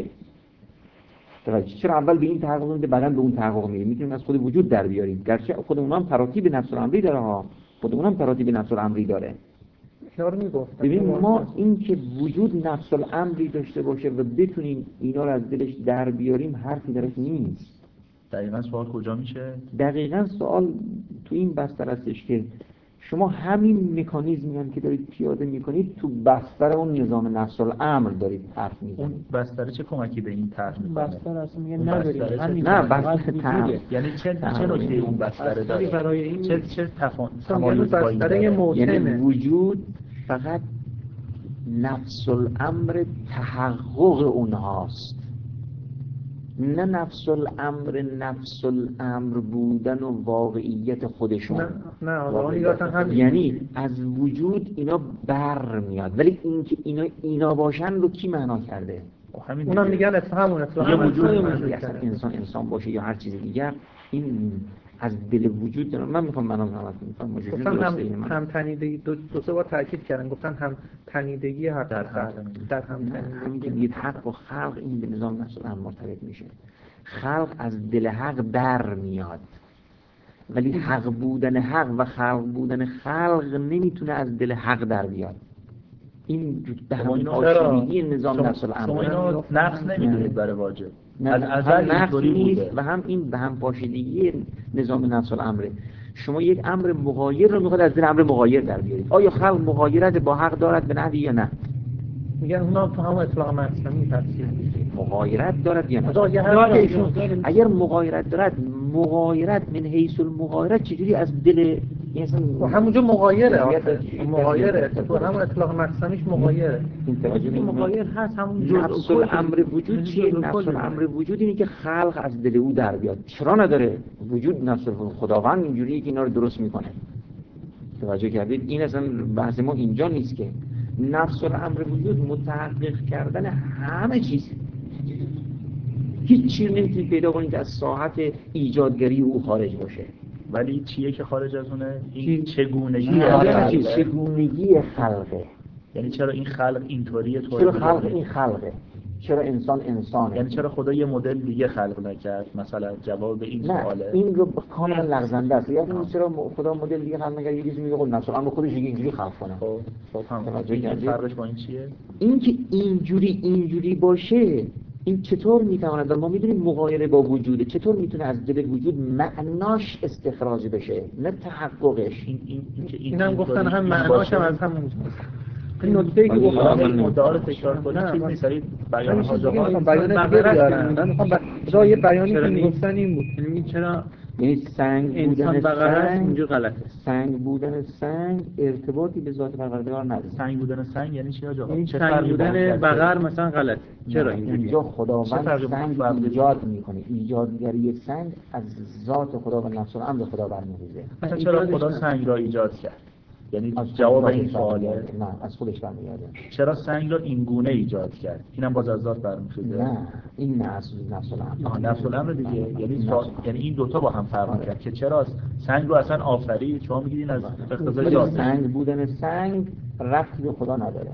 Speaker 3: چرا اول به این تحقق میده بعداً به اون تحقق میده؟ میتونیم از خود وجود در بیاریم، گرچه خود اونها هم تراتیب نفس الامری داره ها، خود اونها هم تراتیب نفس الامری داره.
Speaker 8: اینا رو میگفتم.
Speaker 3: ببین ما این که وجود نفس الامری داشته باشه و بتونیم اینا رو از دلش در بیاریم حرفی درش نیست.
Speaker 4: دقیقاً سوال کجا میشه؟
Speaker 3: دقیقاً سوال تو این بستر هستش که شما همین مکانیزمی هم که دارید پیاده میکنید تو بستر اون نظام نفس الامر دارید حرف میزنید.
Speaker 4: اون بستر چه کمکی به این طرح میکنه؟
Speaker 6: بستر اصلا میگه نداریم.
Speaker 3: نه بستر طرح
Speaker 4: یعنی چه نکته اون بستر داره؟
Speaker 6: برای این
Speaker 3: یعنی
Speaker 4: تمایز با این
Speaker 8: بستر محکمه.
Speaker 3: یعنی وجود فقط نفس الامر تحقق اونهاست، نه نفس الامر بودن و واقعیت خودشون.
Speaker 8: نه
Speaker 3: یعنی از وجود اینا بر میاد، ولی اینکه اینا باشن رو کی معنا کرده؟
Speaker 8: اونم میگن همون
Speaker 3: اصلا وجود اصلا انسان باشه یا هر چیز دیگر، این از دل وجود دارم. من میخوام منم
Speaker 8: گفتن هم تنیدگی دو سه بار تاکید کردن، گفتن هم تنیدگی حق در هم
Speaker 3: تنیدگی حق و خلق این به نظام نفس الامر مرتبط میشه. خلق از دل حق در میاد، ولی حق بودن حق و خلق بودن خلق نمیتونه از دل حق در بیاد. این به همین پاشیدگی نظام نفس الامر.
Speaker 4: شما اینو نقص نمیدونید برای واجب.
Speaker 3: از ازل اینطوری نیست و هم این به هم پاشیدگی نظام نفس الامر. شما یک امر مغایر رو میخواد از دل امر مغایر در بیارید. آیا خلق مغایرت با حق دارد به نحوی یا نه؟
Speaker 8: میگن اونا تو هم اطلاق مطلقی تفسیر
Speaker 3: مغایرت دارد یا نه؟ اگر مغایرت دارد، مغایرت من حیث المغایرت چجوری از دل
Speaker 8: و همونجا مغایره تو هم اطلاق مقصدیش مغایره.
Speaker 3: این توجه
Speaker 6: مغایر هست همون
Speaker 3: نفس الامر وجود چیه؟ نفس الامر وجود اینه که خلق از دل او در بیاد. چرا نداره؟ وجود نفس خداوند اینجوریه که اینا رو درست میکنه. توجه کردید؟ این اصلا بحث ما اینجا نیست که نفس الامر وجود متحقق کردن همه چیز. هیچ چیز نمیتونید پیدا کنید که از ساحت ایجادگری او خارج باشه.
Speaker 4: ولی چیه که خارج از اونه؟ این چگونگی
Speaker 3: چگونگی خلقه.
Speaker 4: یعنی چرا این خلق اینطوریه؟
Speaker 3: چرا خلق این خلقه؟ چرا انسان انسانه؟
Speaker 4: یعنی چرا خدا یه مدل دیگه خلق نکرد؟ مثلا جواب به این سواله.
Speaker 3: این رو کاملا لغزنده است. یعنی چرا خدا مدل دیگه خلق نکرد؟ یه چیزی میگه خب نفس الامر خودش اینجوری خلق کنه.
Speaker 4: خب هم فرقش با این چیه؟
Speaker 3: این که اینجوری باشه، این چطور میتواند؟ ما میدونیم مغایره با وجوده، چطور میتونه از دل وجود معناش استخراج بشه نه تحققش؟
Speaker 8: این هم گفتن هم معناش هم از همون این نکته‌ای که
Speaker 4: گفتم مدعا رو تکرار کنید چیز نیست. بیان حاجبات
Speaker 8: بیان دیگه بیارن. من میخوام جای بیانی که میگفتن این بود.
Speaker 6: یعنی چرا
Speaker 3: یعنی سنگ بودن
Speaker 6: سنگ اینجا غلطه.
Speaker 3: سنگ بودن سنگ ارتباطی به ذات پروردگار نداره.
Speaker 4: سنگ بودن سنگ یعنی چی آقا؟
Speaker 6: یعنی سنگ بودن بقر مثلا غلطه. چرا
Speaker 3: اینجا خداوند سنگ ایجاد میکنه. ایجادگری سنگ از ذات خدا و نفس الامر خدا برمی‌خیزه.
Speaker 4: مثلا چرا خدا سنگ را ایجاد کرد؟ یعنی
Speaker 3: از
Speaker 4: جواب
Speaker 3: خودش
Speaker 4: این سواله.
Speaker 3: برمیگرده. نه، از خودش برمیگرده.
Speaker 4: چرا سنگ را این گونه ایجاد کرد؟ اینم باز از ذات برمیخوره.
Speaker 3: نه، این نه از نفس الامر.
Speaker 4: نفس الامر دیگه. یعنی
Speaker 3: نفس
Speaker 4: یعنی این دوتا با هم فرق می‌کنه که چرا سنگ رو اصلا آفرید. شما میگید این از اقتضای ذات.
Speaker 3: سنگ بودن سنگ ربطی به خدا نداره.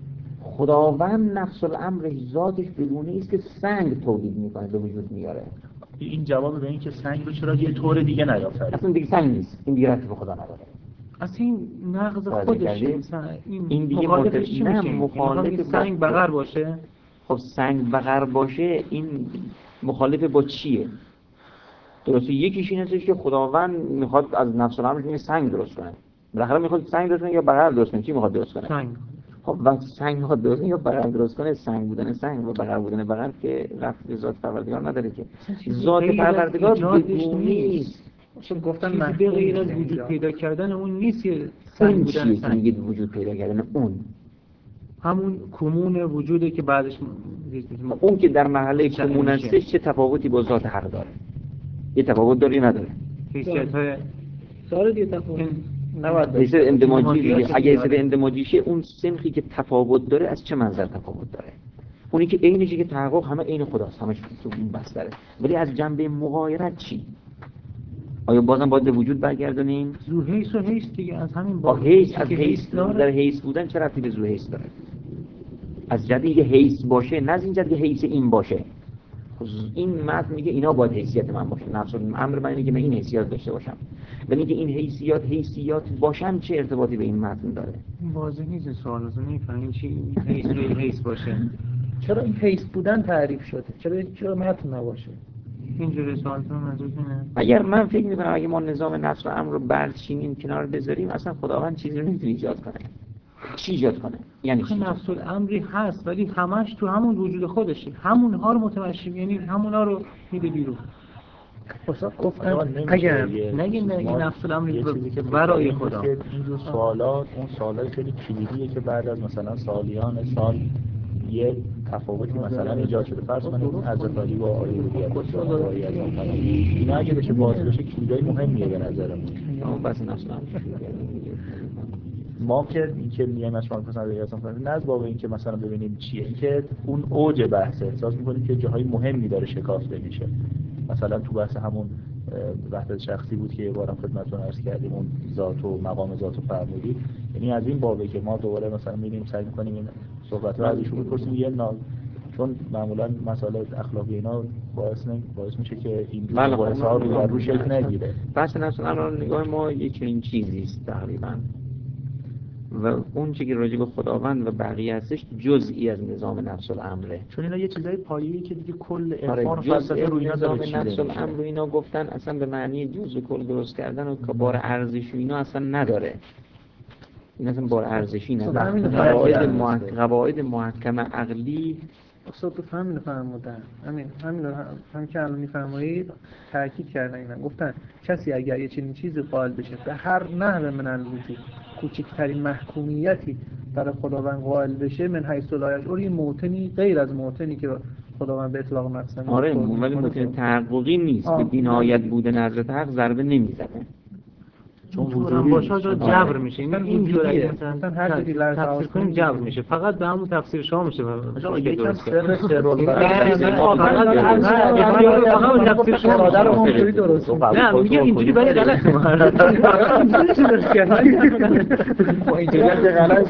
Speaker 3: خداوند نفس الامر ذاتش بگونه است که سنگ تولید میکنه، به وجود میاره.
Speaker 4: این جواب به این که سنگ رو چرا یه طور دیگه نیافرید.
Speaker 3: اصلا دیگه سنگ نیست، این دیگه ربطی به خدا نداره.
Speaker 8: اصلا این نقض خودشه. مثلا
Speaker 3: این دیگه
Speaker 8: مخالفش چی میشه؟
Speaker 3: مخالف
Speaker 8: سنگ بغر باشه.
Speaker 3: خب سنگ بغر باشه، این مخالف با چیه؟ درسته یکیش این هستش که خداوند میخواد از نفس الامرش یه سنگ درست کنه. بالاخره میخواد سنگ درست کنه یا بغر درست کنه؟ چی میخواد درست کنه؟
Speaker 8: سنگ.
Speaker 3: خب وقت سنگ میخواد درست کنه یا بغر درست کنه؟ سنگ بودن سنگ و بغر بودن بغر که رفت به ذات پروردگار نداره که. ذات پروردگار بدون نیست.
Speaker 8: چون گفتن به غیر از وجود پیدا کردن اون نیست که
Speaker 3: سنگ بودن سنگ. میگه وجود پیدا کردن اون
Speaker 8: همون کمون وجوده که بعدش
Speaker 3: اون که در مرحله کمون هستش چه تفاوتی با ذات حق داره؟ یه تفاوت داره یا نداره؟
Speaker 8: حیثیت‌های داره دیگه تفاوت.
Speaker 3: حیثیت اندماجی دیگه. اگه حیثیت اندماجیشه اون سنخی که تفاوت داره از چه منظر تفاوت داره؟ اونی که عینشه که تحقق همه عین خداست، همش تو اون بستره. ولی از جنبه مغایرت چی؟ آیا بازم باید به وجود برگردونیم؟
Speaker 8: زو حیث و حیث دیگه از همین
Speaker 3: با حیث از حیث در حیث بودن چه ربطی به زو حیث داره؟ از جدی که حیث باشه نه از این جد که حیث این باشه. این متن میگه اینا باید حیثیت من باشه. نفس الامر من اینه که من این حیثیت داشته باشم. ولی اینکه این حیثیات باشن چه ارتباطی به این متن داره؟
Speaker 8: واضح نیست سوال اصلا نمیفهمم چی حیث باشه.
Speaker 6: چرا این حیث بودن تعریف شده؟ چرا متن نباشه؟
Speaker 8: اینجوری سوالتون منظورتونه؟
Speaker 3: اگر من فکر میکنم اگه ما نظام نفس الامر رو برچینیم کنار بذاریم اصلا خداوند چیزی رو نمیتونه ایجاد کنه. چی ایجاد کنه؟ یعنی چی؟
Speaker 8: نفس الامری هست ولی همش تو همون وجود خودشه. همونها رو متمشی، یعنی همونها رو میده بیرون.
Speaker 6: گفتم اگر
Speaker 8: نگین این نفس الامری
Speaker 4: چیزی که
Speaker 8: برای خدا.
Speaker 4: این جور سوالات اون سوالای خیلی کلیدیه که بعد از مثلا سالیان سال یه تفاوتی مثلا ایجاد شده. فرض کنید حضرت علی با آیه اینا اگه بشه باز بشه کلیدای مهمیه به نظرم.
Speaker 3: اون بس نفس الامر
Speaker 4: ما که اینکه میایم از شما مثلا ریاضت کنیم نه از باب اینکه مثلا ببینیم چیه، اینکه اون اوج بحثه احساس می‌کنیم که جاهای مهمی داره شکافته میشه. مثلا تو بحث همون وحدت شخصی بود که یه بارم خدمتتون عرض کردیم، اون ذات و مقام ذات و فرمودی. یعنی از این بابه که ما دوباره مثلا می‌ریم سعی می‌کنیم این صحبت رو از ایشون بپرسیم یه چون معمولا مسائل اخلاقی اینا باعث میشه که این باعث ها رو شکل نگیره.
Speaker 3: بحث نفس الامر نگاه ما یه چنین چیزی است تقریبا و اون چیزی که راجع به خداوند و بقیه هستش جزئی از نظام نفس الامره.
Speaker 4: چون اینا یه چیزای پایه‌ای که دیگه کل عرفان و فلسفه رو اینا داره چیده.
Speaker 3: نفس الامر اینا گفتن اصلا به معنی جزء کل درست کردن و بار ارزشی اینا اصلا نداره. این اصلا بار ارزشی نداره. قواعد محکم عقلی
Speaker 8: استاد همین فرمودن. همین که الان میفرمایید تاکید کردن اینا. گفتن کسی اگر یه چنین چیزی قائل بشه به هر نحو من الوجود کوچکترین محکومیتی برای خداوند قائل بشه من حیث لا یشعر، این موطنی غیر از موطنی که خداوند به اطلاق مقصد
Speaker 3: آره ولی موطن تحققی نیست. به بینایت بودن حضرت حق ضربه نمیزنه.
Speaker 8: چون وجودی باشه جبر میشه. این جوری مثلا هر چیزی تفسیر کنیم جبر میشه. فقط به همون تفسیر شما میشه.
Speaker 4: مثلا یکم سر
Speaker 8: تفسیر شما در اونجوری درست. نه میگم اینجوری برای غلط با اینجوری غلط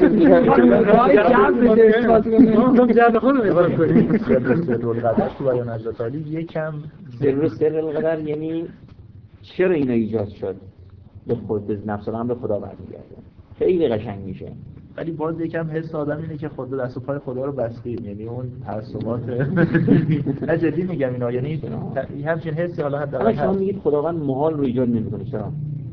Speaker 8: جبر خودمون کنیم.
Speaker 4: سر القدر تو بیان حضرت علی یکم
Speaker 3: سر القدر یعنی چرا اینا ایجاد شد؟ به خود به نفس الامر به خدا برمیگرده. خیلی قشنگ میشه.
Speaker 4: ولی باز یکم حس آدم اینه که خود دست و پای خدا رو بستیم، یعنی اون تعصبات نه جدی میگم اینا، یعنی همچین حسی حالا حداقل
Speaker 3: شما میگید خداوند محال رو ایجاد نمیکنه. چرا؟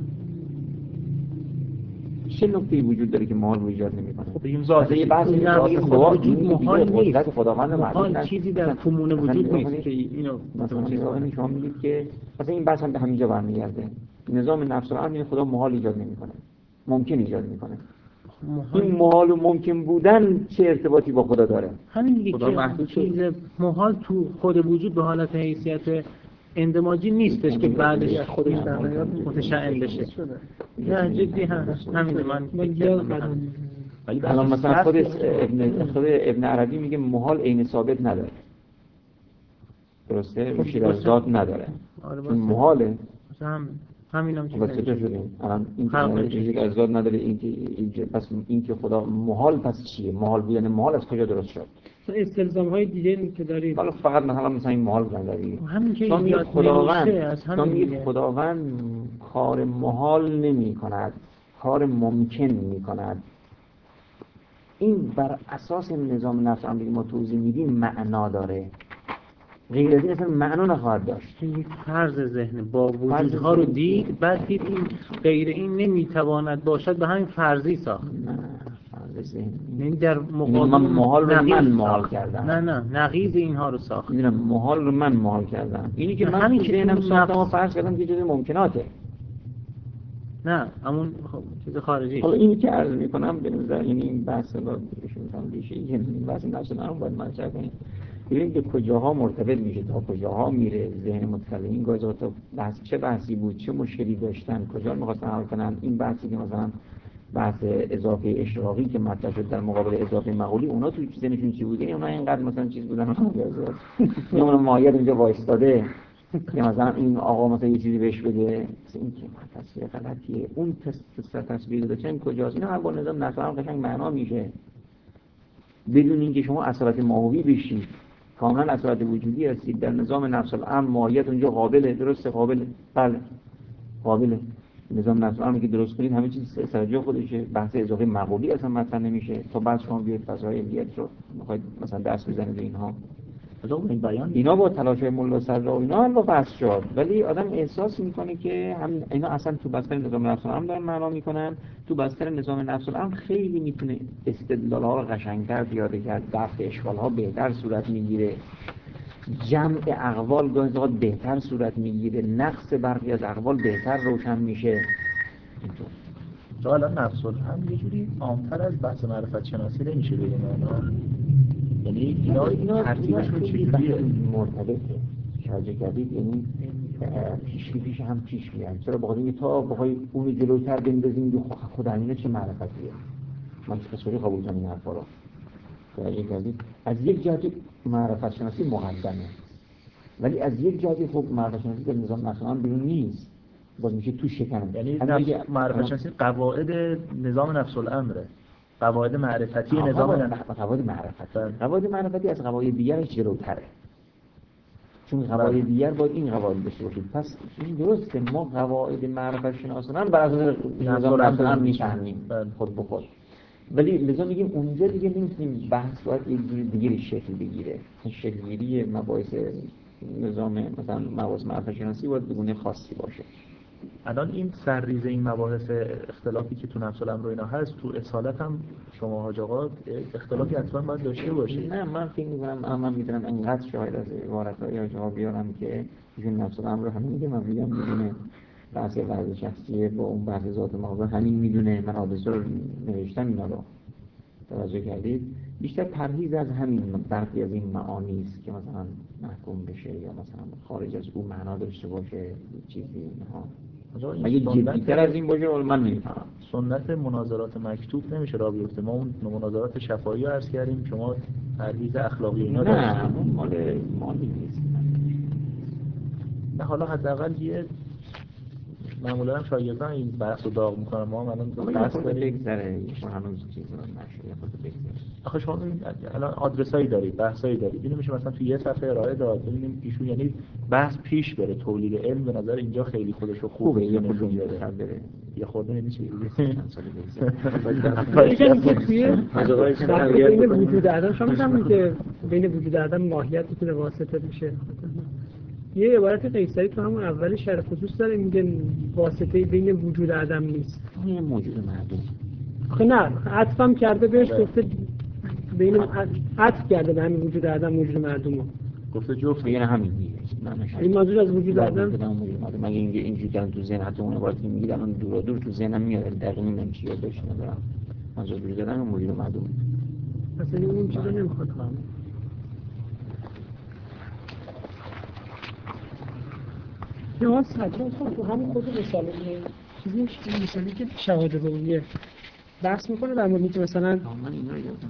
Speaker 3: چه نکته‌ای وجود داره که محال رو ایجاد نمیکنه؟
Speaker 4: خب بگیم ذات
Speaker 3: یه بحث
Speaker 8: وجود محال نیست.
Speaker 3: خداوند
Speaker 8: محال چیزی در کمون وجود نیست که اینو
Speaker 3: مثلا شما میگید که مثلا این بحث هم به همینجا برمیگرده. نظام نفس الامر خدا محال ایجاد نمیکنه، ممکن ایجاد میکنه. این محال و ممکن بودن چه ارتباطی با خدا داره؟
Speaker 8: همین دیگه که چیز محال تو خود وجود به حالت حیثیت اندماجی نیستش که بعدش خودش در نهایت متشعن بشه. نه جدی همین من
Speaker 3: ولی الان مثلا خود ابن عربی میگه محال عین ثابت نداره، درسته؟ میشه از ذات نداره. چون محاله.
Speaker 8: همینم
Speaker 3: چطور شده؟ الان این که از ذات نداره، پس این که خدا محال پس چیه؟ محال بود یعنی محال از کجا درست شد؟
Speaker 6: استلزام‌های دیگه که دارید.
Speaker 3: حالا فقط مثلا این محال بنداری.
Speaker 8: همین که
Speaker 3: خداوند کار محال نمی‌کند، کار ممکن می‌کند. این بر اساس نظام نفس امری ما توضیح میدیم معنا داره. غیر از این اصلا معنا نخواهد داشت.
Speaker 8: یک فرض ذهن با وجودها رو دید، بعد دید این غیر این نمیتواند باشد، به همین فرضی ساخت.
Speaker 3: نه فرض ذهن
Speaker 8: یعنی در مقابل
Speaker 3: من محال رو من محال کردم.
Speaker 8: نه نقیض اینها رو ساخت.
Speaker 3: میدونم محال رو من محال کردم. اینی که من همین که ذهنم ساختم و فرض کردم که جزء ممکناته.
Speaker 8: نه همون چیز خارجی.
Speaker 3: حالا اینی که عرض میکنم به نظر این بحث رو بهشون میشه، این بحث نفس هم باید مطرح کنیم. ببینیم که کجاها مرتبط میشه تا کجاها میره ذهن متکلم. این تا بحث چه بحثی بود، چه مشکلی داشتن، کجا می‌خواستن حل کنن. این بحثی که مثلا بحث اضافه اشراقی که مطرح شد در مقابل اضافه مقولی، اونا تو ذهنشون چی بود؟ یعنی اونا اینقدر مثلا چیز بودن اون ماهیت اونجا وایستاده که مثلا این آقا مثلا یه چیزی بهش بده، مثلا این که تصویر غلطیه، اون تصویر داشتن کجاست؟ اینا هم با نظام نفس هم قشنگ معنا میشه بدون اینکه شما اثرات ماهوی بشید. کاملا اثرات وجودی هستید در نظام نفس الامر. ماهیت اونجا قابله، درسته؟ قابله، بله قابله. نظام نفس الامر که درست کنید همه چیز سر جای خودشه. بحث اضافه مقولی اصلا مطرح نمیشه تا بعد شما بیاید فضای علیت رو میخواید مثلا دست بزنید اینها.
Speaker 5: این بیان
Speaker 3: اینا با تلاش‌های ملا صدرا و اینا هم با بحث شد، ولی آدم احساس میکنه که هم اینا اصلا تو بستر نظام نفس الامر دارن معنا میکنن. تو بستر نظام نفس الامر خیلی میتونه استدلال‌ها رو قشنگ‌تر پیاده کرد، دفع اشکال‌ها بهتر صورت میگیره، جمع اقوال گاهی اوقات بهتر صورت میگیره، نقص برخی از اقوال بهتر روشن میشه.
Speaker 5: تا الان نفس الامر یه جوری عام‌تر از بحث معرفت شناسی نمیشه بگیم یعنی اینا ترتیبشون چجوریه؟
Speaker 3: مرتبطه. شارژ کردید یعنی پیش هم پیش میان. چرا بخاطر اینکه تا بخوای اون جلوتر بندازیم که خدا اینه چه معرفتیه. من چطوری قبول کنم این حرفا رو؟ شارژ کردید از یک جهت معرفت شناسی مقدمه، ولی از یک جهت خب معرفت شناسی در نظام نفس الامر بیرون نیست، باز میشه تو شکن.
Speaker 5: یعنی معرفت شناسی قواعد نظام نفس الامره، قواعد معرفتی نظام
Speaker 3: قواعد معرفتی از قواعد دیگرش جلوتره، چون قواعد دیگر باید این قواعد داشته باشید. پس این درسته ما قواعد معرفت شناسانه هم بر اساس نظام نفس الامر میفهمیم خود به خود، ولی لذا میگیم اونجا دیگه نمیتونیم بحث باید یک جور دیگری شکل بگیره. شکلگیری مباحث نظام مثلا مباحث معرفت شناسی باید به گونه خاصی باشه.
Speaker 5: الان این سرریز این مباحث اختلافی که تو نفس الامر و اینا هست، تو اصالت هم شما حاج آقا اختلافی حتما باید داشته باشید.
Speaker 3: نه من فکر می‌کنم من می‌دونم انقدر شاهد از عبارت‌های حاج آقا بیارم که ایشون نفس الامر رو همین میگه، من میدونه بحث فرض شخصیه با اون بحث ذات مقابل همین میدونه. من حادثه رو نوشتم اینا رو توجه کردید. بیشتر پرهیز از همین برخی از این معانی است که مثلا محکوم بشه یا مثلا خارج از اون معنا داشته باشه چیزی اینها. اگه جدی‌تر از این باشه من نمی‌فهمم.
Speaker 5: سنت مناظرات مکتوب نمیشه راه بیفته. ما اون مناظرات شفاهی رو عرض کردیم، شما پرهیز اخلاقی اینا داشتید.
Speaker 3: نه مال نیست.
Speaker 5: نه حالا حداقل یه معمولا هم شاگردان این بحث رو داغ میکنن. ما الان بحث
Speaker 3: بگذره هنوز چیز رو نشه خود بگذره.
Speaker 5: آخه شما الان آدرسایی دارید، بحثایی دارید، اینو میشه مثلا تو یه صفحه ارائه داد. ببینیم ایشون یعنی بحث پیش بره، تولید علم به نظر اینجا خیلی خودشو خوبه
Speaker 3: یه خودشون بره
Speaker 5: یه خورده نمیشه
Speaker 6: بین وجود عدم. شما میگم که بین وجود عدم ماهیت میتونه واسطه بشه. یه عبارت قیصری تو همون اول شرح خصوص داره میگه واسطه بین وجود عدم نیست.
Speaker 3: این موجود معدوم.
Speaker 6: آخه نه عطفم کرده بهش، گفته بین عطف کرده به همین وجود عدم موجود معدوم.
Speaker 3: گفته جفت میگه همین دیگه.
Speaker 6: این موضوع از وجود عدم
Speaker 3: مگه اینجوری که تو ذهن حتی اون عبارتی میگه الان دور تو ذهنم میاد دقیقاً نمیدونم چی یادش ندارم. منظور وجود عدم موجود معدوم.
Speaker 6: اصلا اون چیزا نمیخواد جواز سجاد تو همون خود رساله چیزی مثالی که شواهد رویه بحث میکنه در مورد که مثلا
Speaker 3: من اینا رو یادم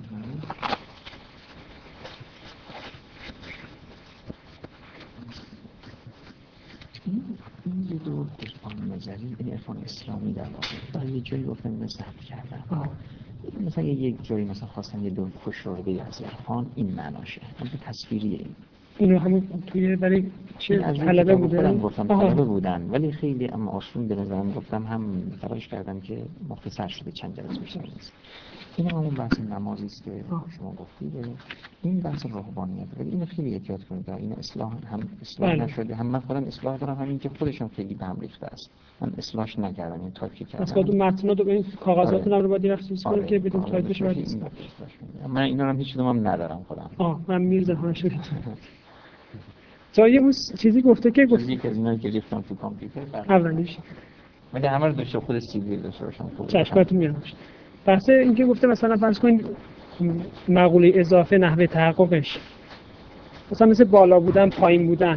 Speaker 3: این یه دور عرفان نظری، این عرفان اسلامی در واقع یه جایی گفتم اینو ضبط کردم. مثلا یک جایی مثلا خواستم یه دور فشرده از عرفان این معناشه، اما تصویریه
Speaker 6: اینو همون توی برای چه طلبه بودن؟
Speaker 3: گفتم طلبه بودن ولی خیلی اما آسون به نظرم گفتم هم تلاش کردم که مختصر شده چند جلسه بیشتر نیست. این همون بحث نمازی است که شما گفتید، این بحث روحانیت، ولی اینو خیلی احتیاط کنید. این اصلاح هم اصلاح نشده، هم من خودم اصلاح دارم، همین که خودشون خیلی به هم ریخته است. من اصلاحش نکردم، این تایپ کردم.
Speaker 6: از خودم متن‌ها رو این کاغذاتون رو باید رفت کنم که بدون تایپش باید.
Speaker 3: من اینا رو هم هیچ کدوم ندارم خودم.
Speaker 6: من میرزم شده. جایی اون چیزی گفته که
Speaker 3: چیزی که از اینا گرفتم تو کامپیوتر
Speaker 6: اولیش
Speaker 3: ولی همه رو داشته خود سیویل داشته باشم.
Speaker 6: چشماتون میاد. بحث این که گفته مثلا فرض کنید مقوله اضافه نحوه تحققش مثلا مثل بالا بودن پایین بودن،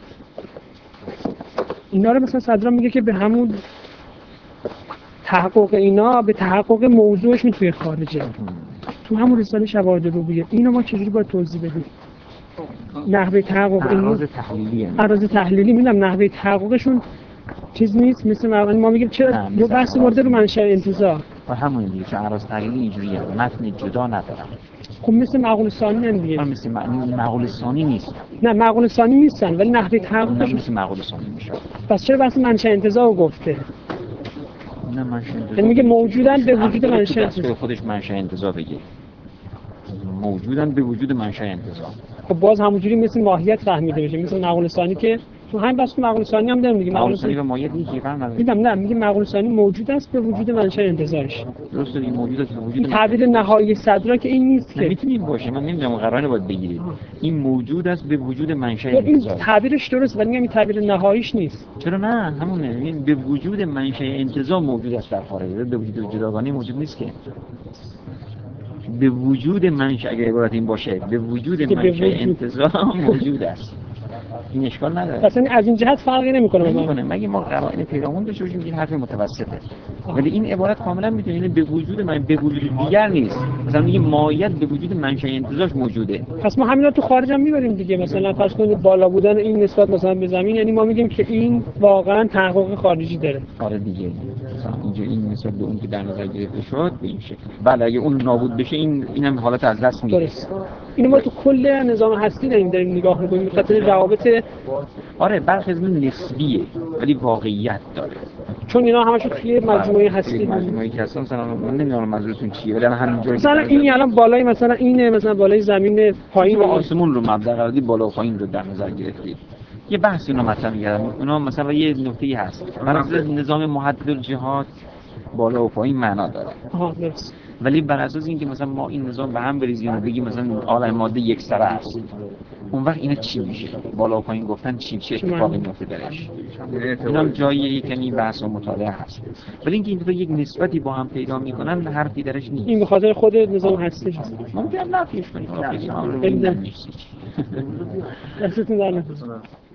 Speaker 6: اینا رو مثلا صدرا میگه که به همون تحقق اینا به تحقق موضوعش میتونه خارجه. تو همون رساله شواهد رویه اینو ما چجوری باید توضیح بدیم؟ نحوه تحقق این اراز تحلیلی میدونم نحوه تحققشون چیز نیست، مثل ما میگیم چرا یه بحث مورد رو منشأ انتزاع
Speaker 3: و همون دیگه چون اراز تحلیلی اینجوریه، متن جدا ندارم.
Speaker 6: خب مثل مقوله ثانی هم دیگه.
Speaker 3: مثل مقوله ثانی نیست.
Speaker 6: نه مقوله ثانی نیستن ولی نحوه تحققش
Speaker 3: مثل مقوله ثانی میشه.
Speaker 6: پس چرا بحث منشأ انتزاع گفته؟
Speaker 3: نه منشأ انتزاع
Speaker 6: یعنی میگه موجودن به وجود منشأ
Speaker 3: انتزاع. خودش منشأ انتزاع بگه موجودن به وجود منشأ انتزاع.
Speaker 6: خب باز همونجوری مثل ماهیت فهمیده بشه، مثل مقوله ثانی که تو همین بحث مقوله ثانی هم داریم دیگه.
Speaker 3: مقوله ثانی و ماهیت یکی فرق نداره.
Speaker 6: میگم نه میگه مقوله ثانی موجود است به وجود منشأ انتزاعش.
Speaker 3: درسته این موجود است به وجود.
Speaker 6: این تعبیر نهایی صدرا که این نیست که
Speaker 3: میتونیم باشه، من نمیدونم قراره باید بگیرید این موجود است به وجود منشأ انتزاع.
Speaker 6: این تعبیرش درست ولی میگم این تعبیر نهاییش نیست.
Speaker 3: چرا نه همونه، این به وجود منشأ انتزاع موجود است در خارج، به وجود جداگانه موجود نیست که. به وجود منشأ اگه عبارت این باشه به وجود منشأ انتزاع موجود است، این اشکال نداره.
Speaker 6: اصلا از این جهت فرقی نمیکنه.
Speaker 3: مگه ما قرائن پیرامون داشته باشیم این حرف متوسطه، ولی این عبارت کاملا میتونه به وجود من به وجود دیگر نیست. مثلا میگه مایت به وجود منشأ انتزاعش موجوده.
Speaker 6: پس ما همینا تو خارج هم میبریم دیگه. مثلا فرض کنید بالا بودن این نسبت مثلا به زمین، یعنی ما میگیم که این واقعا تحقق خارجی داره.
Speaker 3: آره دیگه مثلا اینجا این نسبت به اون که در نظر گرفته شد به این شکل. بله اگه اون نابود بشه اینم حالت از دست میره.
Speaker 6: درست. اینو ما تو کل نظام هستی داریم نگاه می‌کنیم به خاطر روابط.
Speaker 3: آره برخی از این نسبیه ولی واقعیت داره،
Speaker 6: چون اینا همشون توی مجموعه هستی.
Speaker 3: مجموعه‌ای که هستن مثلا من نمیدونم منظورتون چیه ولی همینجوری
Speaker 6: مثلا این الان بالای مثلا اینه، مثلا بالای زمین پایین
Speaker 3: و آسمون رو مبدا قرار دادی، بالا و پایین رو در نظر گرفتید. یه بحثی رو مطرح می‌کردم. اونا مثلا یه نکته‌ای هست بر اساس نظام محدد الجهات بالا و پایین معنا داره.
Speaker 6: درست.
Speaker 3: ولی بر اساس اینکه مثلا ما این نظام به هم بریزیم و بگیم مثلا عالم ماده یک سره است، اون وقت اینا چی میشه؟ بالا و پایین گفتن چه اتفاقی میفته درش؟ اینم جایی یعنی بحث و مطالعه هست. ولی اینکه این دو یک نسبتی با هم پیدا میکنن حرفی درش نیست.
Speaker 6: این به خاطر خود نظام هستی
Speaker 3: ممکنه نفیش کنیم.
Speaker 6: دستتون در نکنه.